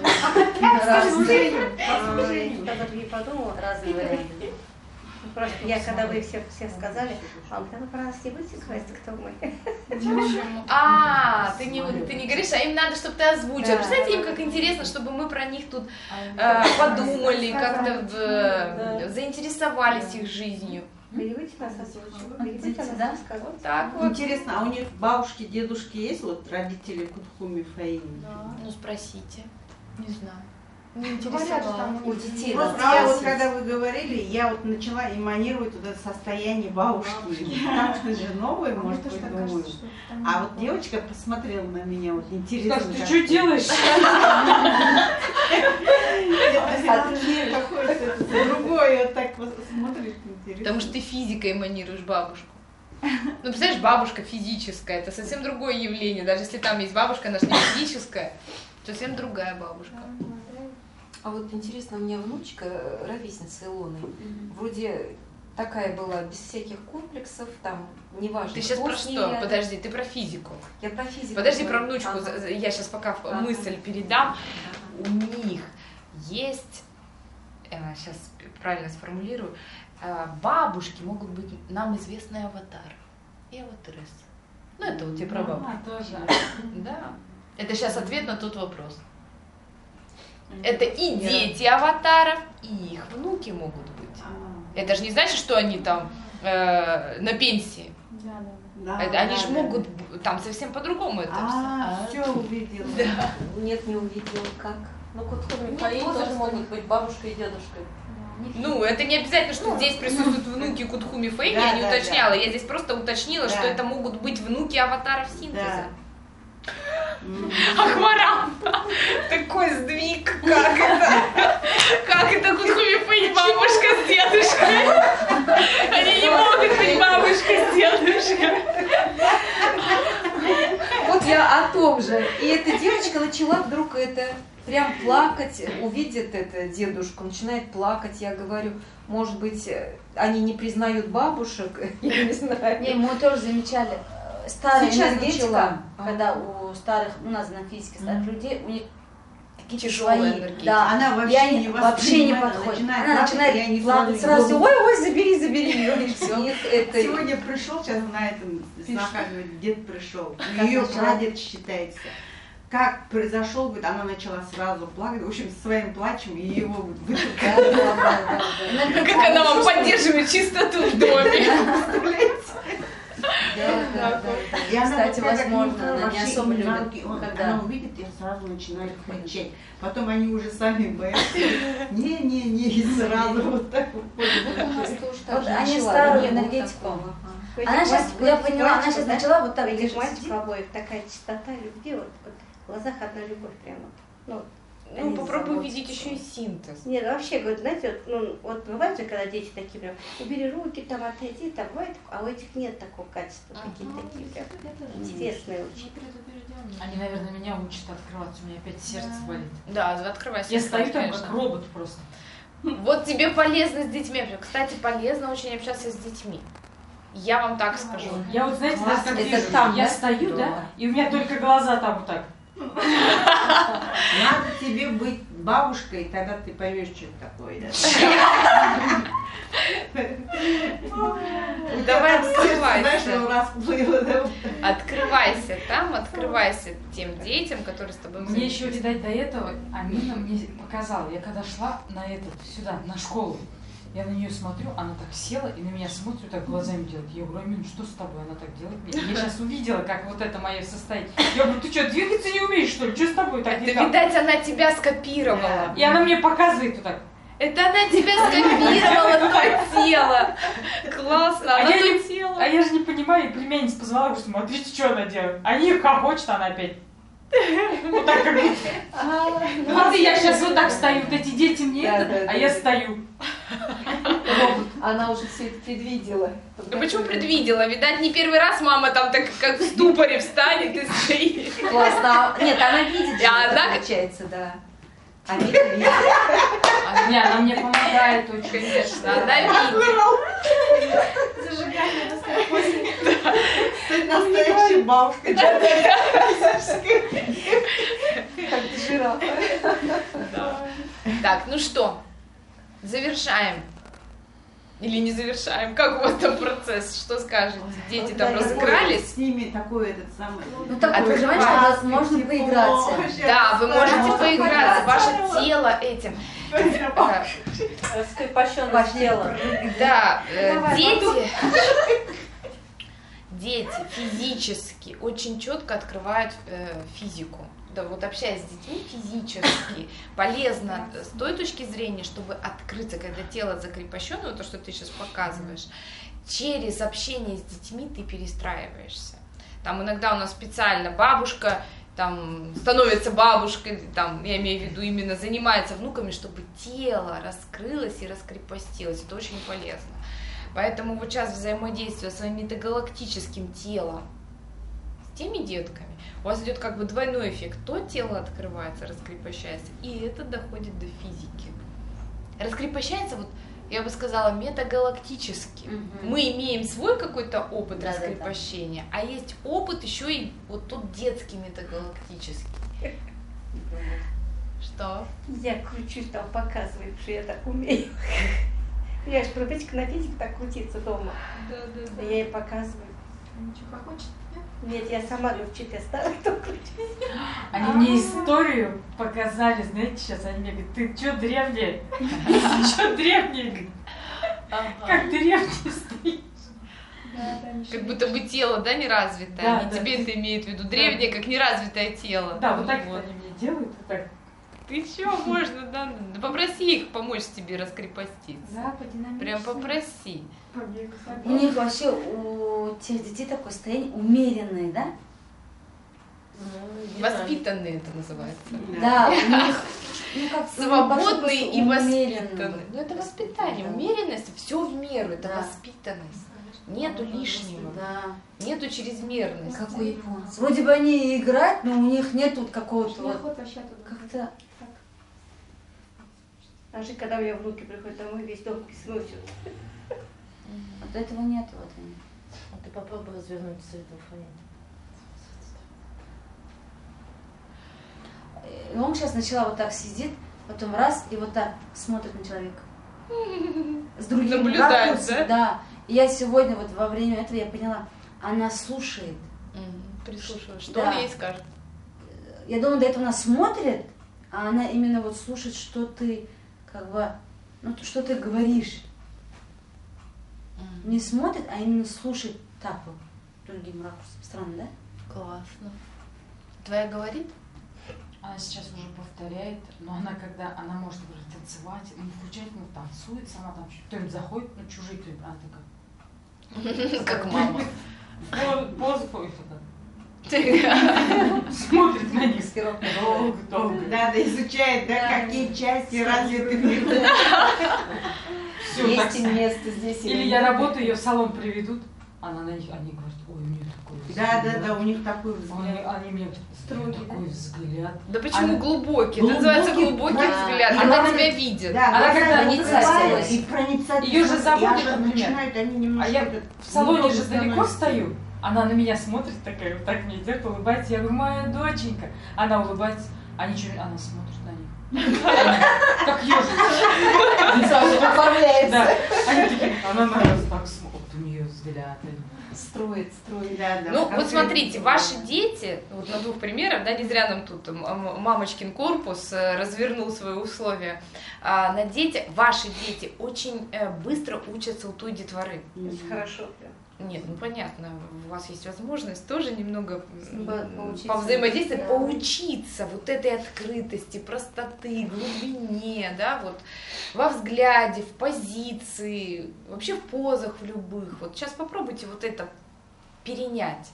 Я даже не подумала. Разные варианты. Просто я, когда вы все сказали, а вы про нас не будете говорить, кто мы? Почему? А, ты не говоришь, а им надо, чтобы ты озвучила. Да. Представляете, им как интересно, чтобы мы про них тут подумали, как-то заинтересовались их жизнью. Вы не будете нас озвучивать? Вы не будете Дети, нас да? рассказывать? Вот так вот. Интересно, а у них бабушки, дедушки есть, вот родители Кутхуми Фаини? Ну, спросите. Не знаю. Не Говорят, интересовало. там У детей Просто надо я вот, спросить. когда вы говорили, я вот начала эманировать вот это состояние бабушки. Потому что же новое, Мне может тоже быть, так думаю. кажется, что там А не вот было. девочка посмотрела на меня, вот интересно. Скажешь, ты как что делаешь? Какое-то другое, вот так вот смотрит, интересно. Потому что ты физикой эманируешь бабушку. Ну, представляешь, бабушка физическая, это совсем другое явление. Даже если там есть бабушка, она же не физическая, совсем другая бабушка. А вот интересно, у меня внучка, ровесница Илоны, вроде такая была, без всяких комплексов, там, неважно. Ты сейчас кто про с ней что? рядом. Подожди, ты про физику. Я про физику. Подожди, про говорю. внучку. Ага. Я сейчас пока Ага. мысль передам. У них есть, сейчас правильно сформулирую, бабушки могут быть нам известные аватары и аватарессы. Ну, это вот тебе про бабушку. Тоже. Да. Это сейчас ответ на тот вопрос. Это и дети аватаров, и их внуки могут быть. Это же не значит, что они там на пенсии. Да, да, Да, Они да, же да. могут там совсем по-другому это все. Все увидела. Нет, не увидела, как. Ну, Кутхуми Нет Фаин тоже возраста. могут быть бабушкой и дедушкой. Ну, это не обязательно, что здесь присутствуют внуки Кутхуми Фаин, Да, я не да, уточняла. Я здесь просто уточнила, Да. что это могут быть внуки аватаров синтеза. М. Ахмарам! Такой сдвиг, как это? Как это Кутхуми Фаин бабушка с дедушкой? Они не могут быть бабушкой с дедушкой. Вот я о том же. И эта девочка начала вдруг это прям плакать, увидит это дедушку, начинает плакать. Я говорю, может быть, они не признают бабушек, я не знаю. Не, мы тоже замечали. Старая Сейчас энергетика, начала. когда у старых, у нас на физике старых людей, у них какие-то Тяжелая свои, энергетика. да, Она и вообще они не вообще не воспринимает, подходит. начинает Она плакать, и начинает они плакать сразу сразу, ой, забери ее, и все. Их это... Сегодня пришел, сейчас на этом знаках, говорит, дед пришел. Как Ее начала? прадед считается. Как произошел, говорит, она начала сразу плакать. В общем, своим плачем и его вытолкала. Как она вам поддерживает чистоту в доме? И она Кстати, вот как возможно, никто она не вообще особо им на любит, руки, когда- она увидит, и сразу начинает кричать. Потом они уже сами боятся. Не-не-не, и сразу вот так вот. Вот у нас тоже так Вот же они начала, старую не было энергетику. такого. Она сейчас, я поняла, она сейчас начала вот так Этих держать. мальчиков обоих такая чистота любви, вот в глазах одна любовь прямо. Ну, Ну, они попробуй заботятся. видеть еще и синтез. Нет, вообще, говорю, знаете, вот бывает же, когда дети такие прям, убери руки, там, отойди, там, бывает, а у этих нет такого качества, какие-то такие прям интересные очень. Они, наверное, меня учат открываться, у меня опять сердце болит. Да, открывайся. Я стою там конечно. как робот просто. Вот тебе полезно с детьми. Кстати, полезно очень общаться с детьми. Я вам так скажу. Я вот, знаете, Класс, как это вижу, там, я да? стою, да, Да. и у меня только глаза там вот так. Надо тебе быть бабушкой, тогда ты поймешь, что это такое. Да? Давай Знаешь, открывайся. ну расплыло, да? Открывайся там, открывайся тем детям, которые с тобой Мне еще, взаимодействуют. видать, до этого Амина мне показала. Я когда шла на этот, сюда, на школу, я на нее смотрю, она так села и на меня смотрит, так глазами делает. Я говорю, Амин, что с тобой? Она так делает. Я сейчас увидела, как вот это мое состояние. Я говорю, ты что, двигаться не умеешь, что ли? Что с тобой? Так, Это, никак?» видать, она тебя скопировала. И она мне показывает вот так. Это она тебя скопировала, то тело. Классно, А она я то не- тело. А я же не понимаю, и племянница позвала, говорю, смотрите, что она делает. Они хохочет, она опять. Вот так как будто. Вот и я сейчас вот так стою, вот эти дети мне Да, это, да, а да, я да. стою. Она уже все это предвидела. Ну почему предвидела? Видать, не первый раз мама там так как в ступоре встанет и стоит. Классно. Нет, она видит, И что она- это получается, да. А Мика видит. Не, она мне помогает очень. Конечно, она видит. Зажигание после. Ты настоящая бабушка. Как жирафа. Так, ну что, завершаем. Или не завершаем? Как у вас там процесс? Что скажете? Дети там разыгрались? С ними такой этот самый... Ну такой, Открывай. понимаешь, когда можно поиграться. Да, вы можете Можно поиграть. поиграть. Ваше тело этим. Скрепощенность тела. Да, дети. дети физически очень четко открывают физику. Да, вот общаясь с детьми физически полезно с той точки зрения, чтобы открыться, когда тело закрепощено, то, что ты сейчас показываешь, через общение с детьми ты перестраиваешься. Там иногда у нас специально бабушка там становится бабушкой, там, я имею в виду, именно занимается внуками, чтобы тело раскрылось и раскрепостилось. Это очень полезно. Поэтому вот сейчас взаимодействие своим метагалактическим телом с теми детками, у вас идет как бы двойной эффект. То тело открывается, раскрепощается, и это доходит до физики. Раскрепощается, вот, я бы сказала, метагалактически. Мы имеем свой какой-то опыт раскрепощения, а есть опыт еще и вот тот детский метагалактический. Что? Я кручусь там, показываю, что я так умею. У меня же привычка на физике так крутиться дома. Да. Я ей показываю. Ничего хочет? Нет, я сама научить, я стала так крутить. Они мне историю показали, знаете, сейчас они мне говорят, ты что древняя? Ты что древняя? Как древняя стоишь? Как будто бы тело, да, неразвитое. Да, Не да. тебе это имеет в виду. Древнее, как неразвитое тело. Да, вот так Вот. они мне делают, вот так. Ты чё, можно, да? Да попроси их помочь тебе раскрепоститься. Да, подинамично. Прям попроси. Побег. У них вообще, у тех детей такое состояние умеренное, да? Воспитанные это называется. Да, у них, ну как Свободные и умеренные. воспитанные. Ну это воспитание, умеренность, все в меру, это Да. воспитанность. Нету лишнего, Да. нету чрезмерности. Как у японцев. Вроде бы они и играют, но у них нету какого-то вот Неохота вообще оттуда. как-то. Даже когда у меня внуки приходят домой, весь дом сносят. Вот этого нету вот они. А ты попробуй развернуть цветов, И он сейчас сначала вот так сидит, потом раз и вот так смотрит на человека. С другим Наблюдает, ракурсом, да? И я сегодня вот во время этого я поняла, она слушает. Прислушиваюсь, что Да. он ей скажет. Я думаю, до этого она смотрит, а она именно вот слушает, что ты как бы, ну что ты говоришь. Не смотрит, а именно слушает так вот, другим ракурсом. Странно, да? Классно. Твоя говорит? Она сейчас уже повторяет, но она когда, она может, например, танцевать, ну, включать, ну, танцует, сама там кто-нибудь заходит, ну, чужие кто-нибудь, она такая. Как мама. Позу ходит туда. Смотрит на них долго-долго. Надо изучать, да, какие части развиты. Всё, так. Есть место здесь. Или я работаю, ее в салон приведут, она на них, они говорят, ой, у нее такой взгляд. Да, у них такой взгляд. Они мне Строгий, такой взгляд. Да почему Она- глубокий? Это называется глубокий да. взгляд. Она Она тебя говорит, видит. Да, Она глаза когда улыбаются инициативность. и проницательность. Её же заводит, И аж например. начинают они А немножко я этот в салоне немного же далеко становятся. стою, она на меня смотрит такая, вот так мне идет, улыбается. Я говорю, моя доченька. Она улыбается, а ничего, она смотрит на них. Как ежик. Сразу оформляется. Да. Они такие, она на нас так смотрит, у нее взгляд. Строит. Да, Ну, вот конкретно. смотрите, ваши дети, вот на двух примерах, да, не зря нам тут мамочкин корпус развернул свои условия. На дети, ваши дети очень быстро учатся у той детворы. Хорошо прям. Нет, ну понятно, у вас есть возможность тоже немного Поучиться. повзаимодействовать, Да. поучиться вот этой открытости, простоты, глубине, да, вот во взгляде, в позиции, вообще в позах в любых. Вот сейчас попробуйте вот это перенять.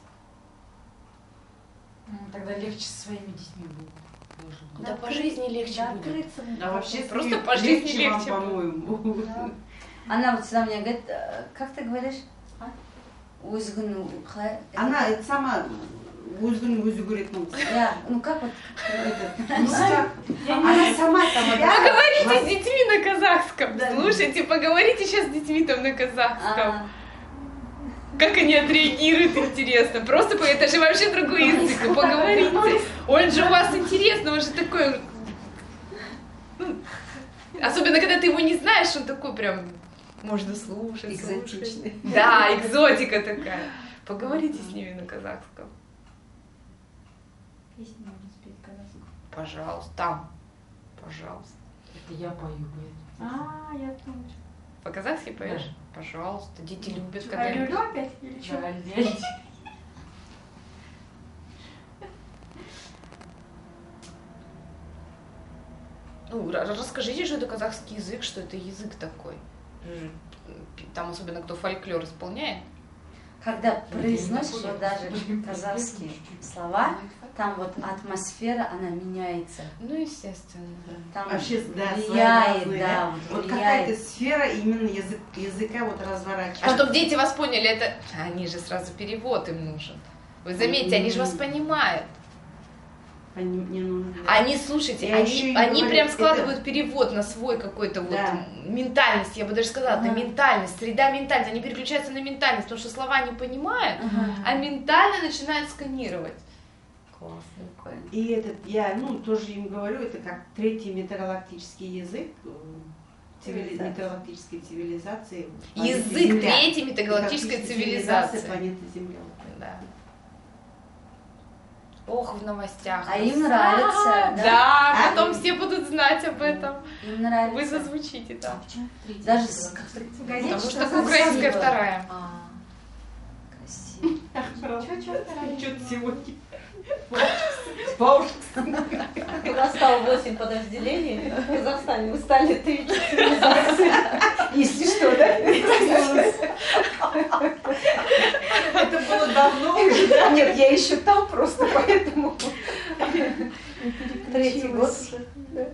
Тогда легче со своими детьми будет. Тоже. Да по жизни легче Да, будет. открыться. Да, вообще Просто по жизни вам, легче будет. по-моему. Она вот всегда мне говорит, как ты говоришь? Өзгін Она это сама өзі көретін. ну как вот Она сама там. Поговорите с детьми на казахском. Слушайте, поговорите сейчас с детьми там на казахском. Как они отреагируют, интересно. Просто это же вообще другой язык. Ну, поговорите. Он же у вас интересный, он же такой... ну, особенно, когда ты его не знаешь, он такой прям... Можно слушать. Экзотичный. Слушать. Да, экзотика такая. Поговорите с ними на казахском. Песни можно спеть казахскую. Пожалуйста. Там. Пожалуйста. Это я пою, говорит. А, я тоже. По-казахски поешь? Пожалуйста, дети любят, когда... Люлю опять или что? Ну, расскажите, что это казахский язык, что это язык такой. Там особенно кто фольклор исполняет. Когда произносишь вот даже казахские слова, там вот атмосфера, она меняется. Ну, естественно. Там Вообще, да, влияет, своеобразные, да, Вот влияет. какая-то сфера именно языка вот разворачивается. А чтобы дети вас поняли, это... Они же сразу перевод им нужен. Вы заметьте, они же вас понимают. Не нужно. Они, слушайте, Я еще и они говорю, прям это- складывают перевод на свой какой-то вот Да. ментальность, я бы даже сказала, это Ага. ментальность, среда ментальности, они переключаются на ментальность, потому что слова не понимают, Ага. а ментально начинают сканировать. Классно, прикольно. И этот, я, тоже им говорю, это как третий метагалактический язык Цивилизация. метагалактической цивилизации. планеты Язык Земля. третьей метагалактической цивилизации. Планеты Земля. Да. Ох, в новостях. А им нравится, да? Да, потом все будут знать об этом. Им Вы нравится. зазвучите там. Даже Потому что украинская вторая. Красиво. Что-то сегодня. Бабушка. У нас стало 8 подразделений. В Казахстане мы стали 3 цивилизации. Если что, да? Это было давно уже. Нет, я еще там просто, поэтому... Третий год уже.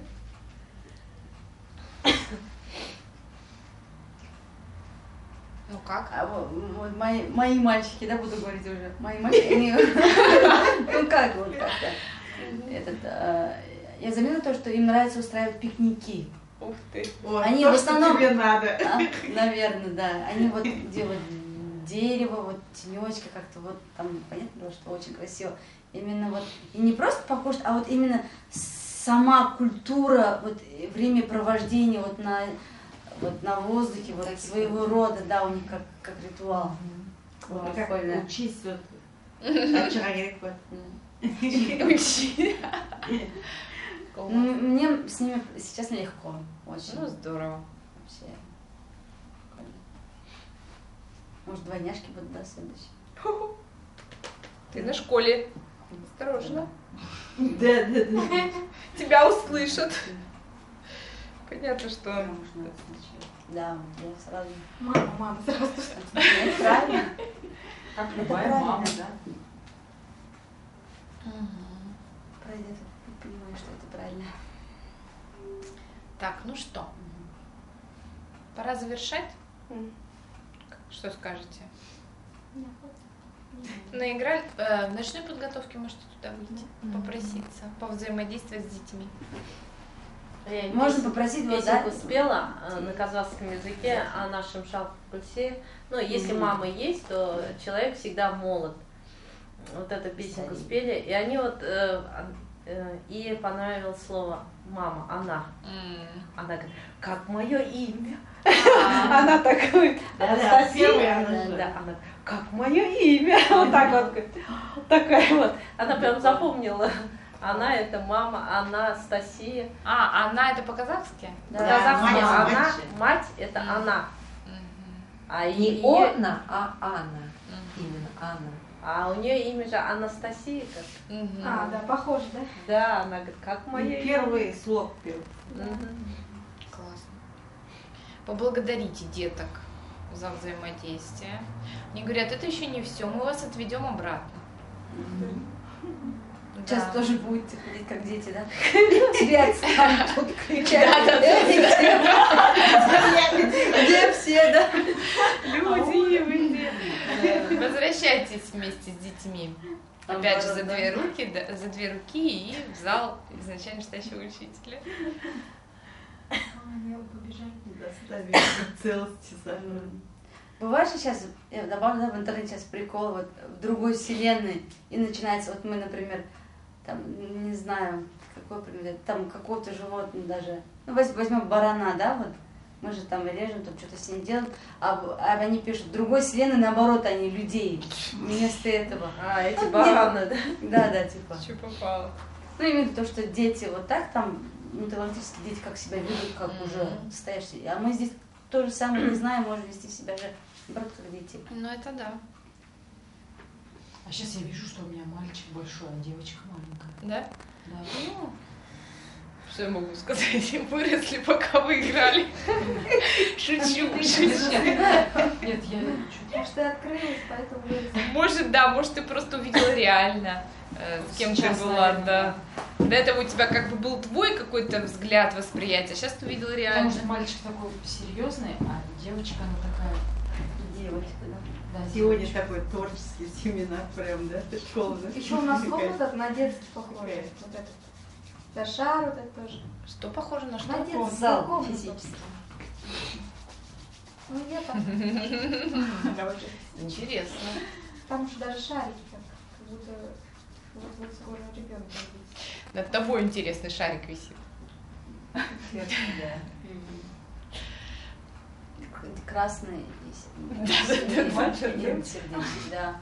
Ну как? А вот мои мальчики, да, буду говорить уже, мои мальчики, они, ну как вот как-то, я заметила то, что им нравится устраивать пикники. Ух ты. Вот, Они то, в что основном- тебе надо. Наверное, да. Они вот делают дерево, вот тенечка как-то вот там, понятно было, что очень красиво. Именно вот, и не просто покушать, а вот именно сама культура, вот времяпровождения вот на воздухе, вот своего рода, да, у них как ритуал. Вот Класс, как прикольно. учись вот. Вчера говорит, вот. Учи. Ну, мне с ними сейчас легко, очень. Ну, здорово. Вообще. Прикольно. Может, двойняшки будут, да, следующие? Ты на школе. Осторожно. Да. Тебя услышат. Понятно, что... Можно да, я сразу. Мама, сразу. Ну, правильно. Как Это любая правильно. мама, да? Пройдет, и понимаю, что это правильно. Так, ну что? Пора завершать? Что скажете? Наиграли? В ночной подготовке можете туда выйти, попроситься, повзаимодействовать с детьми. Я Можно попросить вот, да? песенку спела на казахском языке о нашем шалкульсе. Ну, если мама есть, то человек всегда молод. Вот эту песенку спели, и они вот ей понравилось слово мама, она. Она говорит, как мое имя. Она такой, Анастасия, да, она, как мое имя. Вот так вот, говорит, такая вот. Она прям запомнила. Она это мама, Анастасия. А, она это по-казахски? По-казахски мать, она, мать. мать это она. А Не её- Анна, а Анна. Именно Анна. А у нее имя же Анастасия. Как. А, да, похоже, да? Да, она говорит, как мое имя. Первый слог пел. Мгм. Классно. Поблагодарите деток за взаимодействие. Они говорят, это еще не все, мы вас отведем обратно. Сейчас Да. тоже будете ходить как дети, да? Теряться там, тут кричать. Где все, да? Люди, возвращайтесь вместе с детьми. Опять же, за две руки и в зал изначально читающего учителя. Они побежали. Доставили целости сохранности. Бывает же сейчас, я добавлю, да, в интернете сейчас прикол, вот в другой вселенной, и начинается, вот мы, например, там, не знаю, какой пример, там какого-то животного даже, ну, возьмем барана, да, вот, мы же там режем, там что-то с ним делаем, а они пишут, в другой вселенной, наоборот, они людей, вместо этого. А, эти Ну, бараны, да? Да, типа. Что попало? Ну, именно то, что дети вот так там, металлургические дети как себя ведут, как уже стоящие, а мы здесь то же самое, не знаю, может вести себя же наоборот, как дети. Ну это да. А сейчас я вижу, что у меня мальчик большой, а девочка маленькая. Да? Да. Ну, что я могу сказать? Выросли, пока вы играли. Шучу. Нет, я чуть... Может, ты открылась, поэтому выросла. Может, да, может, ты просто увидела реально, с кем Сейчас, ты была, наверное, да. До этого у тебя как бы был твой какой-то взгляд, восприятие, сейчас ты увидела Потому реально. что мальчик такой серьезный, а девочка, она такая... Девочка, да. Да, Сегодня девочка. такой творческий семинар прям, да? Школа. Еще у нас комната на детский похожая. Вот этот. Да, шар вот этот тоже. Что похоже на На что? детский Зал комнату. физический. Ну, где-то. Интересно. Там уже даже шарики как будто вот скоро ребенок родится. Над тобой интересный шарик висит. Да. Красный Да, сердечки, да.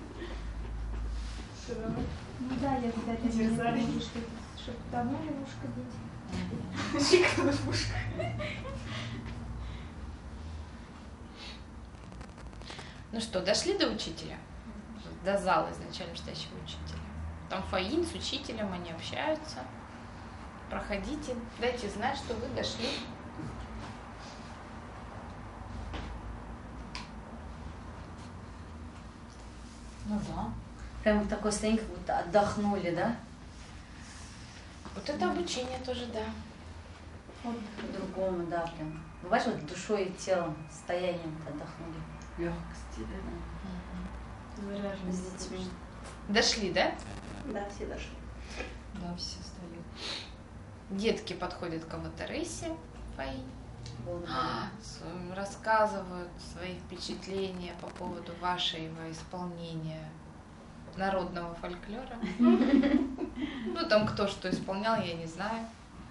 Ну да, я кстати не знаю, что давно ли в ушко деть. Шикарно в ушко. Ну что, дошли до учителя? До зала изначально настоящего учителя. Там Фаин с учителем, они общаются. Проходите, дайте знать, что вы дошли. Ну да. Прям в такой состоянии, как будто отдохнули, да? Вот это обучение тоже, да. Вот по-другому, да, прям. Бываешь, вот душой и телом, состоянием отдохнули. Легкости, да? С детьми. Дошли, да? Да, все дошли. Да, все стоят. Детки подходят к Аватаресе, Фаин, Благодарю. рассказывают свои впечатления по поводу вашего исполнения народного фольклора. Ну, там кто что исполнял, я не знаю.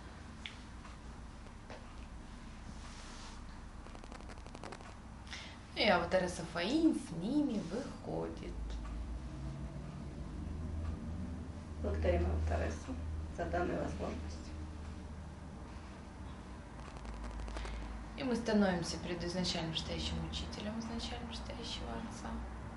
И Аватареса Фаин с ними выходит. Благодарим Аватаресу за данную возможность. И мы становимся перед изначально стоящим учителем, изначально стоящего отца.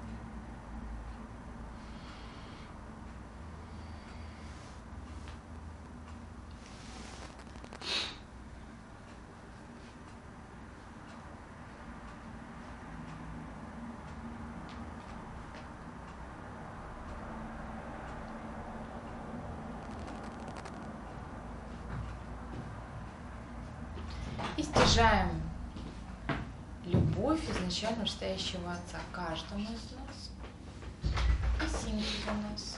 И стяжаем любовь изначально стоящего отца каждому из нас и синтез у нас.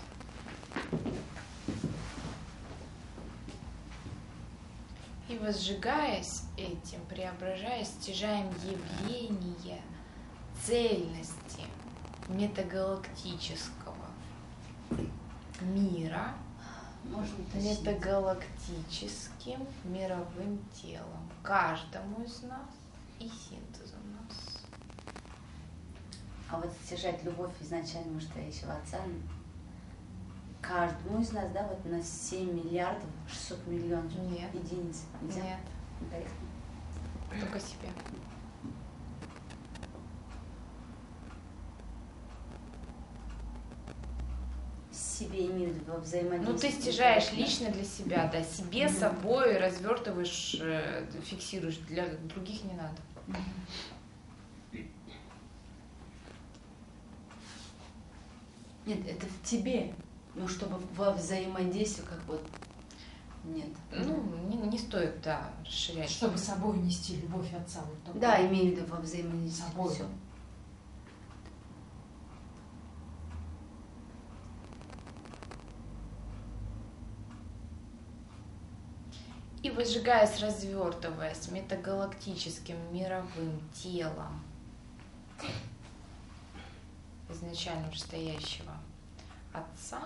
И возжигаясь этим, преображаясь, стяжаем явление цельности метагалактического мира Можно тащить. метагалактическим мировым телом, каждому из нас и синтезом нас. А вот стяжать любовь изначально стоящего отца каждому из нас, да, вот на 7 миллиардов 600 миллионов Нет. единиц. Нельзя? Нет, Да, их только себе. себе имеют во взаимодействии. Ну, ты стяжаешь лично для себя, да, себе, собой развертываешь, фиксируешь, для других не надо. Нет, это в тебе. Ну, чтобы во взаимодействии как вот нет. Ну, не стоит, да, расширять. Чтобы собой нести любовь отца. Вот такую. Да, имею в виду во взаимодействии. Собой. Всё. И возжигаясь, развертываясь метагалактическим мировым телом изначально уже стоящего отца,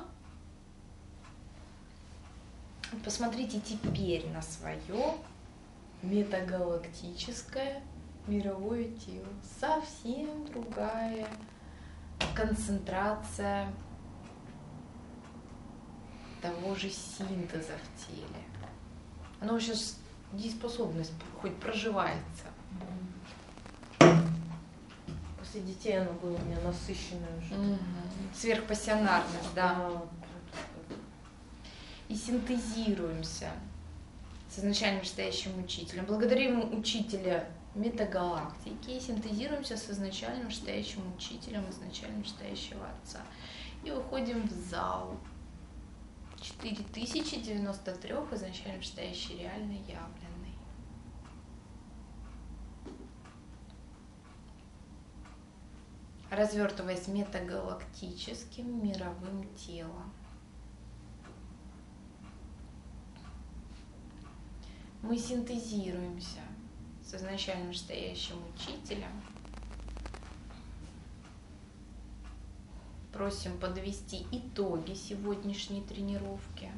посмотрите теперь на свое метагалактическое мировое тело. Совсем другая концентрация того же синтеза в теле. Оно сейчас дееспособность хоть проживается. После детей оно было у меня насыщенное уже. Сверхпассионарность, да. вот. И синтезируемся с изначально вышестоящим учителем. Благодарим учителя метагалактики и синтезируемся с изначально вышестоящим учителем изначально вышестоящего Отца. И выходим в зал. 4093 изначально вышестоящий реально явленный. Развертываясь метагалактическим мировым телом. Мы синтезируемся с изначально вышестоящим учителем. Просим подвести итоги сегодняшней тренировки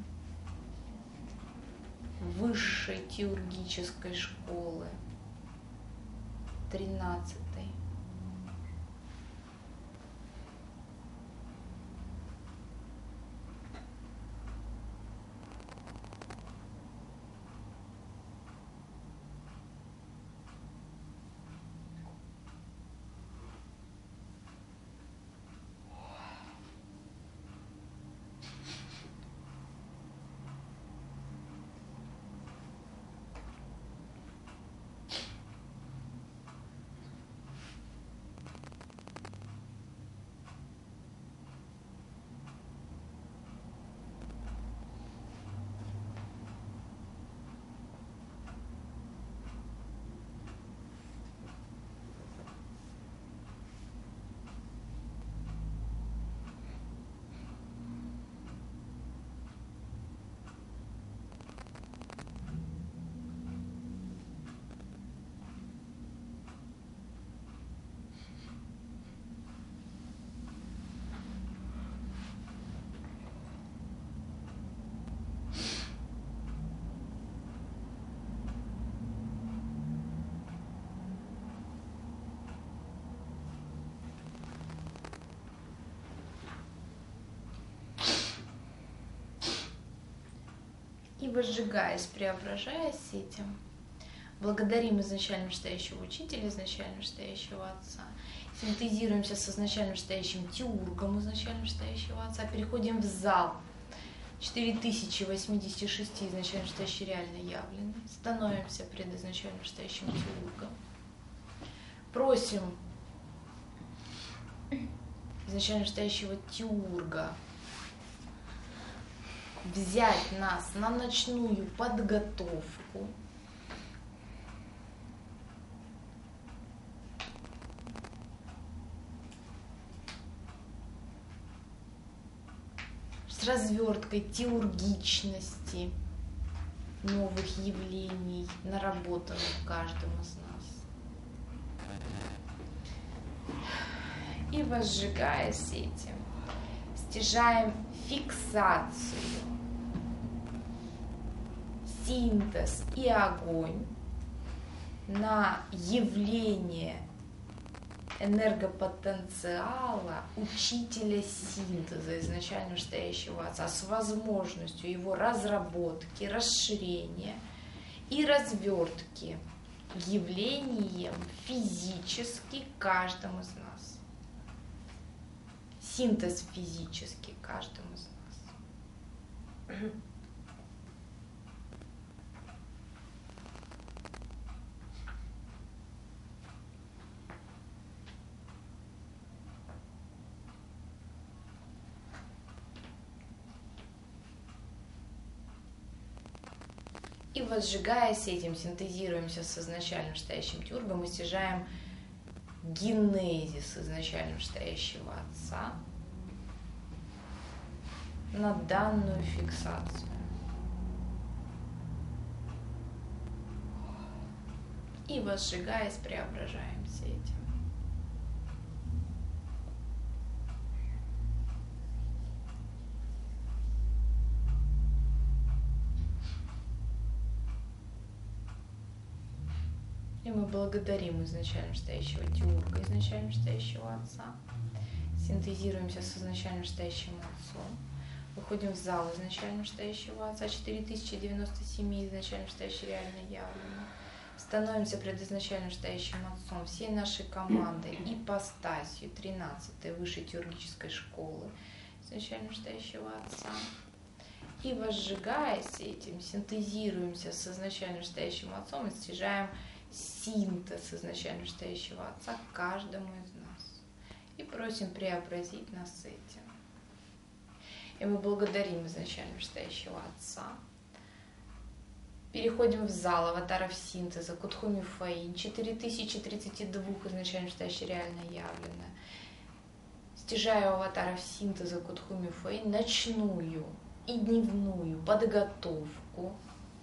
высшей теургической школы 13-й. И возжигаясь, преображаясь этим, благодарим изначально вышестоящего учителя, изначально вышестоящего Отца, синтезируемся с изначально вышестоящим теургом изначально вышестоящего Отца, переходим в зал 4086 изначально вышестоящий реально явленный, становимся пред изначально вышестоящим теургом, просим изначально вышестоящего теурга взять нас на ночную подготовку. С разверткой теургичности новых явлений, наработанных каждым из нас. И возжигаясь этим, стяжаем фиксацию, синтез и огонь на явление энергопотенциала учителя синтеза изначально вышестоящего Отца с возможностью его разработки, расширения и развертки явлением физически каждым из нас. Синтез физически каждым из нас. И возжигаясь этим, синтезируемся с изначально вышестоящим теургом и стяжаем генезис изначально вышестоящего Отца на данную фиксацию. И возжигаясь, преображаемся этим. И мы благодарим изначально вышестоящего теурга, изначально вышестоящего Отца, синтезируемся с изначально вышестоящим Отцом, Выходим в зал изначально стоящего Отца, 4097 изначально стоящий реально явлено. Становимся пред изначально стоящим Отцом всей нашей командой, ипостасью 13-й высшей теургической школы изначально стоящего Отца. И возжигаясь этим, синтезируемся с изначально стоящим Отцом и стяжаем синтез изначально стоящего Отца каждому из нас. И просим преобразить нас этим. И мы благодарим изначально стоящего Отца. Переходим в зал аватаров синтеза, Кутхуми Фаин, 4032 изначально стоящее реально явленное. Стяжаю аватаров синтеза Кутхуми Фаин ночную и дневную подготовку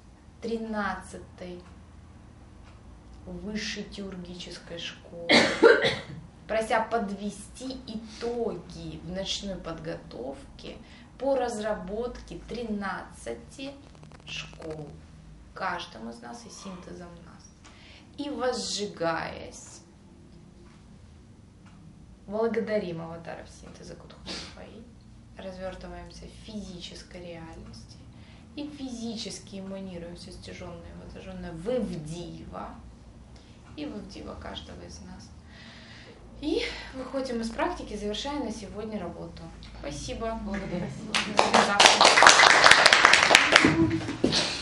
13-й высшей теургической школы, прося подвести итоги в ночной подготовке по разработке 13 школ, каждому из нас и синтезом нас. И возжигаясь, благодарим аватаров синтеза Кутхуми Фаин, развертываемся в физической реальности и физически эманируем все стяженное и возжженное в Эвдива и в Эвдива каждого из нас. И выходим из практики, завершая на сегодня работу. Спасибо. Благодарю. До завтра.